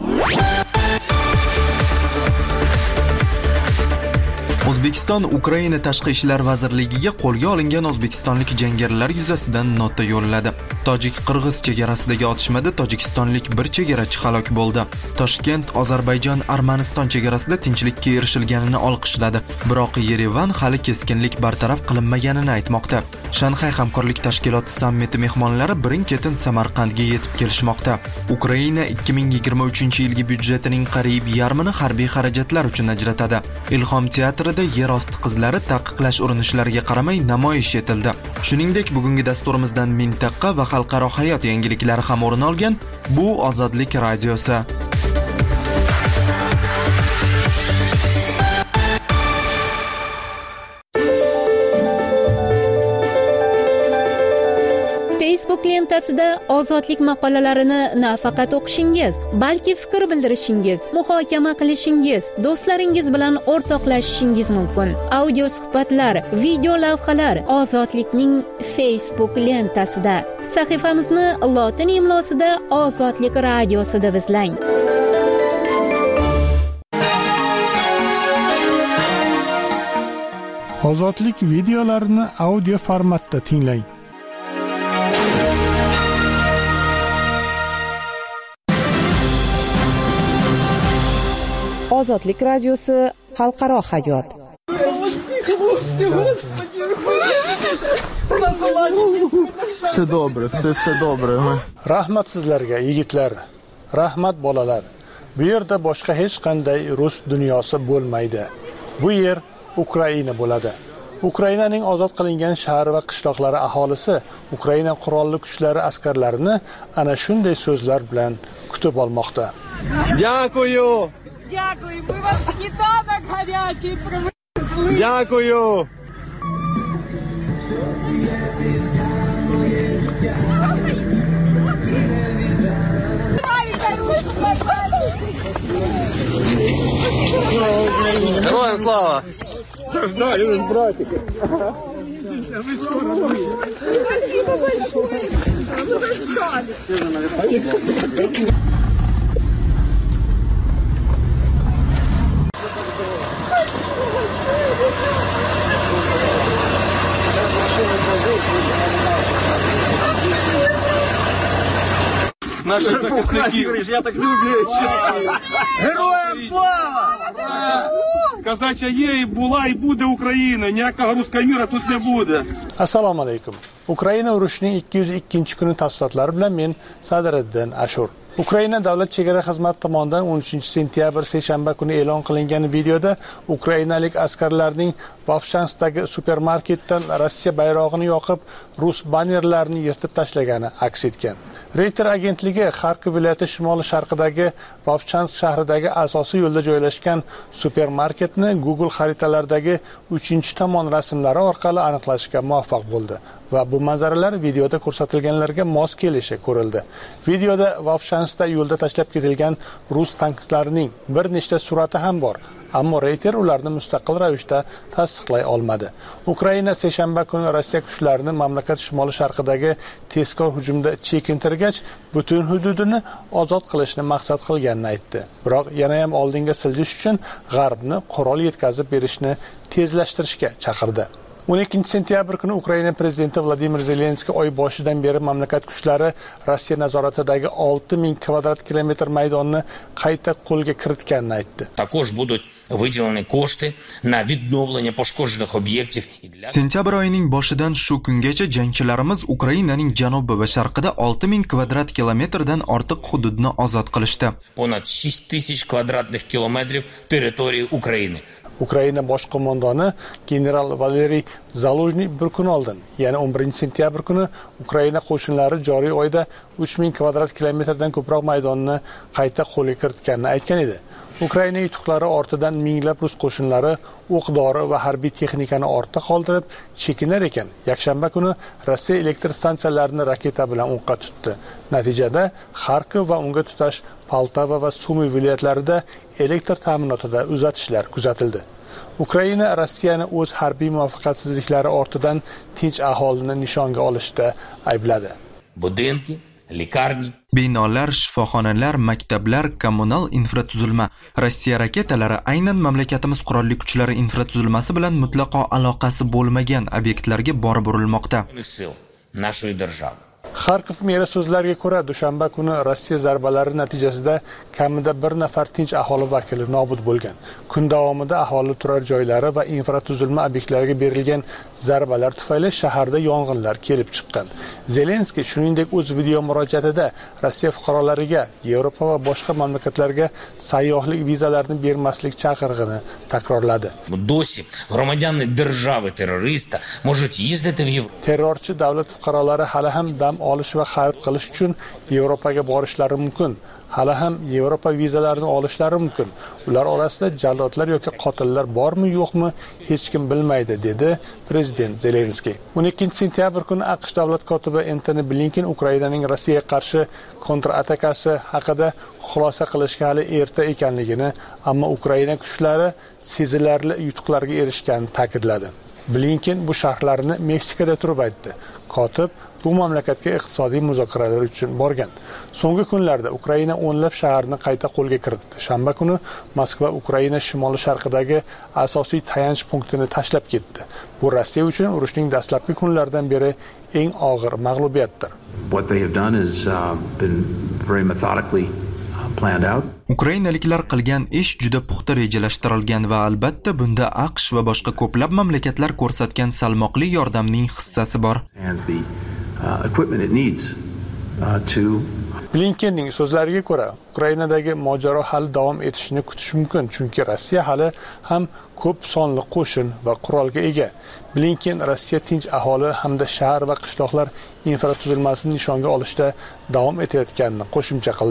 O'zbekiston Ukraina Tashqi ishlar vazirligiga qo'lga olingan o'zbekistonlik jangarilar yuzasidan nota yo'lladi. Tojik-Qirg'iz chegarasidagi otishmada tojikistonlik bir chegarachi halok bo'ldi. Toshkent Ozarbayjon-Armaniston chegarasida tinchlikka erishilganini olqishladi. Biroq Yerevan hali keskinlik bartaraf qilinmaganini aytmoqda. Shanxay hamkorlik tashkiloti sammiti mehmonlari birin-ketin Samarqandga yetib kelishmoqda. Ukraina ikki ming yigirma uchinchi yilgi byudjetining qariyb yarmini harbiy xarajatlar uchun ajratadi. Ilhom teatri yer osti qizlari taqiqlash urinishlariga qaramay namoyish etildi. Shuningdek, bugungi dasturimizdan mintaqa va xalqaro hayot yangiliklari ham o'rin olgan. Bu Ozodlik radiosi. Facebook lentasida ozodlik maqolalarini nafaqat o'qishingiz, balki fikr bildirishingiz, muhokama qilishingiz, do'stlaringiz bilan o'rtoqlashishingiz mumkin. Audio suhbatlar, video lavhalar Ozodlikning Facebook lentasida. Sahifamizni lotin imlosida Ozodlik radiosida izlang. Ozodlik videolarini audio formatda tinglang. Ozodlik radiosi xalqaro hayot. Все добре, все все добре. Rahmat sizlarga yigitlar, rahmat bolalar. Bu yerda boshqa hech qanday rus dunyosi bo'lmaydi. Bu yer Ukraina bo'ladi. Ukrainaning ozod qilingan shahar va qishloqlari aholisi Ukraina qurolli kuchlari askarlarini ana shunday so'zlar bilan kutib olmoqda. Дякую. Дякую, ви ваш сніданок гарячий привезли. Дякую. Героям слава! Ждали нас, братики. Спасибо большое. Мы ждали. Наши захисники. Я так люблю. Героям слава! Казача є, і була, і буде Україна. Ніякого руського міра тут не буде. Assalomu alaykum. Ukraina urushining ikki yuz ikkinchi kuni tafsilotlari bilan men Sadiriddin Ashur. Ukraina davlat chegara xizmati tomonidan o'n uchinchi sentyabr seshanba kuni e'lon qilingan videoda ukrainalik askarlarning Vovchansdagi supermarketdan Rossiya bayrog'ini yoqib, rus bannerlarini yirtib tashlagani aks etgan. Reuters agentligi Xarkov viloyati shimoli-sharqidagi Vovchansk shahridagi asosiy yo'lda joylashgan supermarketni Google xaritalardagi uchinchi tomon rasmlari orqali aniqlashga muvaffaq bo'ldi va bu manzaralar videoda ko'rsatilganlarga mos kelishi ko'rildi. Videoda Vovchanskda yo'lda tashlab ketilgan rus tanklarining bir nechta surati ham bor. Ammo Reuters ularni mustaqil ravishda tasdiqlay olmadi. Ukraina seshanba kuni Rossiya kuchlarini mamlakat shimoli-sharqidagi tezkor hujumda chekintirgach, butun hududini ozod qilishni maqsad qilganini aytdi. Biroq yana ham oldinga siljish uchun G'arbni qurol yetkazib berishni tezlashtirishga chaqirdi. o'n ikkinchi sentyabr kuni Ukraina prezidenti Vladimir Zelenskiy oy boshidan beri mamlakat kuchlari Rossiya nazoratidagi olti ming kvadrat kilometr maydonni qayta qo'lga kiritganini aytdi. Також будуть виділені кошти на відновлення пошкоджених об'єктів. Sentyabr oyining boshidan shu kungacha jangchilarimiz Ukrainaning janubi va sharqida olti ming kvadrat kilometrdan ortiq hududni ozod qilishdi. Понад шість тисяч квадратних кілометрів території України. Ukraina bosh qo'mondoni general Valeriy Zaluzhny bir kun oldin, ya'ni o'n birinchi sentyabr kuni Ukraina qo'shinlari joriy oyda uch ming kvadrat kilometrdan ko'proq maydonni qayta qo'lga kiritganini aytgan edi. Ukraina yutuqlari ortidan minglab rus qo'shinlari o'q-dori va harbiy texnikani ortda qoldirib chekinar ekan, yakshanba kuni Rossiya elektr stansiyalarini raketa bilan o'qqa tutdi. Natijada Xarkov va unga tutash Poltava va Sumy viloyatlarida elektr ta'minotida uzatishlar kuzatildi. Ukraina Rossiyani o'z harbiy muvaffaqiyatsizliklari ortidan tinch aholini nishonga olishda aybladi. Budinki, likarni, binolar, shifoxonalar, maktablar, kommunal infratuzilma. Rossiya raketalari aynan mamlakatimiz qurolli kuchlari infratuzilmasi bilan mutlaqo aloqasi bo'lmagan obyektlarga borib urilmoqda. Нашої держави. Xarkov meri so'zlariga ko'ra, dushanba kuni Rossiya zarbalari natijasida kamida bir nafar tinch aholi vakili nobud bo'lgan. Kun davomida aholi turar joylari va infratuzilma obyektlariga berilgan zarbalar tufayli shaharda yong'inlar kelib chiqqan. Zelenskiy shuningdek o'z video murojaatida Rossiya fuqarolariga Yevropa va boshqa mamlakatlarga sayyohlik vizalarini bermaslik chaqirig'ini takrorladi. Досі громадяни держави-терориста можуть їздити в Європу. Terrorchi davlat fuqarolari hali ham dam olish va xarid qilish uchun Yevropaga borishlari mumkin. Hali ham Yevropa vizalarini olishlari mumkin. Ular orasida jallodlar yoki qotillar bormi, yo'qmi, hech kim bilmaydi, dedi prezident Zelenskiy. o'n ikkinchi sentyabr kuni AQSh davlat kotibi Antony Blinken Ukrainaning Rossiyaga qarshi kontratakasi haqida xulosa qilishga hali erta ekanligini, ammo Ukraina kuchlari sezilarli yutuqlarga erishganini ta'kidladi. Blinken bu sharhlarni Meksikada turib aytdi. Kotib bu mamlakatga iqtisodiy muzokaralar uchun borgan. So'nggi kunlarda Ukraina o'nlab shaharni qayta qo'lga kiritdi. Shanba kuni Moskva Ukraina shimoli-sharqidagi asosiy tayanch punktini tashlab ketdi. Bu Rossiya uchun urushning dastlabki kunlaridan beri eng og'ir mag'lubiyatdir. What they have done has uh, been very methodically planned out. Ukrainaliklar qilgan ish juda puxta rejalashtirilgan va albatta bunda AQSh va boshqa ko'plab mamlakatlar ko'rsatgan salmoqli yordamning hissasi bor. Blinkenning so'zlariga ko'ra, Ukrainadagi mojaro hali davom etishini kutish mumkin, chunki Rossiya hali ham ko'p sonli qo'shin va qurolga ega. Blinken Rossiya tinch aholi hamda shahar va qishloqlar infratuzilmasini nishonga olishda davom etayotganini qo'shimcha qildi.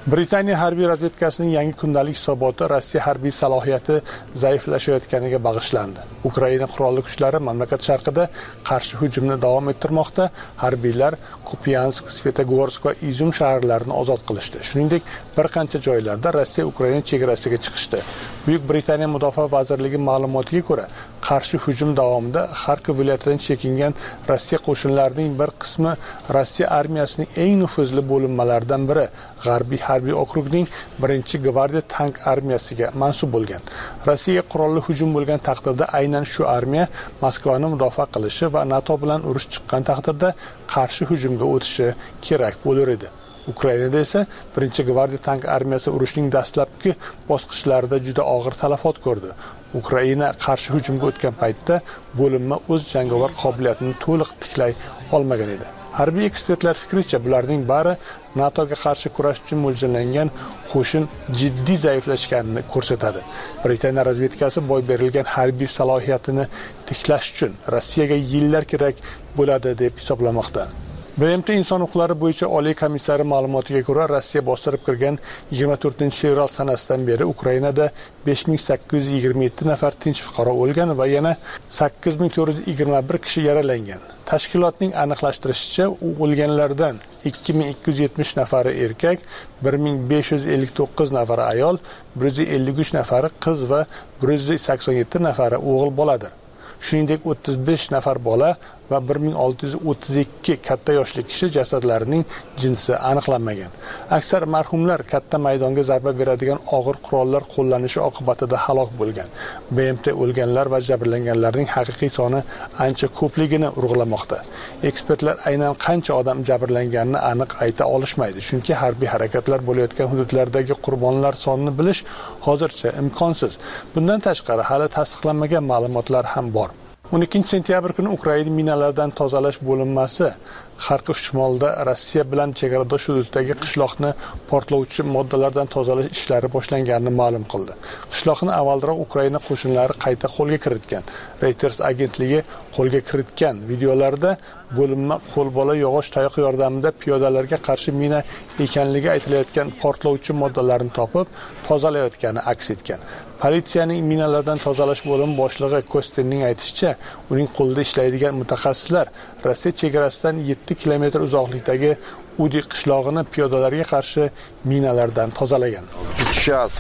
Britaniya harbiy razvedkasining yangi kundalik hisoboti Rossiya harbiy salohiyati zaiflashayotganiga bag'ishlandi. Ukraina qurolli kuchlari mamlakat sharqida qarshi hujumni davom ettirmoqda. Harbiylar Kupiansk, Svetogorsk va Izum shaharlarini ozod qilishdi. Shuningdek, bir qancha joylarda Rossiya Ukraina chegarasiga chiqishdi. Buyuk Britaniya Mudofaa vazirligi ma'lumotiga ko'ra, qarshi hujum davomida Xarkov viloyatidan chekingan Rossiya qo'shinlarining bir qismi Rossiya armiyasining eng nufuzli bo'linmalaridan biri G'arbiy harbiy okrugning birinchi gvardiya tank armiyasiga mansub bo'lgan. Rossiyaga qurolli hujum bo'lgan taqdirda aynan shu armiya Moskvani mudofaa qilishi va NATO bilan urush chiqqan taqdirda qarshi hujumga o'tishi kerak bo'lar edi. Ukrainada esa birinchi gvardiya tank armiyasi urushning dastlabki bosqichlarida juda og'ir talafot ko'rdi. Ukraina qarshi hujumga o'tgan paytda bo'linma o'z jangovar qobiliyatini to'liq tiklay olmagan edi. Harbiy ekspertlar fikricha, bularning bari NATOga qarshi kurash uchun mo'ljallangan qo'shin jiddiy zaiflashganini ko'rsatadi. Britaniya razvedkasi boy berilgan harbiy salohiyatini tiklash uchun Rossiyaga yillar kerak bo'ladi deb hisoblamoqda. B M T inson huquqlari bo'yicha oliy komissari ma'lumotiga ko'ra, Rossiya bostirib kirgan yigirma to'rtinchi fevral sanasidan beri Ukrainada besh ming sakkiz yuz yigirma yetti nafar tinch fuqaro o'lgan va yana sakkiz ming to'rt yuz yigirma bir kishi yaralangan. Tashkilotning aniqlashtirishicha, o'lganlardan ikki ming ikki yuz yetmish nafari erkak, bir ming besh yuz ellik to'qqiz nafari ayol, bir yuz ellik uch nafari qiz va bir yuz sakson yetti nafari o'g'il boladir. Shuningdek, o'ttiz besh nafar bola va bir ming olti yuz o'ttiz ikki katta yoshli kishi jasadlarining jinsi aniqlanmagan. Aksar marhumlar katta maydonga zarba beradigan og'ir qurollar qo'llanishi oqibatida halok bo'lgan. B M T o'lganlar va jabrlanganlarning haqiqiy soni ancha ko'pligini urg'ulamoqda. Ekspertlar aynan qancha odam jabrlanganini aniq ayta olishmaydi, chunki harbiy harakatlar bo'layotgan hududlardagi qurbonlar sonini bilish hozircha imkonsiz. Bundan tashqari, hali tasdiqlanmagan ma'lumotlar ham bor. o'n ikkinchi sentyabr kuni Ukraina minalardan tozalash bo'linmasi Xarkov shimolida Rossiya bilan chegaradosh hududdagi qishloqni portlovchi moddalardan tozalash ishlari boshlanganini ma'lum qildi. Qishloqni avvalroq Ukraina qo'shinlari qayta qo'lga kiritgan. Reuters agentligi qo'lga kiritgan videolarda bo'linma qo'lbola yog'och tayoq yordamida piyodalarga qarshi mina ekanligi aytilayotgan portlovchi moddalarni topib, tozalayotgani aks etgan. Politsiyaning minalardan tozalash bo'limi boshlig'i Kostinning aytishicha, uning qo'lida ishlaydigan mutaxassislar Rossiya chegarasidan yetti kilometr uzoqlikdagi Udi qishlog'ini piyodalarga qarshi minalardan tozalagan. Сейчас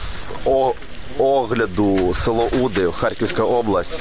oгляду село Уди, Харьковская область.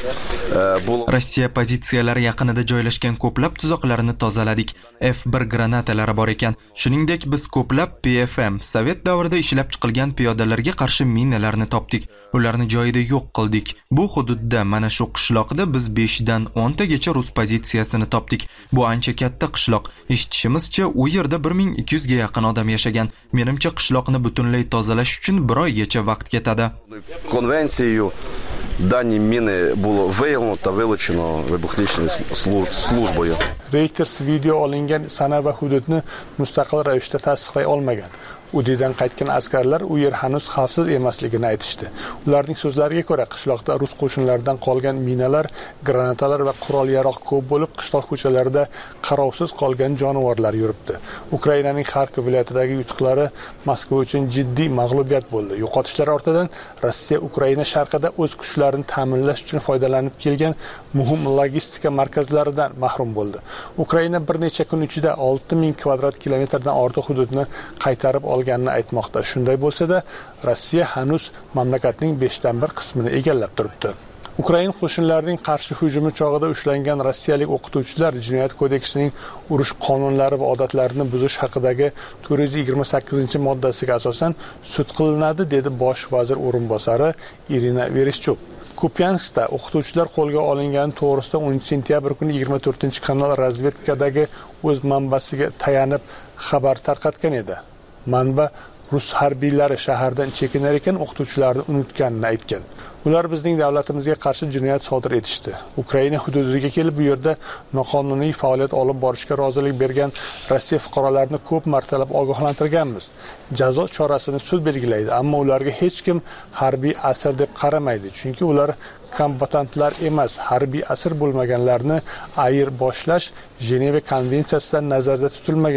Rossiya pozitsiyalari yaqinida joylashgan ko'plab tuzoqlarni tozaladik. F bir granatalari bor ekan. Shuningdek, biz ko'plab P F M, Sovet davrida ishlab chiqilgan piyodalarga qarshi minalarni topdik. Ularni joyida yo'q qildik. Bu hududda, mana shu qishloqda biz besh dan o'n tagacha rus pozitsiyasini topdik. Bu ancha katta qishloq. Eshitishimizcha, u yerda bir ming ikki yuz ga yaqin odam yashagan. Menimcha qishloqni butunlay tozalash uchun bir oygacha vaqt ketadi. Конвенцією дані міни було виявлено та вилучено вибухничною службою. Reuters video olingan sana va hududni mustaqil ravishda tasdiqlay olmagan. Udidan qaytgan askarlar u yer hanuz xavfsiz emasligini aytishdi. Ularning so'zlariga ko'ra, qishloqda rus qo'shinlaridan qolgan minalar, granatalar va qurol-yarog' ko'p bo'lib, qishloq ko'chalarida qarovsiz qolgan jonivorlar yuribdi. Ukrainaning Xarkov viloyatidagi yutuqlari Moskva uchun jiddiy mag'lubiyat bo'ldi. Yo'qotishlar ortidan Rossiya Ukraina sharqida o'z kuchlarini ta'minlash uchun foydalanib kelgan muhim logistika markazlaridan mahrum bo'ldi. Ukraina bir necha kun ichida olti ming kvadrat kilometrdan ortiq hududni qaytarib olganini aytmoqda. Shunday bo'lsa-da, Rossiya hanuz mamlakatning besh dan bir qismini egallab turibdi. Ukraina qo'shinlarining qarshi hujumi chog'ida ushlangan rossiyalik o'qituvchilar Jinoyat kodeksining urush qonunlari va odatlarini buzish haqidagi to'rt yuz yigirma sakkizinchi moddasiga asosan sud qilinadi, dedi bosh vazir o'rinbosari Irina Vereshchuk. Kupianskda o'qituvchilar qo'lga olingani to'g'risida o'ninchi sentyabr kuni yigirma to'rtinchi kanal razvedkadagi o'z manbasiga tayanib xabar tarqatgan edi. Manba rus harbiylari shahardan chekinar ekan o'qituvchilarni unutganini aytgan. Ular bizning davlatimizga qarshi jinoyat sodir etishdi. Ukraina hududiga kelib, bu yerda noqonuniy faoliyat olib borishga rozilik bergan Rossiya fuqarolarini ko'p martalab ogohlantirganmiz. Jazo chorasini sud belgilaydi, ammo ularga hech kim harbiy asir deb qaramaydi, chunki ular kombatantlar emas. Harbiy asir bo'lmaganlarni ayir boshlash Jeneva konvensiyasidan nazarda tutilmagan,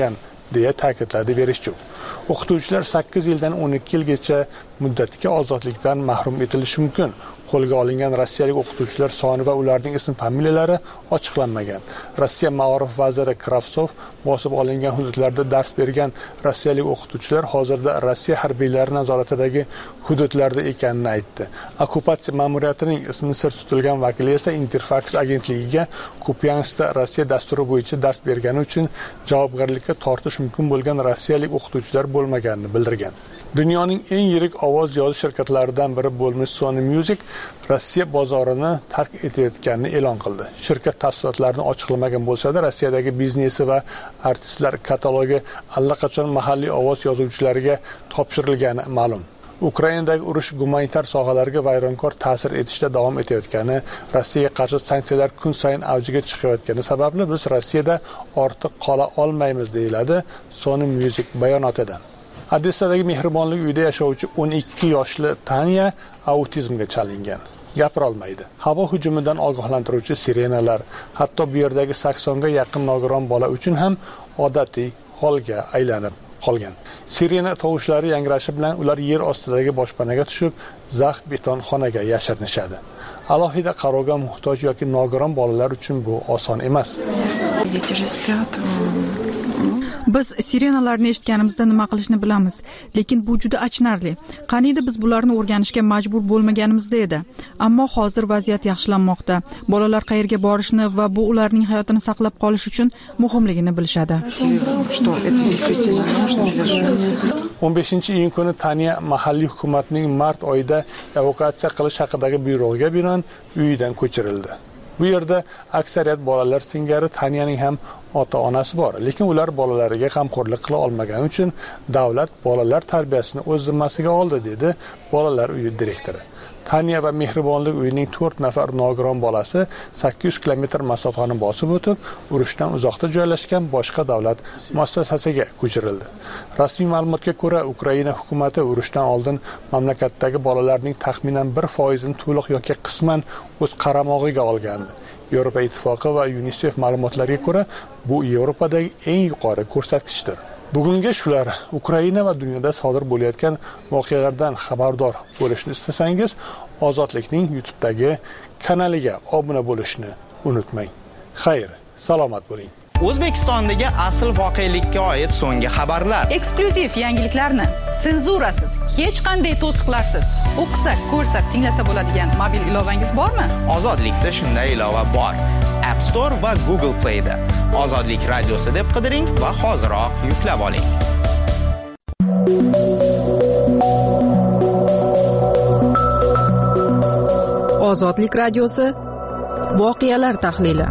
deya ta'kidladi Vereshchuk. O'qituvchilar sakkiz yildan o'n ikki yilgacha muddatga ozodlikdan mahrum etilishi mumkin. Qo'lga olingan rossiyalik o'qituvchilar soni va ularning ism familiyalari ochiqlanmagan. Rossiya Ma'rif vaziri Kravtsov bosib olingan hududlarda dars bergan rossiyalik o'qituvchilar hozirda Rossiya harbiylari nazoratidagi hududlarda ekanini aytdi. Okkupatsiya ma'muriyatining ismi sir tutilgan vakili esa Interfax agentligiga Kupyanskda Rossiya dasturi bo'yicha dars bergani uchun javobgarlikka tortish mumkin bo'lgan rossiyalik o'qituvchilar bo'lmaganini bildirgan. Dunyoning eng yirik ovoz yozish shirkatlaridan biri bo'lmish Sony Music Rossiya bozorini tark etayotganini e'lon qildi. Shirkat tafsilotlarini ochiqlamagan bo'lsa-da, Rossiyadagi biznesi va artistlar katalogi allaqachon mahalliy ovoz yozuvchilariga topshirilgani ma'lum. Ukrainadagi urush gumanitar sohalarga vayronkor ta'sir etishda davom etayotgani, Rossiyaga qarshi sanksiyalar kun sayin avjiga chiqayotgani sababli biz Rossiyada ortiq qola olmaymiz, deyiladi Sony Music bayonotida. Odessadagi mehribonlik uyida yashovchi o'n ikki yoshli Tanya autizmga chalingan. Gapira olmaydi. Havo hujumidan ogohlantiruvchi sirenalar, hatto bu yerdagi saksonga yaqin nogiron bola uchun ham odatiy holga aylanib qolgan. Sirena tovushlari yangrashi bilan ular yer ostidagi boshpanaga tushib, zax beton xonaga yashirinishadi. Alohida qarovga muhtoj yoki nogiron bolalar uchun bu oson emas. Biz sirenalarni eshitganimizda nima qilishni bilamiz, lekin bu juda achinarli. Qaniydi biz bularni o'rganishga majbur bo'lmaganimizda edi. Ammo hozir vaziyat yaxshilanmoqda. Bolalar qayerga borishni va bu ularning hayotini saqlab qolish uchun muhimligini bilishadi. o'n beshinchi iyun kuni Tanya mahalliy hukumatning mart oyida evakuatsiya qilish haqidagi buyrug'iga binoan uyidan ko'chirildi. Bu yerda aksariyat bolalar singari Tanyaning ham ota-onasi bor, lekin ular bolalariga g'amxo'rlik qila olmagani uchun davlat bolalar tarbiyasini o'z zimmasiga oldi, dedi bolalar uyi direktori. Tanya va mehribonlik uyining to'rt nafar nogiron bolasi sakkiz yuz kilometr masofani bosib o'tib, urushdan uzoqda joylashgan boshqa davlat muassasasiga ko'chirildi. Rasmiy ma'lumotga ko'ra, Ukraina hukumatı urushdan oldin mamlakatdagi bolalarning taxminan bir foizini to'liq yoki qisman o'z qaramog'iga olgandi. Yevropa Ittifoqi va UNICEF ma'lumotlariga ko'ra, bu Yevropadagi eng yuqori ko'rsatkichdir. Bugungi shular. Ukraina va dunyoda sodir bo'layotgan voqealardan xabardor bo'lishni istasangiz, Ozodlikning YouTube'dagi kanaliga obuna bo'lishni unutmang. Xayr, salomat bo'ling. O'zbekistondagi asl voqelikka oid so'nggi xabarlar. Eksklyuziv yangiliklarni senzurasiz, hech qanday to'siqlarsiz o'qisak, ko'rsak, tinglasa bo'ladigan mobil ilovangiz bormi? Ozodlikda shunday ilova bor. App Store va Google Play'da Ozodlik radiosi deb qidiring va hoziroq yuklab oling. Ozodlik radiosi voqealar tahlili.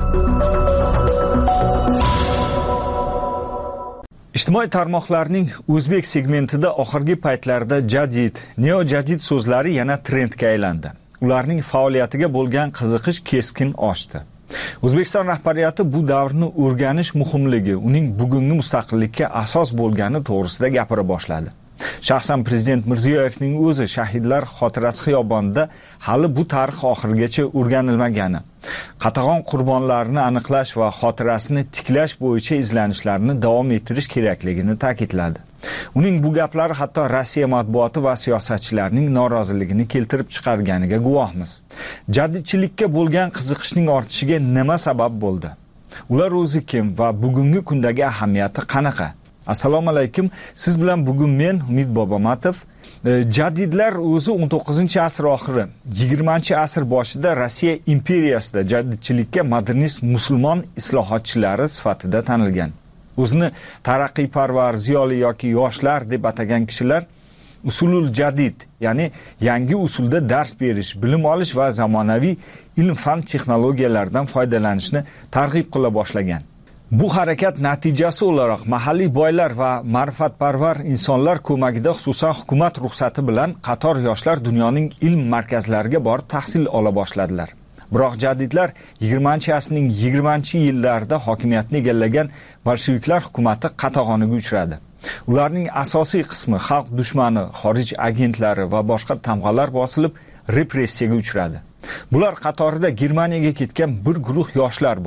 Ijtimoiy tarmoqlarning o'zbek segmentida oxirgi paytlarda jadid, neo-jadid so'zlari yana trendga aylandi. Ularning faoliyatiga bo'lgan qiziqish keskin oshdi. O'zbekiston rahbariyati bu davrni o'rganish muhimligi, uning bugungi mustaqillikka asos bo'lgani to'g'risida gapira boshladi. Shaxsan Prezident Mirziyoyevning o'zi shahidlar xotirasi xiyobonida hali bu tarix oxirigacha o'rganilmagani, qatag'on qurbonlarni aniqlash va xotirasini tiklash bo'yicha izlanishlarni davom ettirish kerakligini ta'kidladi. Uning bu gaplari hatto Rossiya matbuoti va siyosatchilarining noroziligini keltirib chiqarganiga guvohmiz. Jadidchilikka bo'lgan qiziqishning ortishiga nima sabab bo'ldi? Ular o'zi kim va bugungi kundagi ahamiyati qanaqa? Assalomu alaykum. Siz bilan bugun men Umid Bobomatov. Jadidlar o'zi o'n to'qqizinchi asr oxiri, yigirmanchi asr boshida Rossiya imperiyasida jadidchilikka modernist musulmon islohotchilari sifatida tanilgan. O'zini taraqqiyparvar, ziyoli yoki yoshlar deb atagan kishilar usulul jadid, ya'ni yangi usulda dars berish, bilim olish va zamonaviy ilm-fan texnologiyalardan foydalanishni targ'ib qila boshlagan. Bu harakat natijasi o'laroq mahalliy boylar va ma'rifatparvar insonlar ko'magida, xususan hukumat ruxsati bilan qator yoshlar dunyoning ilm markazlariga borib tahsil ola boshladilar. Biroq jadidlar yigirmanchi asrning yigirmanchi yillarida hokimiyatni egallagan bolsheviklar hukumati qatag'oniga uchradi. Ularning asosiy qismi xalq dushmani, xorij agentlari va boshqa tamg'alar bosilib, repressiyaga uchradi. Bular qatorida Germaniyaga ketgan bir guruh yoshlar bor.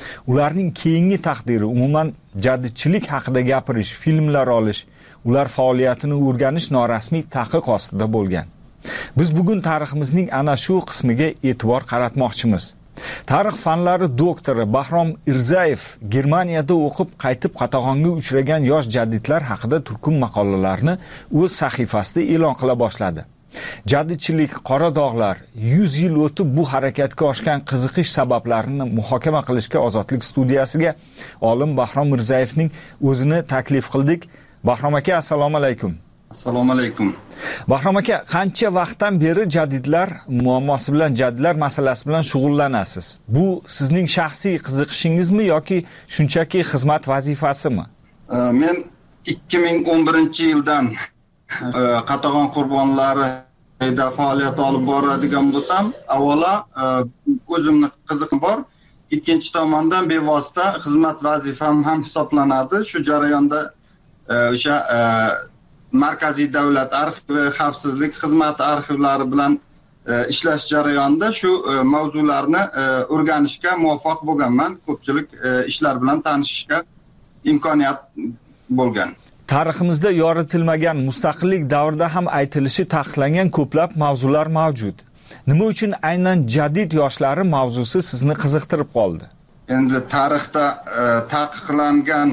Ularning keyingi taqdiri, umuman jadidchilik haqida gapirish, filmlar olish, ular faoliyatini o'rganish norasmiy taqiq ostida bo'lgan. Biz bugun tariximizning ana shu qismiga e'tibor qaratmoqchimiz. Tarix fanlari doktori Bahrom Irzayev Germaniyada o'qib qaytib qatag'onga uchragan yosh jadidlar haqida turkum maqolalarni o'z sahifasida e'lon qila boshladi. Jadidchilik, qora dog'lar, yuz yil o'tib bu harakatga oshgan qiziqish sabablarini muhokama qilishga Ozodlik studiyasiga olim Bahrom Irzayevning o'zini taklif qildik. Bahrom aka, assalomu alaykum. Assalomu alaykum. Bahrom aka, qancha vaqtdan beri jadidlar muammosi bilan, jadidlar masalasi bilan shug'ullanasiz? Bu sizning shaxsiy qiziqishingizmi yoki shunchaki xizmat vazifasimi? Men ikki ming o'n birinchi yildan Qatag'on qurbonlarida faoliyat olib boradigan bo'lsam, avvalo o'zimning qiziqim bor. Ikkinchi tomondan bevosita xizmat vazifam ham hisoblanadi. Shu jarayonda o'sha Markaziy davlat arxivi, xavfsizlik xizmati arxivlari bilan ishlash jarayonida shu mavzularni o'rganishga muvaffaq bo'lganman. Ko'pchilik ishlar bilan tanishishga imkoniyat bo'lgan. Tariximizda yoritilmagan, mustaqillik davrida ham aytilishi taqiqlangan ko'plab mavzular mavjud. Nima uchun aynan jadid yoshlari mavzusi sizni qiziqtirib qoldi? Endi tarixda taqiqlangan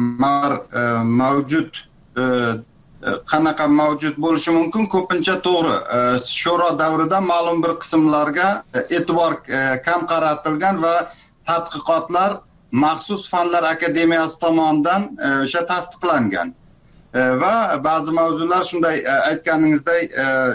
mavjud qanaqa mavjud bo'lishi mumkin? Ko'pincha to'g'ri. Sho'ro davrida ma'lum bir qismlarga e'tibor kam qaratilgan va tadqiqotlar maxsus fanlar akademiyasi tomonidan o'sha tasdiqlangan. Va ba'zi mavzular shunday aytganingizdek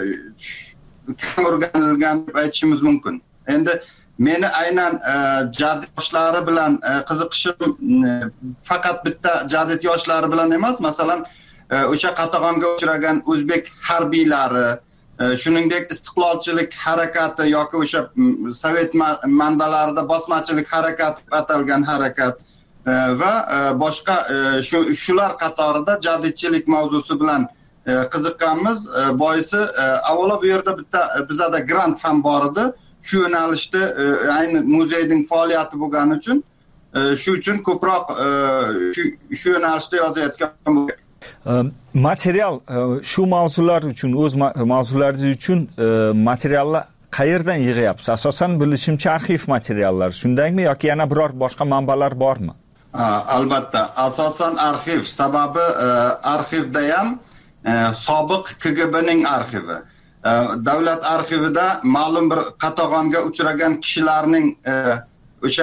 kam o'rganilgan deb aytishimiz mumkin. Endi meni aynan jadid yoshlari bilan qiziqishim faqat bitta jadid yoshlari bilan emas, masalan, o'sha Qatag'onga uchragan o'zbek harbiylari, shuningdek istiqlolchilik harakati yoki o'sha sovet manbalarida bosmachilik harakati deb atalgan harakat va boshqa shular qatorida jadidchilik mavzusi bilan qiziqqanmiz. Boisi avvalo bu yerda bitta bizada grant ham bor edi. Shu yo'nalishda ayni muzeyning faoliyati bo'lgani uchun shu uchun ko'proq shu yo'nalishda yozayotgan bo'lgan. Material shu mavzular uchun, o'z mavzularingiz uchun materiallar qayerdan yig'yapsiz? Asosan bilishimcha arxiv materiallari, shundaymi yoki yana biror boshqa manbalar bormi? Albatta, asosan arxiv. Sababi arxivda ham sobiq K G B'ning arxivi. Davlat arxivida ma'lum bir Qatag'onga uchragan kishilarning o'sha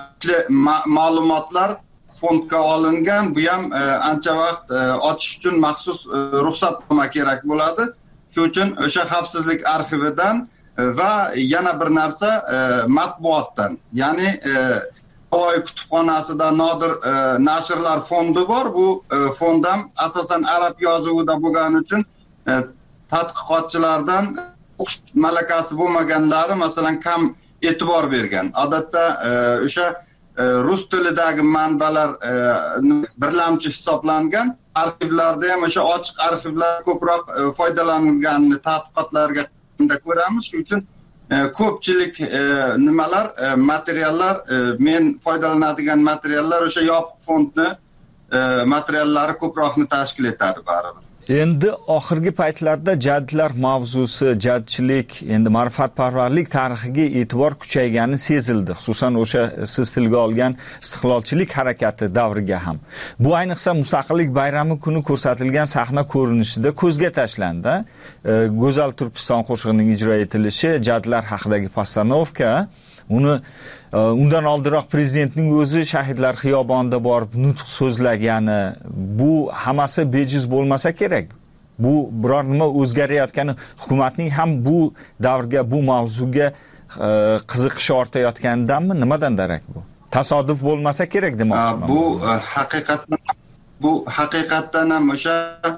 ma'lumotlar fondga olingan. Bu ham ancha vaqt ochish uchun maxsus ruxsatnoma kerak bo'ladi. Shu uchun o'sha xavfsizlik arxividan va yana bir narsa matbuotdan, ya'ni Navoiy kutubxonasida Nodir nashrlar fondi bor. Bu fond ham asosan arab yozuvida bo'lgani uchun tadqiqotchilardan o'qish malakasi bo'lmaganlari masalan kam e'tibor bergan. Odatda o'sha rus tilidagi manbalar birlamchi hisoblangan. Arxivlarda ham o'sha ochiq arxivlar ko'proq foydalanilganini tadqiqotlarga ko'ramiz. Shuning uchun ko'pchilik nimalar, materiallar, men foydalanadigan materiallar o'sha yopiq fondni materiallari ko'proqni tashkil etadi baribir. Endi oxirgi paytlarda jadidlar mavzusi, jadidchilik, endi ma'rifatparvarlik tarixiga e'tibor kuchaygani sezildi. Xususan o'sha siz tilga olgan istiqlolchilik harakati davriga ham. Bu ayniqsa Mustaqillik bayrami kuni ko'rsatilgan sahna ko'rinishida ko'zga tashlandi. Go'zal Turkiston qo'shig'ining ijro etilishi, jadidlar haqidagi postanovka, uni undan oldinroq prezidentning o'zi shahidlar xiyobonida borib nutq so'zlagani, bu hammasi bejiz bo'lmasa kerak. Bu biror nima o'zgarayotgani, hukumatning ham bu davrga, bu mavzuga qiziqishi ortayotganidanmi, nimadan darak bu? Tasodif bo'lmasa kerak demoqchiman. Bu haqiqatdan bu haqiqatdan ham o'sha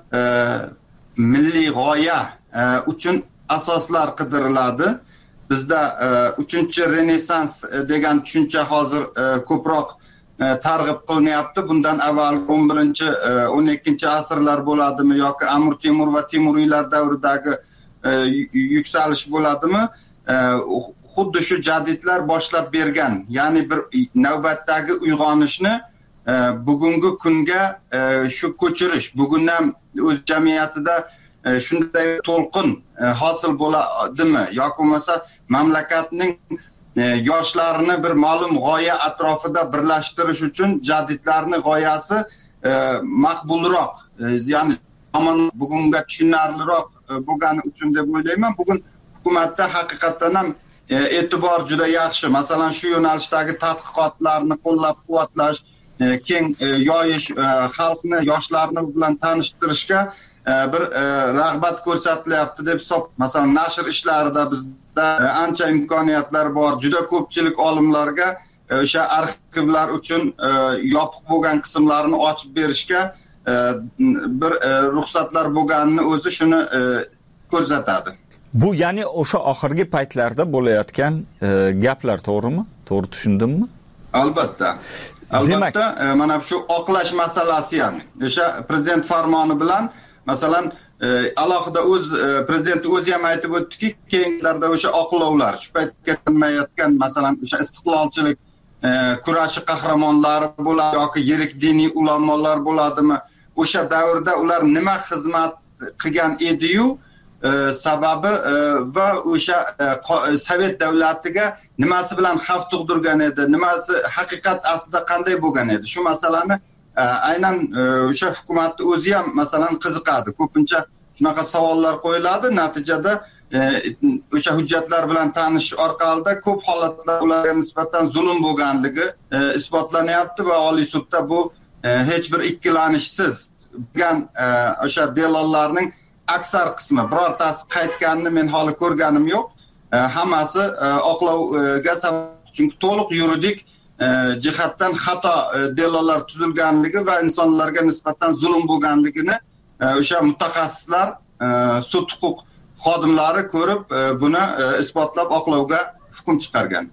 milliy g'oya uchun asoslar qidiriladi. Bizda uchinchi Renessans degan tushuncha hozir ko'proq targ'ib qilinyapti. Bundan avval o'n birinchi o'n ikkinchi asrlar bo'ladimi yoki Amir Temur va Temuriylar davridagi yuksalish bo'ladimi? xuddi shu jadidlar boshlab bergan, ya'ni bir navbatdagi uyg'onishni bugungi kunga shu ko'chirish, bugun ham o'z jamiyatida shunday to'lqin hosil bo'ladimi yoki bo'lmasa mamlakatning yoshlarini bir ma'lum g'oya atrofida birlashtirish uchun jadidlarning g'oyasi maqbulroq, ya'ni bugunga tushunarliroq bo'lgani uchun deb o'ylayman. Bugun hukumatda haqiqatan ham e'tibor juda yaxshi. Masalan, shu yo'nalishdagi tadqiqotlarni qo'llab-quvvatlash, keng yoyish, xalqni, yoshlarni bilan tanishtirishga bir rag'bat ko'rsatilyapti deb hisob. Masalan, nashr ishlarida bizda ancha imkoniyatlar bor. Juda ko'pchilik olimlarga o'sha arxivlar uchun yopiq bo'lgan qismlarni ochib berishga bir ruxsatlar bo'lganini o'zi shuni ko'rsatadi. Bu ya'ni o'sha oxirgi paytlarda bo'layotgan gaplar, to'g'rimi? To'g'ri tushundimmi? Albatta. Albatta, mana shu oqlash masalasi ham o'sha prezident farmoni bilan, masalan, alohida o'z prezident o'zi ham aytib o'tdiki, keyingilarda o'sha oqlovlar, shu paytga kelmayotgan, masalan, o'sha istiqlolchilik kurashi qahramonlari bo'ladi yoki yirik diniy ulamolar bo'ladimi? O'sha davrda ular nima xizmat qilgan edi-yu, sababi va o'sha Sovet davlatiga nimasi bilan xavf tug'dirgan edi, nimasi haqiqat aslida qanday bo'lgan edi? Shu masalani aynan o'sha hukumatning o'zi ham masalan qiziqadi. Ko'pincha shunaqa savollar qo'yiladi, natijada o'sha hujjatlar bilan tanishish orqali ko'p holatlar ularga nisbatan zulm bo'lganligi isbotlanyapti va Oliy sudda bu hech bir ikkilanishsiz bo'lgan o'sha delollarning aksar qismi, birortasi qaytganini men hali ko'rganim yo'q. Hammasi oqlovga sabab, chunki to'liq yuridik jihatdan xato delollar tuzilganligi va insonlarga nisbatan zulm bo'lganligini o'sha mutaxassislar, sud huquq xodimlari ko'rib buni isbotlab oqlovga hukm chiqargan.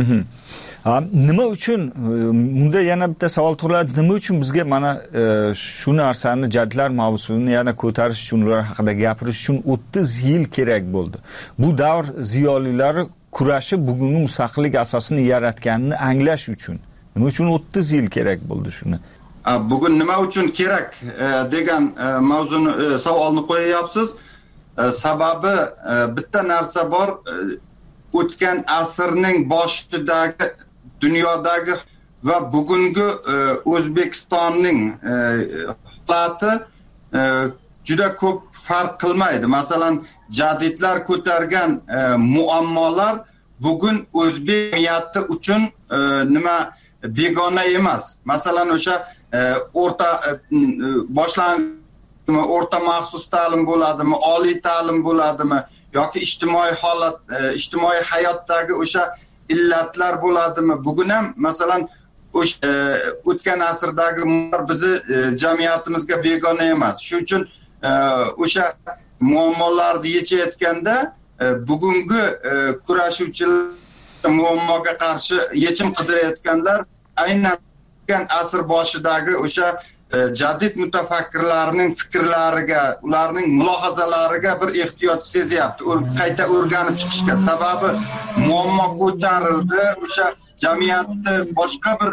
Nima uchun, bunda yana bitta savol tug'iladi, nima uchun bizga mana shu narsani, jadidlar mavzusini yana ko'tarish uchun, ular haqida gapirish uchun o'ttiz yil kerak bo'ldi? Bu davr ziyolilari kurashi bugungi mustaqillik asosini yaratganini anglash uchun nima uchun o'ttiz yil kerak bo'ldi shuni? Bugun nima uchun kerak degan mavzuni, savolni qo'yayapsiz. Sababi bitta narsa bor, o'tgan asrning boshidagi dunyodagi va bugungi O'zbekistonning holati juda ko'p farq qilmaydi. Masalan, jadidlar ko'targan muammolar bugun o'zbek jamiyati uchun nima begona emas. Masalan, o'sha o'rta boshlang'ich o'rta maxsus ta'lim bo'ladimi, oliy ta'lim bo'ladimi yoki ijtimoiy holat, ijtimoiy hayotdagi o'sha illatlar bo'ladimi? Bugun ham masalan o'sha o'tgan asrdagi bizni jamiyatimizga begona emas. Shuning uchun o'sha muammolarni yechayotganda bugungi kurashuvchilar muammoga qarshi yechim qidirayotganlar aynan asr boshidagi o'sha jadid mutafakkirlarning fikrlariga, ularning mulohazalariga bir ehtiyoj sezyapti, qayta o'rganib chiqishga. Sababi muammo ko'tarildi, o'sha jamiyatni boshqa bir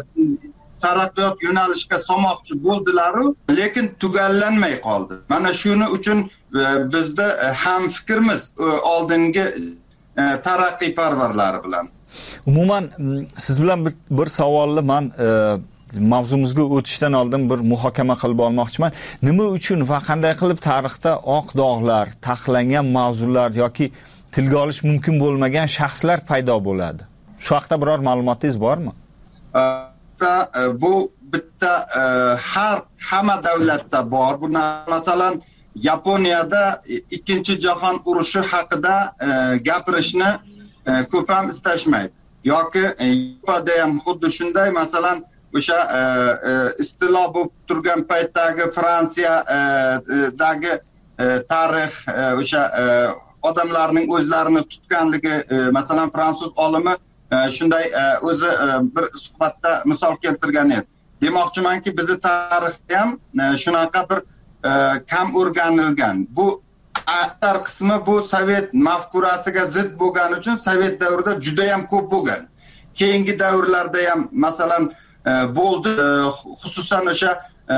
taraqqiyot yo'nalishga solmoqchi bo'ldilar-ku, lekin tugallanmay qoldi. Mana shuning uchun bizda ham fikrimiz oldingi taraqqiyparvarlar bilan. Umuman siz bilan bir, bir savolni men mavzumizga o'tishdan oldin bir muhokama qilib olmoqchiman. Nima uchun va qanday qilib tarixda oq dog'lar, taqiqlangan mavzular yoki tilga olish mumkin bo'lmagan shaxslar paydo bo'ladi? Shu haqida biror ma'lumotingiz bormi? Bu bitta har hamma davlatda bor. Bu masalan Yaponiyada ikkinchi jahon urushi haqida gapirishni ko'p ham istashmaydi. Yoki Yevropada ham xuddi shunday, masalan o'sha istilo bo'lib turgan paytdagi Fransiyadagi tarix, o'sha odamlarning o'zlarini tutganligi, masalan fransuz olimi shunday o'zi bir suhbatda misol keltirgan edi. Demoqchimanki, bizi tarixda ham shunaqa bir kam o'rganilgan. Bu aksar qismi bu sovet mafkurasiga zid bo'lgani uchun sovet davrida juda ham ko'p bo'lgan. Keyingi davrlarda ham masalan bo'ldi, xususan o'sha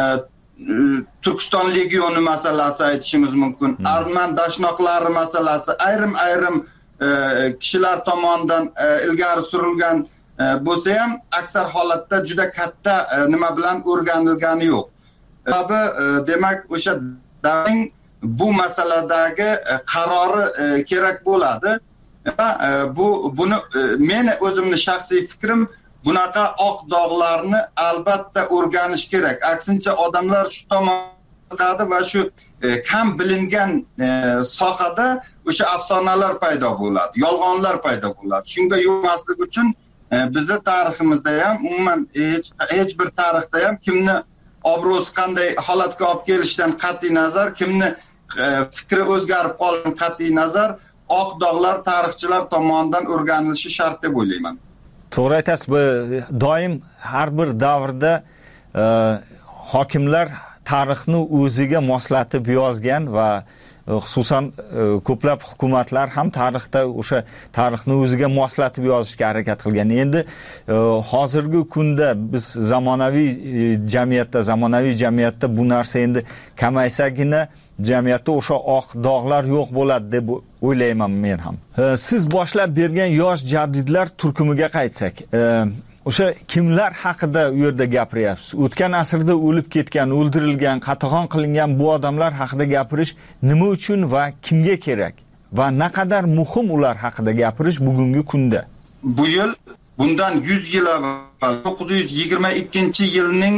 Turkiston legioni masalasi aytishimiz mumkin. Arman dashnoqlari masalasi ayrim-ayrim kishilar tomonidan ilgari surilgan bo'lsa ham aksar holatda juda katta nima bilan o'rganilgani yo'q. Sababi demak o'sha davring bu masaladagi qarori kerak bo'ladi. Va bu buni meni o'zimni shaxsiy fikrim bunaqa oq dog'larni albatta o'rganish kerak. Aksincha odamlar shu tomonga qadi va shu kam bilingan sohada o'sha afsonalar paydo bo'ladi, yolg'onlar paydo bo'ladi. Shunga yo'lmaslik uchun bizning tariximizda ham umuman hech hech bir tarixda ham kimni obro'si qanday holatga olib kelishidan qat'iy nazar, kimni fikri o'zgarib qolgan qat'iy nazar oq dog'lar tarixchilar tomonidan o'rganilishi shart deb o'ylayman. To'g'ri aytasiz, bu doim har bir davrda e, hokimlar tarixni o'ziga moslatib yozgan va e, xususan e, ko'plab hukumatlar ham tarixda o'sha tarixni o'ziga moslatib yozishga harakat qilgan. Endi e, hozirgi kunda biz zamonaviy e, jamiyatda, zamonaviy jamiyatda bu narsa endi kamaysagina jamiyatda o'sha oq dog'lar yo'q bo'ladi deb o'ylayman men ham. Siz boshlab bergan yosh jadidlar turkumiga qaytsak, o'sha kimlar haqida u yerda gapiryapsiz? O'tgan asrda o'lib ketgan, o'ldirilgan, qatag'on qilingan bu odamlar haqida gapirish nima uchun va kimga kerak? Va naqadar muhim ular haqida gapirish bugungi kunda? Bu yil bundan yuz yil avval to'qqiz yuz yigirma ikkinchi yilning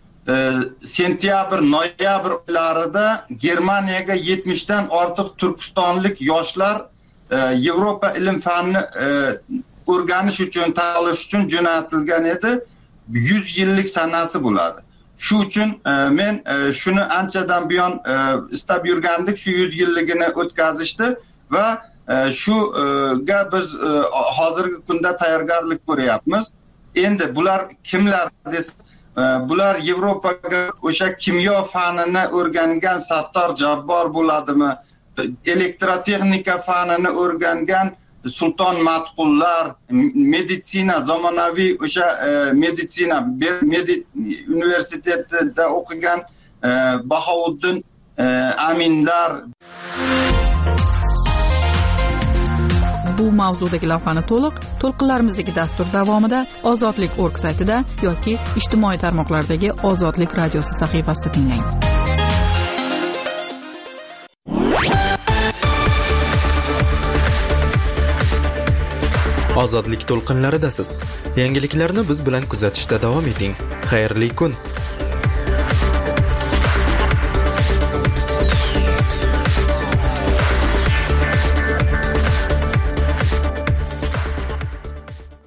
sentyabr, noyabr oylarida Germaniyaga yetmishdan ortiq turkistonlik yoshlar Yevropa ilm fanni o'rganish uchun, ta'lim uchun jo'natilgan edi. yuz yillik sanasi bo'ladi. Shu uchun men shuni anchadan buyon istab yurgandik, shu yuz yilligini o'tkazishdi va shuga biz hozirgi kunda tayyorgarlik ko'ryapmiz. Endi bular kimlar desiz, bular Yevropaga o'sha kimyo fanini o'rgangan Sattor Jabbor bo'ladimi? Elektrotexnika fanini o'rgangan Sulton Matqullar, meditsina, zamonaviy o'sha meditsina universitetida o'qigan Bahovuddin Aminlar. Bu mavzudagi lavhani to'liq to'lqinlarimizdagi dastur davomida Ozodlik nokta org saytida yoki ijtimoiy tarmoqlardagi Ozodlik radiosi sahifasida tinglang. Ozodlik to'lqinlaridasiz. Yangiliklarni biz bilan kuzatishda davom eting. Xayrli kun.